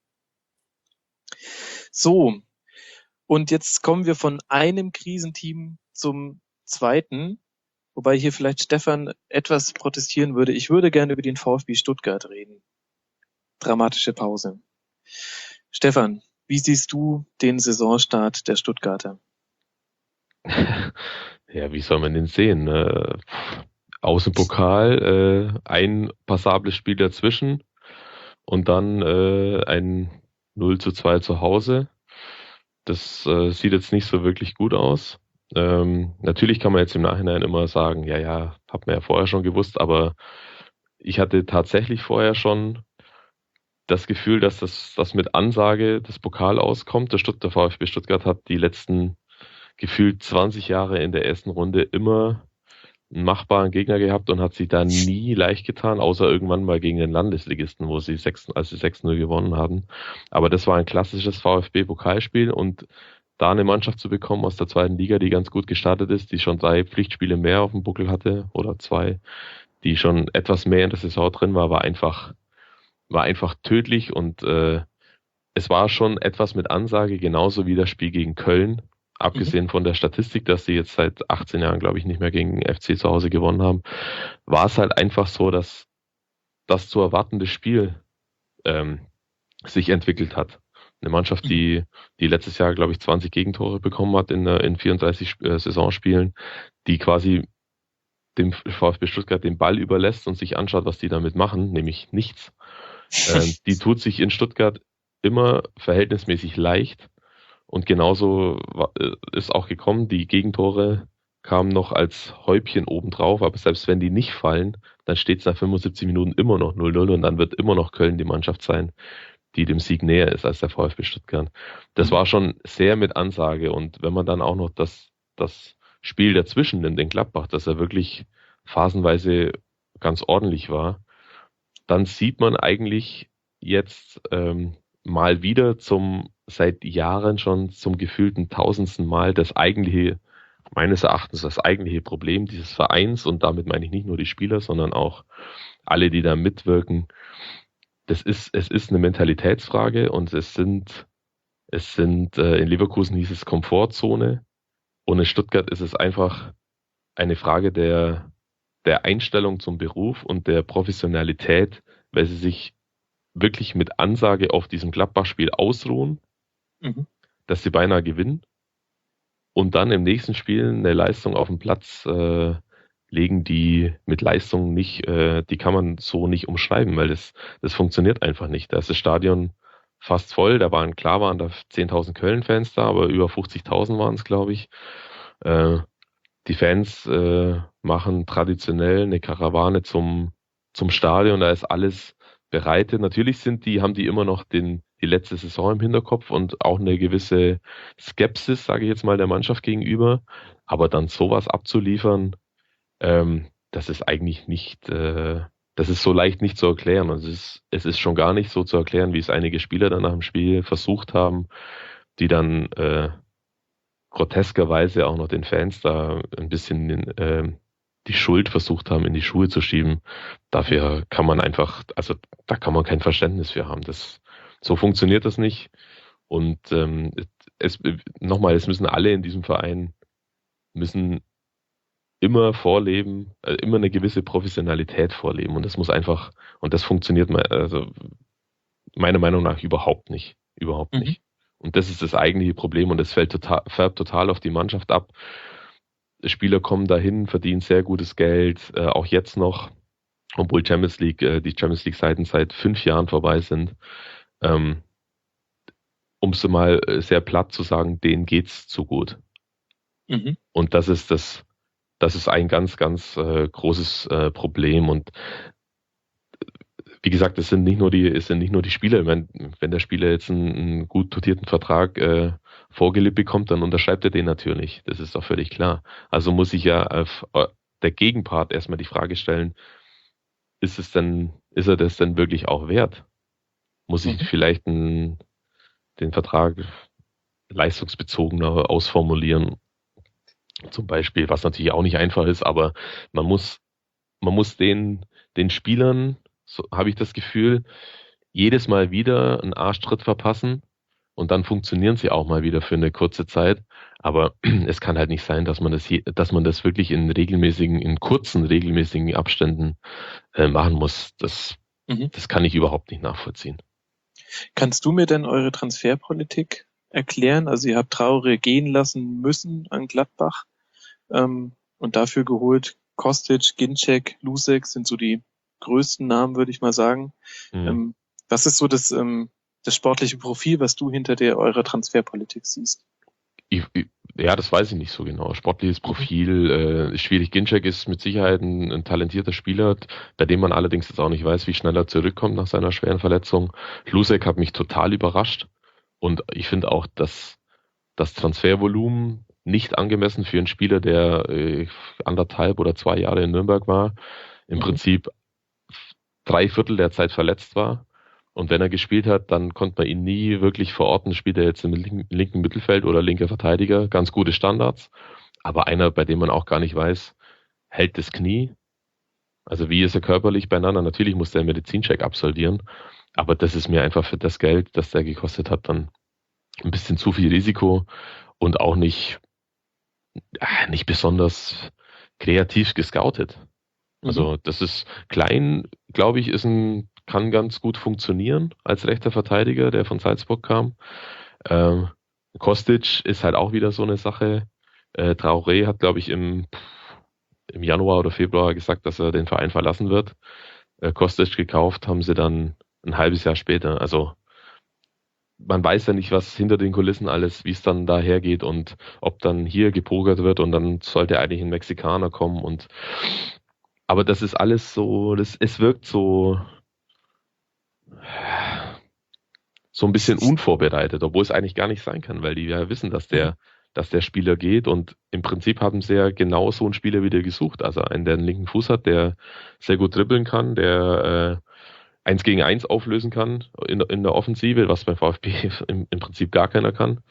So, und jetzt kommen wir von einem Krisenteam zum zweiten, wobei hier vielleicht Stefan etwas protestieren würde. Ich würde gerne über den VfB Stuttgart reden. Dramatische Pause. Stefan, wie siehst du den Saisonstart der Stuttgarter? Ja, wie soll man den sehen? Aus dem Pokal, ein passables Spiel dazwischen und dann ein 0:2 zu Hause. Das sieht jetzt nicht so wirklich gut aus. Natürlich kann man jetzt im Nachhinein immer sagen, ja, hat man ja vorher schon gewusst, aber ich hatte tatsächlich vorher schon das Gefühl, dass das mit Ansage das Pokal auskommt. Der VfB Stuttgart hat die letzten gefühlt 20 Jahre in der ersten Runde immer einen machbaren Gegner gehabt und hat sich da nie leicht getan, außer irgendwann mal gegen den Landesligisten, als sie 6-0 gewonnen hatten. Aber das war ein klassisches VfB-Pokalspiel und da eine Mannschaft zu bekommen aus der zweiten Liga, die ganz gut gestartet ist, die schon 3 Pflichtspiele mehr auf dem Buckel hatte oder 2, die schon etwas mehr in der Saison drin war einfach tödlich und es war schon etwas mit Ansage, genauso wie das Spiel gegen Köln. Abgesehen von der Statistik, dass sie jetzt seit 18 Jahren, glaube ich, nicht mehr gegen FC zu Hause gewonnen haben, war es halt einfach so, dass das zu erwartende Spiel sich entwickelt hat. Eine Mannschaft, die letztes Jahr, glaube ich, 20 Gegentore bekommen hat in 34 Saisonspielen, die quasi dem VfB Stuttgart den Ball überlässt und sich anschaut, was die damit machen, nämlich nichts. Die tut sich in Stuttgart immer verhältnismäßig leicht. Und genauso ist auch gekommen, die Gegentore kamen noch als Häubchen obendrauf, aber selbst wenn die nicht fallen, dann steht es nach 75 Minuten immer noch 0-0 und dann wird immer noch Köln die Mannschaft sein, die dem Sieg näher ist als der VfB Stuttgart. Das war schon sehr mit Ansage und wenn man dann auch noch das Spiel dazwischen nimmt, den Gladbach, dass er wirklich phasenweise ganz ordentlich war, dann sieht man eigentlich jetzt mal wieder seit Jahren schon zum gefühlten 1000. Mal meines Erachtens das eigentliche Problem dieses Vereins, und damit meine ich nicht nur die Spieler, sondern auch alle, die da mitwirken. Es ist eine Mentalitätsfrage und es sind in Leverkusen hieß es Komfortzone und in Stuttgart ist es einfach eine Frage der Einstellung zum Beruf und der Professionalität, weil sie sich wirklich mit Ansage auf diesem Gladbach-Spiel ausruhen, dass sie beinahe gewinnen und dann im nächsten Spiel eine Leistung auf den Platz legen, die mit Leistung nicht, die kann man so nicht umschreiben, weil das funktioniert einfach nicht. Da ist das Stadion fast voll, da waren da 10.000 Köln-Fans da, aber über 50.000 waren es, glaube ich. Die Fans machen traditionell eine Karawane zum Stadion, da ist alles bereitet. Natürlich haben die immer noch die letzte Saison im Hinterkopf und auch eine gewisse Skepsis, sage ich jetzt mal, der Mannschaft gegenüber. Aber dann sowas abzuliefern, das ist eigentlich nicht, das ist so leicht nicht zu erklären. Und es ist schon gar nicht so zu erklären, wie es einige Spieler dann nach dem Spiel versucht haben, die dann groteskerweise auch noch den Fans da ein bisschen die Schuld versucht haben, in die Schuhe zu schieben. Dafür kann man da kann man kein Verständnis für haben. So funktioniert das nicht. Und es müssen alle in diesem Verein immer vorleben, immer eine gewisse Professionalität vorleben. Und das muss einfach, und das funktioniert meiner Meinung nach überhaupt nicht. Überhaupt nicht. Und das ist das eigentliche Problem und es färbt total auf die Mannschaft ab. Spieler kommen dahin, verdienen sehr gutes Geld, auch jetzt noch, obwohl die Champions League-Seiten seit 5 Jahren vorbei sind. Um es mal sehr platt zu sagen, denen geht's zu gut. Und das ist ein ganz, ganz großes Problem. Und wie gesagt, es sind nicht nur die Spieler. Ich meine, wenn der Spieler jetzt einen gut dotierten Vertrag vorgelegt bekommt, dann unterschreibt er den natürlich. Das ist doch völlig klar. Also muss sich ja der Gegenpart erstmal die Frage stellen, ist er das denn wirklich auch wert? Muss ich vielleicht den Vertrag leistungsbezogener ausformulieren? Zum Beispiel, was natürlich auch nicht einfach ist, aber man muss den Spielern, so habe ich das Gefühl, jedes Mal wieder einen Arschtritt verpassen und dann funktionieren sie auch mal wieder für eine kurze Zeit. Aber es kann halt nicht sein, dass man das wirklich in kurzen, regelmäßigen Abständen machen muss. Das kann ich überhaupt nicht nachvollziehen. Kannst du mir denn eure Transferpolitik erklären? Also ihr habt Traoré gehen lassen müssen an Gladbach und dafür geholt Kostic, Ginczek, Lusek sind so die größten Namen, würde ich mal sagen. Was ist so das sportliche Profil, was du hinter eurer Transferpolitik siehst? Ja, das weiß ich nicht so genau. Sportliches Profil ist schwierig. Ginczek ist mit Sicherheit ein talentierter Spieler, bei dem man allerdings jetzt auch nicht weiß, wie schnell er zurückkommt nach seiner schweren Verletzung. Hlusek hat mich total überrascht und ich finde auch, dass das Transfervolumen nicht angemessen für einen Spieler, der 1,5 oder 2 Jahre in Nürnberg war, im Prinzip 3/4 der Zeit verletzt war. Und wenn er gespielt hat, dann konnte man ihn nie wirklich verorten. Spielt er jetzt im linken Mittelfeld oder linker Verteidiger? Ganz gute Standards. Aber einer, bei dem man auch gar nicht weiß, hält das Knie? Also wie ist er körperlich beieinander? Natürlich muss der einen Medizincheck absolvieren. Aber das ist mir einfach für das Geld, das der gekostet hat, dann ein bisschen zu viel Risiko und auch nicht besonders kreativ gescoutet. Also das ist klein, glaube ich, kann ganz gut funktionieren als rechter Verteidiger, der von Salzburg kam. Kostic ist halt auch wieder so eine Sache. Traoré hat, glaube ich, im Januar oder Februar gesagt, dass er den Verein verlassen wird. Kostic gekauft haben sie dann ein halbes Jahr später. Also man weiß ja nicht, was hinter den Kulissen alles, wie es dann dahergeht und ob dann hier gepokert wird und dann sollte eigentlich ein Mexikaner kommen aber das ist alles so, es wirkt so ein bisschen unvorbereitet, obwohl es eigentlich gar nicht sein kann, weil die ja wissen, dass der Spieler geht und im Prinzip haben sie ja genau so einen Spieler wieder gesucht. Also einen, der einen linken Fuß hat, der sehr gut dribbeln kann, der 1 gegen 1 auflösen kann in der Offensive, was beim VfB im Prinzip gar keiner kann.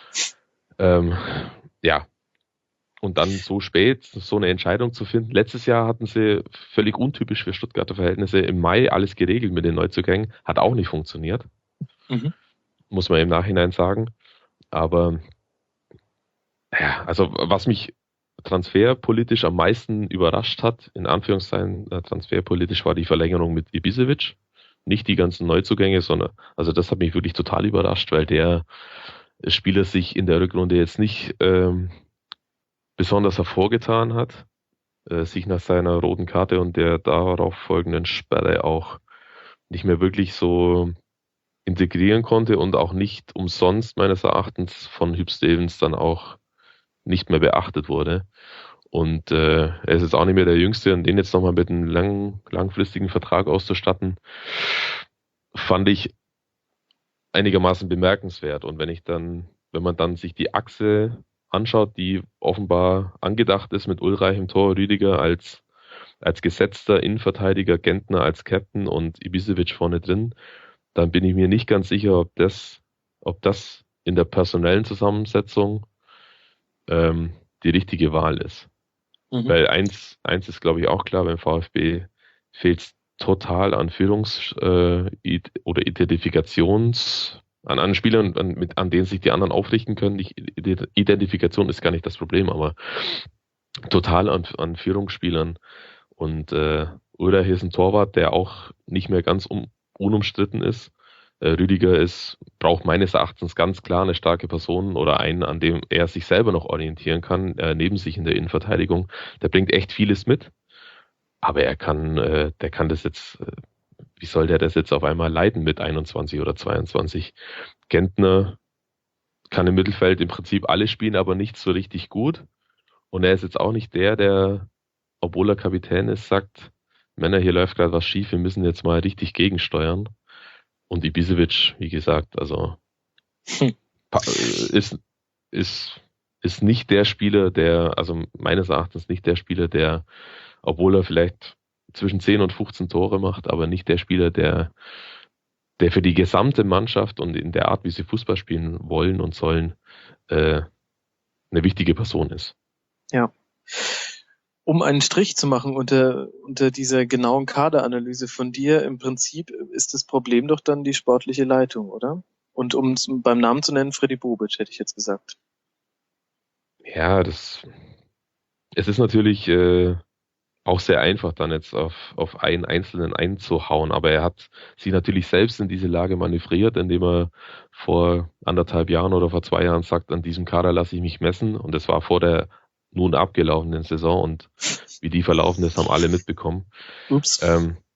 Ja. Und dann so spät so eine Entscheidung zu finden. Letztes Jahr hatten sie völlig untypisch für Stuttgarter Verhältnisse im Mai alles geregelt mit den Neuzugängen. Hat auch nicht funktioniert. Muss man im Nachhinein sagen. Aber ja, also was mich transferpolitisch am meisten überrascht hat, in Anführungszeichen transferpolitisch, war die Verlängerung mit Ibisevic. Nicht die ganzen Neuzugänge, sondern, also das hat mich wirklich total überrascht, weil der Spieler sich in der Rückrunde jetzt nicht besonders hervorgetan hat, sich nach seiner roten Karte und der darauf folgenden Sperre auch nicht mehr wirklich so integrieren konnte und auch nicht umsonst meines Erachtens von Hüb Stevens dann auch nicht mehr beachtet wurde. Und er ist jetzt auch nicht mehr der Jüngste und den jetzt nochmal mit einem langfristigen Vertrag auszustatten, fand ich einigermaßen bemerkenswert. Und wenn man dann sich die Achse anschaut, die offenbar angedacht ist mit Ulreich im Tor, Rüdiger als gesetzter Innenverteidiger, Gentner als Captain und Ibisevic vorne drin, dann bin ich mir nicht ganz sicher, ob das in der personellen Zusammensetzung die richtige Wahl ist. Weil eins ist, glaube ich, auch klar, beim VfB fehlt es total an oder an Spielern, an denen sich die anderen aufrichten können. Die Identifikation ist gar nicht das Problem, aber total an Führungsspielern. Und Ulreich ist ein Torwart, der auch nicht mehr ganz unumstritten ist. Rüdiger braucht meines Erachtens ganz klar eine starke Person oder einen, an dem er sich selber noch orientieren kann, neben sich in der Innenverteidigung. Der bringt echt vieles mit, aber der kann das jetzt, wie soll der das jetzt auf einmal leiten mit 21 oder 22? Gentner kann im Mittelfeld im Prinzip alles spielen, aber nicht so richtig gut. Und er ist jetzt auch nicht der, obwohl er Kapitän ist, sagt, Männer, hier läuft gerade was schief, wir müssen jetzt mal richtig gegensteuern. Und Ibisevic, wie gesagt, also ist nicht der Spieler, also meines Erachtens nicht der Spieler, der, obwohl er vielleicht zwischen 10 und 15 Tore macht, aber nicht der Spieler, der für die gesamte Mannschaft und in der Art, wie sie Fußball spielen wollen und sollen, eine wichtige Person ist. Ja. Um einen Strich zu machen unter dieser genauen Kaderanalyse von dir, im Prinzip ist das Problem doch dann die sportliche Leitung, oder? Und um es beim Namen zu nennen, Freddy Bobic, hätte ich jetzt gesagt. Ja, es ist natürlich auch sehr einfach, dann jetzt auf einen Einzelnen einzuhauen, aber er hat sich natürlich selbst in diese Lage manövriert, indem er vor 1,5 Jahren oder vor 2 Jahren sagt, an diesem Kader lasse ich mich messen, und das war vor der nun abgelaufenen Saison, und wie die verlaufen ist, haben alle mitbekommen. Ups.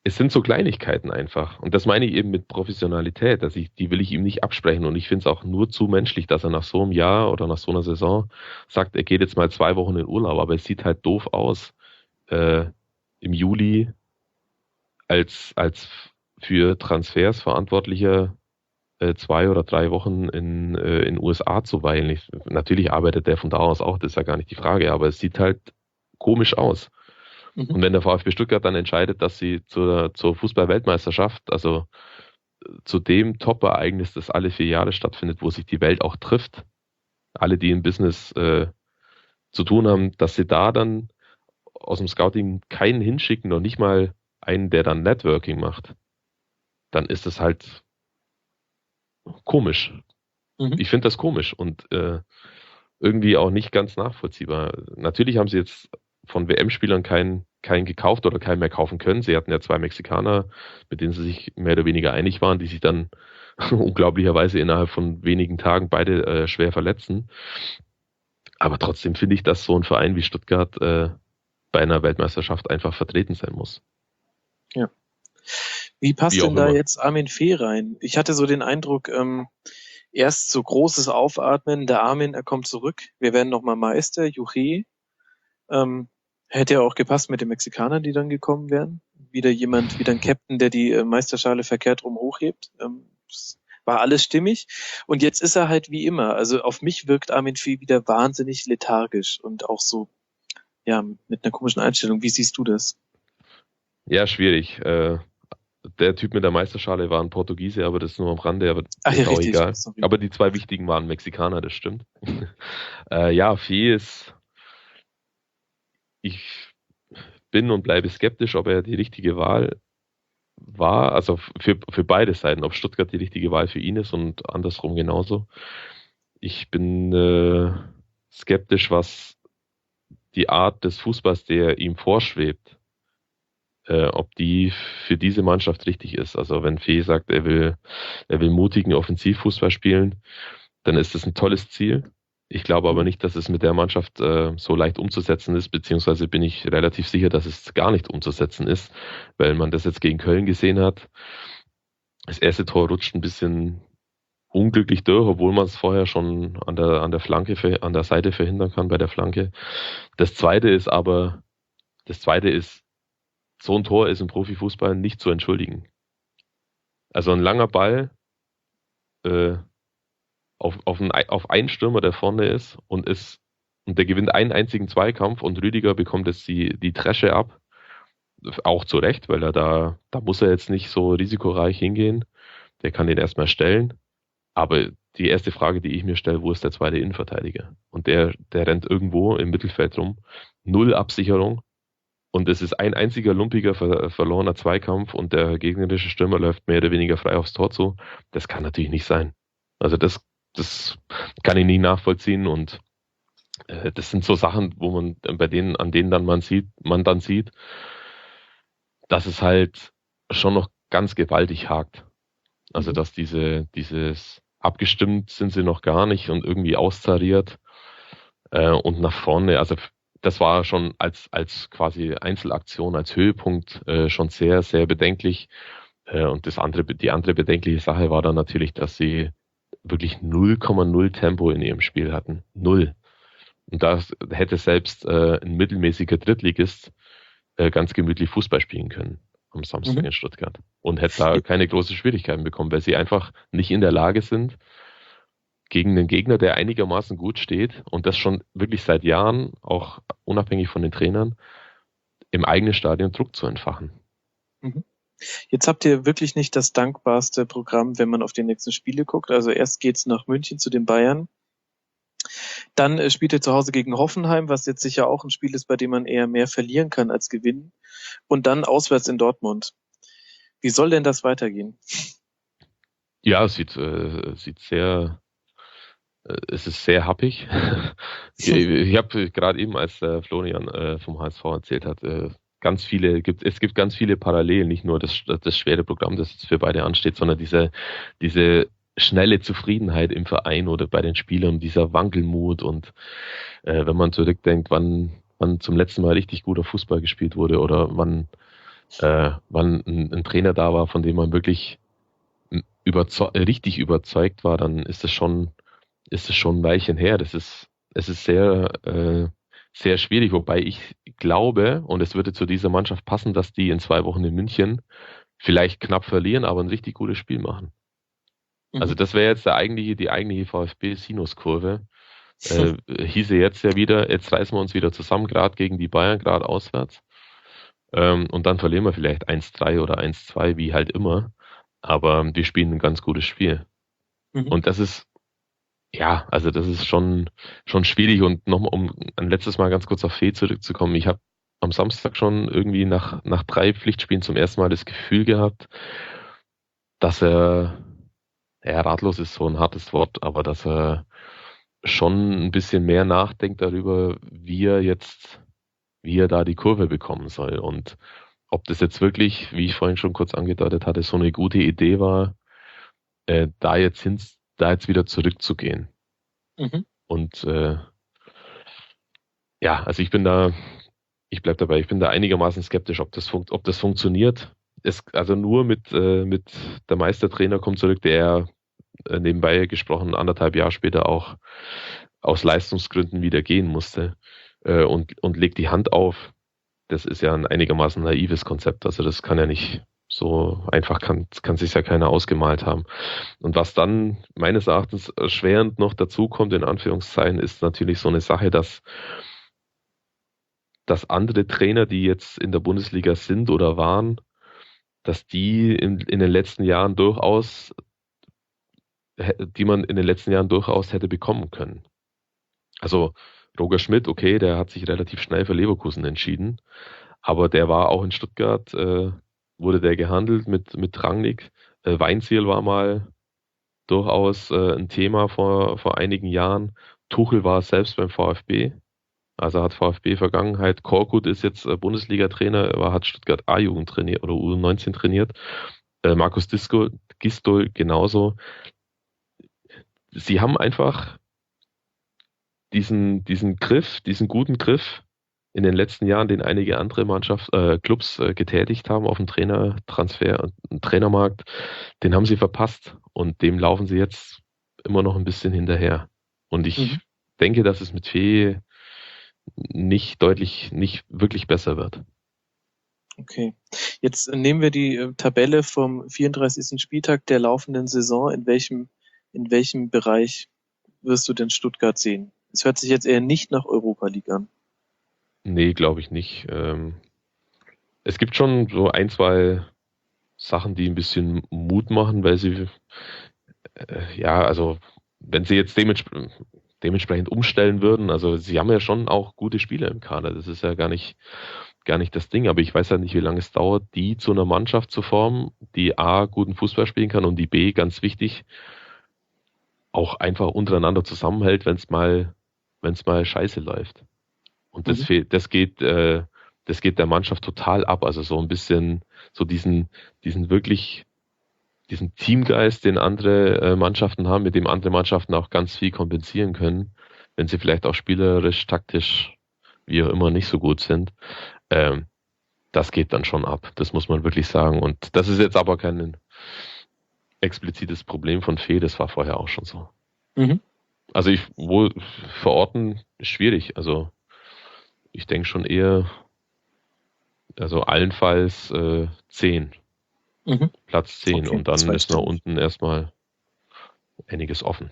es sind so Kleinigkeiten einfach. Und das meine ich eben mit Professionalität. Die will ich ihm nicht absprechen. Und ich finde es auch nur zu menschlich, dass er nach so einem Jahr oder nach so einer Saison sagt, er geht jetzt mal 2 Wochen in Urlaub. Aber es sieht halt doof aus, im Juli als für Transfers Verantwortlicher 2 oder 3 Wochen in USA zu weilen. Natürlich arbeitet der von da aus auch, das ist ja gar nicht die Frage, aber es sieht halt komisch aus. Und wenn der VfB Stuttgart dann entscheidet, dass sie zur Fußball-Weltmeisterschaft, also zu dem Top-Ereignis, das alle 4 Jahre stattfindet, wo sich die Welt auch trifft, alle, die im Business zu tun haben, dass sie da dann aus dem Scouting keinen hinschicken, noch nicht mal einen, der dann Networking macht, dann ist das halt komisch. Ich finde das komisch und irgendwie auch nicht ganz nachvollziehbar. Natürlich haben sie jetzt von WM-Spielern keinen gekauft oder keinen mehr kaufen können. Sie hatten ja 2 Mexikaner, mit denen sie sich mehr oder weniger einig waren, die sich dann unglaublicherweise innerhalb von wenigen Tagen beide schwer verletzen. Aber trotzdem finde ich, dass so ein Verein wie Stuttgart bei einer Weltmeisterschaft einfach vertreten sein muss. Ja. Wie passt Wie denn auch da immer. jetzt Armin Fee rein? Ich hatte so den Eindruck, erst so großes Aufatmen, der Armin, er kommt zurück, wir werden nochmal Meister, Juche. Hätte ja auch gepasst mit den Mexikanern, die dann gekommen wären. Wieder ein Captain, der die Meisterschale verkehrt rum hochhebt. Das war alles stimmig. Und jetzt ist er halt wie immer. Also auf mich wirkt Armin Fee wieder wahnsinnig lethargisch und auch so, ja, mit einer komischen Einstellung. Wie siehst du das? Ja, schwierig. Der Typ mit der Meisterschale war ein Portugiese, aber das ist nur am Rande, aber Ach ja, ist auch richtig. egal. Sorry. Aber die 2 wichtigen waren Mexikaner, das stimmt. Ja, Fee ist, ich bin und bleibe skeptisch, ob er die richtige Wahl war, also für beide Seiten, ob Stuttgart die richtige Wahl für ihn ist und andersrum genauso. Ich bin skeptisch, was die Art des Fußballs, der ihm vorschwebt, ob die für diese Mannschaft richtig ist. Also wenn Fee sagt, er will mutigen Offensivfußball spielen, dann ist das ein tolles Ziel. Ich glaube aber nicht, dass es mit der Mannschaft so leicht umzusetzen ist, beziehungsweise bin ich relativ sicher, dass es gar nicht umzusetzen ist, weil man das jetzt gegen Köln gesehen hat. Das erste Tor rutscht ein bisschen unglücklich durch, obwohl man es vorher schon an der Flanke, an der Seite verhindern kann bei der Flanke. Das zweite ist, so ein Tor ist im Profifußball nicht zu entschuldigen. Also ein langer Ball auf einen Stürmer, der vorne ist und der gewinnt einen einzigen Zweikampf und Rüdiger bekommt jetzt die Tresche ab. Auch zu Recht, weil da muss er jetzt nicht so risikoreich hingehen. Der kann den erstmal stellen. Aber die erste Frage, die ich mir stelle, wo ist der zweite Innenverteidiger? Und der rennt irgendwo im Mittelfeld rum. 0 Absicherung. Und es ist ein einziger lumpiger, verlorener Zweikampf und der gegnerische Stürmer läuft mehr oder weniger frei aufs Tor zu. Das kann natürlich nicht sein. Also das kann ich nie nachvollziehen und das sind so Sachen, wo man an denen dann man dann sieht, dass es halt schon noch ganz gewaltig hakt. Also dass dieses abgestimmt sind sie noch gar nicht und irgendwie austariert und nach vorne, also das war schon als quasi Einzelaktion, als Höhepunkt schon sehr, sehr bedenklich. Und die andere bedenkliche Sache war dann natürlich, dass sie wirklich 0,0 Tempo in ihrem Spiel hatten. 0. Und da hätte selbst ein mittelmäßiger Drittligist ganz gemütlich Fußball spielen können am Samstag in Stuttgart. Und hätte da keine großen Schwierigkeiten bekommen, weil sie einfach nicht in der Lage sind, gegen einen Gegner, der einigermaßen gut steht und das schon wirklich seit Jahren, auch unabhängig von den Trainern, im eigenen Stadion Druck zu entfachen. Jetzt habt ihr wirklich nicht das dankbarste Programm, wenn man auf die nächsten Spiele guckt. Also erst geht's nach München zu den Bayern. Dann spielt ihr zu Hause gegen Hoffenheim, was jetzt sicher auch ein Spiel ist, bei dem man eher mehr verlieren kann als gewinnen. Und dann auswärts in Dortmund. Wie soll denn das weitergehen? Ja, es sieht sehr, es ist sehr happig. Ich habe gerade eben, als Florian vom HSV erzählt hat, es gibt ganz viele Parallelen, nicht nur das schwere Programm, das jetzt für beide ansteht, sondern diese schnelle Zufriedenheit im Verein oder bei den Spielern, dieser Wankelmut und wenn man zurückdenkt, wann zum letzten Mal richtig guter Fußball gespielt wurde oder wann wann ein Trainer da war, von dem man wirklich richtig überzeugt war, dann ist es schon ein Weilchen her. Es ist sehr, sehr schwierig, wobei ich glaube, und es würde zu dieser Mannschaft passen, dass die in 2 Wochen in München vielleicht knapp verlieren, aber ein richtig gutes Spiel machen. Also das wäre jetzt die eigentliche VfB-Sinuskurve. Hieße jetzt ja wieder, jetzt reißen wir uns wieder zusammen, gerade gegen die Bayern, gerade auswärts. Und dann verlieren wir vielleicht 1-3 oder 1-2, wie halt immer. Aber wir spielen ein ganz gutes Spiel. Und das ist, ja, also das ist schon schwierig. Und nochmal, um ein letztes Mal ganz kurz auf Fee zurückzukommen. Ich habe am Samstag schon irgendwie nach 3 Pflichtspielen zum ersten Mal das Gefühl gehabt, dass ratlos ist so ein hartes Wort, aber dass er schon ein bisschen mehr nachdenkt darüber, wie er da die Kurve bekommen soll. Und ob das jetzt wirklich, wie ich vorhin schon kurz angedeutet hatte, so eine gute Idee war, da jetzt wieder zurückzugehen. Und also ich bleib dabei, ich bin da einigermaßen skeptisch, ob das funktioniert. Also nur mit der Meistertrainer kommt zurück, der nebenbei gesprochen 1,5 Jahre später auch aus Leistungsgründen wieder gehen musste und legt die Hand auf. Das ist ja ein einigermaßen naives Konzept. Also das kann ja nicht so einfach, kann sich ja keiner ausgemalt haben. Und was dann meines Erachtens erschwerend noch dazu kommt, in Anführungszeichen, ist natürlich so eine Sache, dass andere Trainer, die jetzt in der Bundesliga sind oder waren, dass die in den letzten Jahren die man in den letzten Jahren durchaus hätte bekommen können. Also Roger Schmidt, okay, der hat sich relativ schnell für Leverkusen entschieden, aber der war auch in Stuttgart, wurde der gehandelt mit Rangnick. Weinzierl war mal durchaus ein Thema vor einigen Jahren. Tuchel war selbst beim VfB, also hat VfB-Vergangenheit. Korkut ist jetzt Bundesliga-Trainer, hat Stuttgart A-Jugend trainiert oder U19 trainiert. Markus Gistol genauso. Sie haben einfach diesen guten Griff in den letzten Jahren, den einige andere Clubs getätigt haben auf dem Trainertransfer und Trainermarkt, den haben sie verpasst und dem laufen sie jetzt immer noch ein bisschen hinterher. Und ich denke, dass es mit Fee nicht wirklich besser wird. Okay. Jetzt nehmen wir die Tabelle vom 34. Spieltag der laufenden Saison. In welchem Bereich wirst du denn Stuttgart sehen? Es hört sich jetzt eher nicht nach Europa League an. Nee, glaube ich nicht. Es gibt schon so 1, 2 Sachen, die ein bisschen Mut machen, weil sie, also wenn sie jetzt dementsprechend umstellen würden, also sie haben ja schon auch gute Spieler im Kader, das ist ja gar nicht das Ding, aber ich weiß ja nicht, wie lange es dauert, die zu einer Mannschaft zu formen, die A, guten Fußball spielen kann und die B, ganz wichtig, auch einfach untereinander zusammenhält, wenn es mal scheiße läuft. Und das geht der Mannschaft total ab. Also so ein bisschen so diesen Teamgeist, den andere Mannschaften haben, mit dem andere Mannschaften auch ganz viel kompensieren können, wenn sie vielleicht auch spielerisch, taktisch, wie auch immer, nicht so gut sind. Das geht dann schon ab. Das muss man wirklich sagen. Und das ist jetzt aber kein explizites Problem von Fee, das war vorher auch schon so. Also verorten ist schwierig. Also ich denke schon eher, also allenfalls 10. Platz 10 okay, und dann ist noch unten erstmal einiges offen.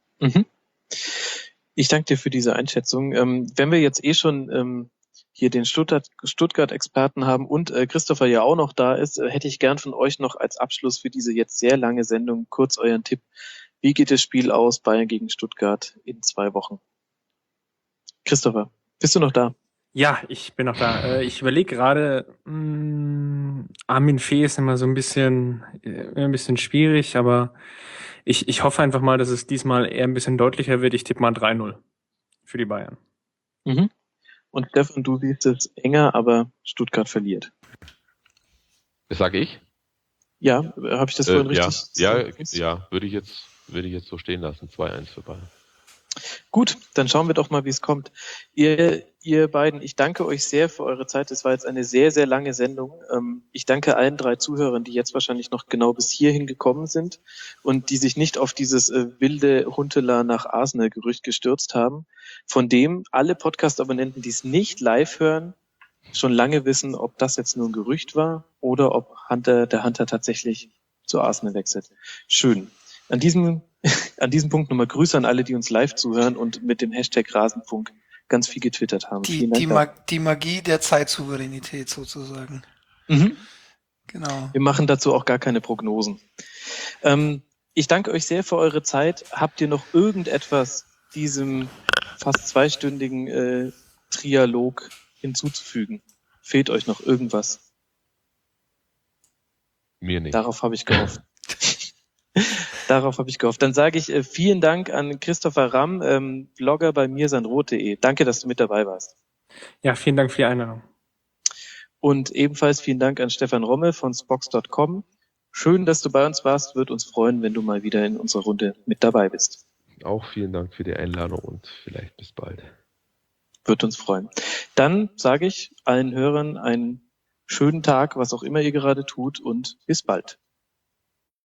Ich danke dir für diese Einschätzung. Wenn wir jetzt schon hier den Stuttgart-Experten haben und Christopher ja auch noch da ist, hätte ich gern von euch noch als Abschluss für diese jetzt sehr lange Sendung kurz euren Tipp. Wie geht das Spiel aus, Bayern gegen Stuttgart in 2 Wochen? Christopher, bist du noch da? Ja, ich bin noch da. Ich überlege gerade, Armin Fee ist immer so ein bisschen schwierig, aber ich hoffe einfach mal, dass es diesmal eher ein bisschen deutlicher wird. Ich tippe mal 3-0 für die Bayern. Und Stefan, du siehst es enger, aber Stuttgart verliert. Das sage ich? Ja, habe ich das vorhin richtig? Ja, würde ich jetzt so stehen lassen. 2-1 für Bayern. Gut, dann schauen wir doch mal, wie es kommt. Ihr beiden, ich danke euch sehr für eure Zeit. Es war jetzt eine sehr, sehr lange Sendung. Ich danke allen 3 Zuhörern, die jetzt wahrscheinlich noch genau bis hierhin gekommen sind und die sich nicht auf dieses wilde Huntela nach Arsenal-Gerücht gestürzt haben, von dem alle Podcast-Abonnenten, die es nicht live hören, schon lange wissen, ob das jetzt nur ein Gerücht war oder ob der Hunter tatsächlich zu Arsenal wechselt. Schön. An diesem Punkt nochmal Grüße an alle, die uns live zuhören und mit dem Hashtag Rasenfunk ganz viel getwittert haben. Vielen Dank. Die Magie der Zeitsouveränität sozusagen. Mhm. Genau. Wir machen dazu auch gar keine Prognosen. Ich danke euch sehr für eure Zeit. Habt ihr noch irgendetwas diesem fast 2-stündigen Trialog hinzuzufügen? Fehlt euch noch irgendwas? Mir nicht. Darauf habe ich gehofft. Dann sage ich vielen Dank an Christopher Ramm, Blogger bei mirsanroth.de. Danke, dass du mit dabei warst. Ja, vielen Dank für die Einladung. Und ebenfalls vielen Dank an Stefan Rommel von Spox.com. Schön, dass du bei uns warst. Wird uns freuen, wenn du mal wieder in unserer Runde mit dabei bist. Auch vielen Dank für die Einladung und vielleicht bis bald. Wird uns freuen. Dann sage ich allen Hörern einen schönen Tag, was auch immer ihr gerade tut, und bis bald.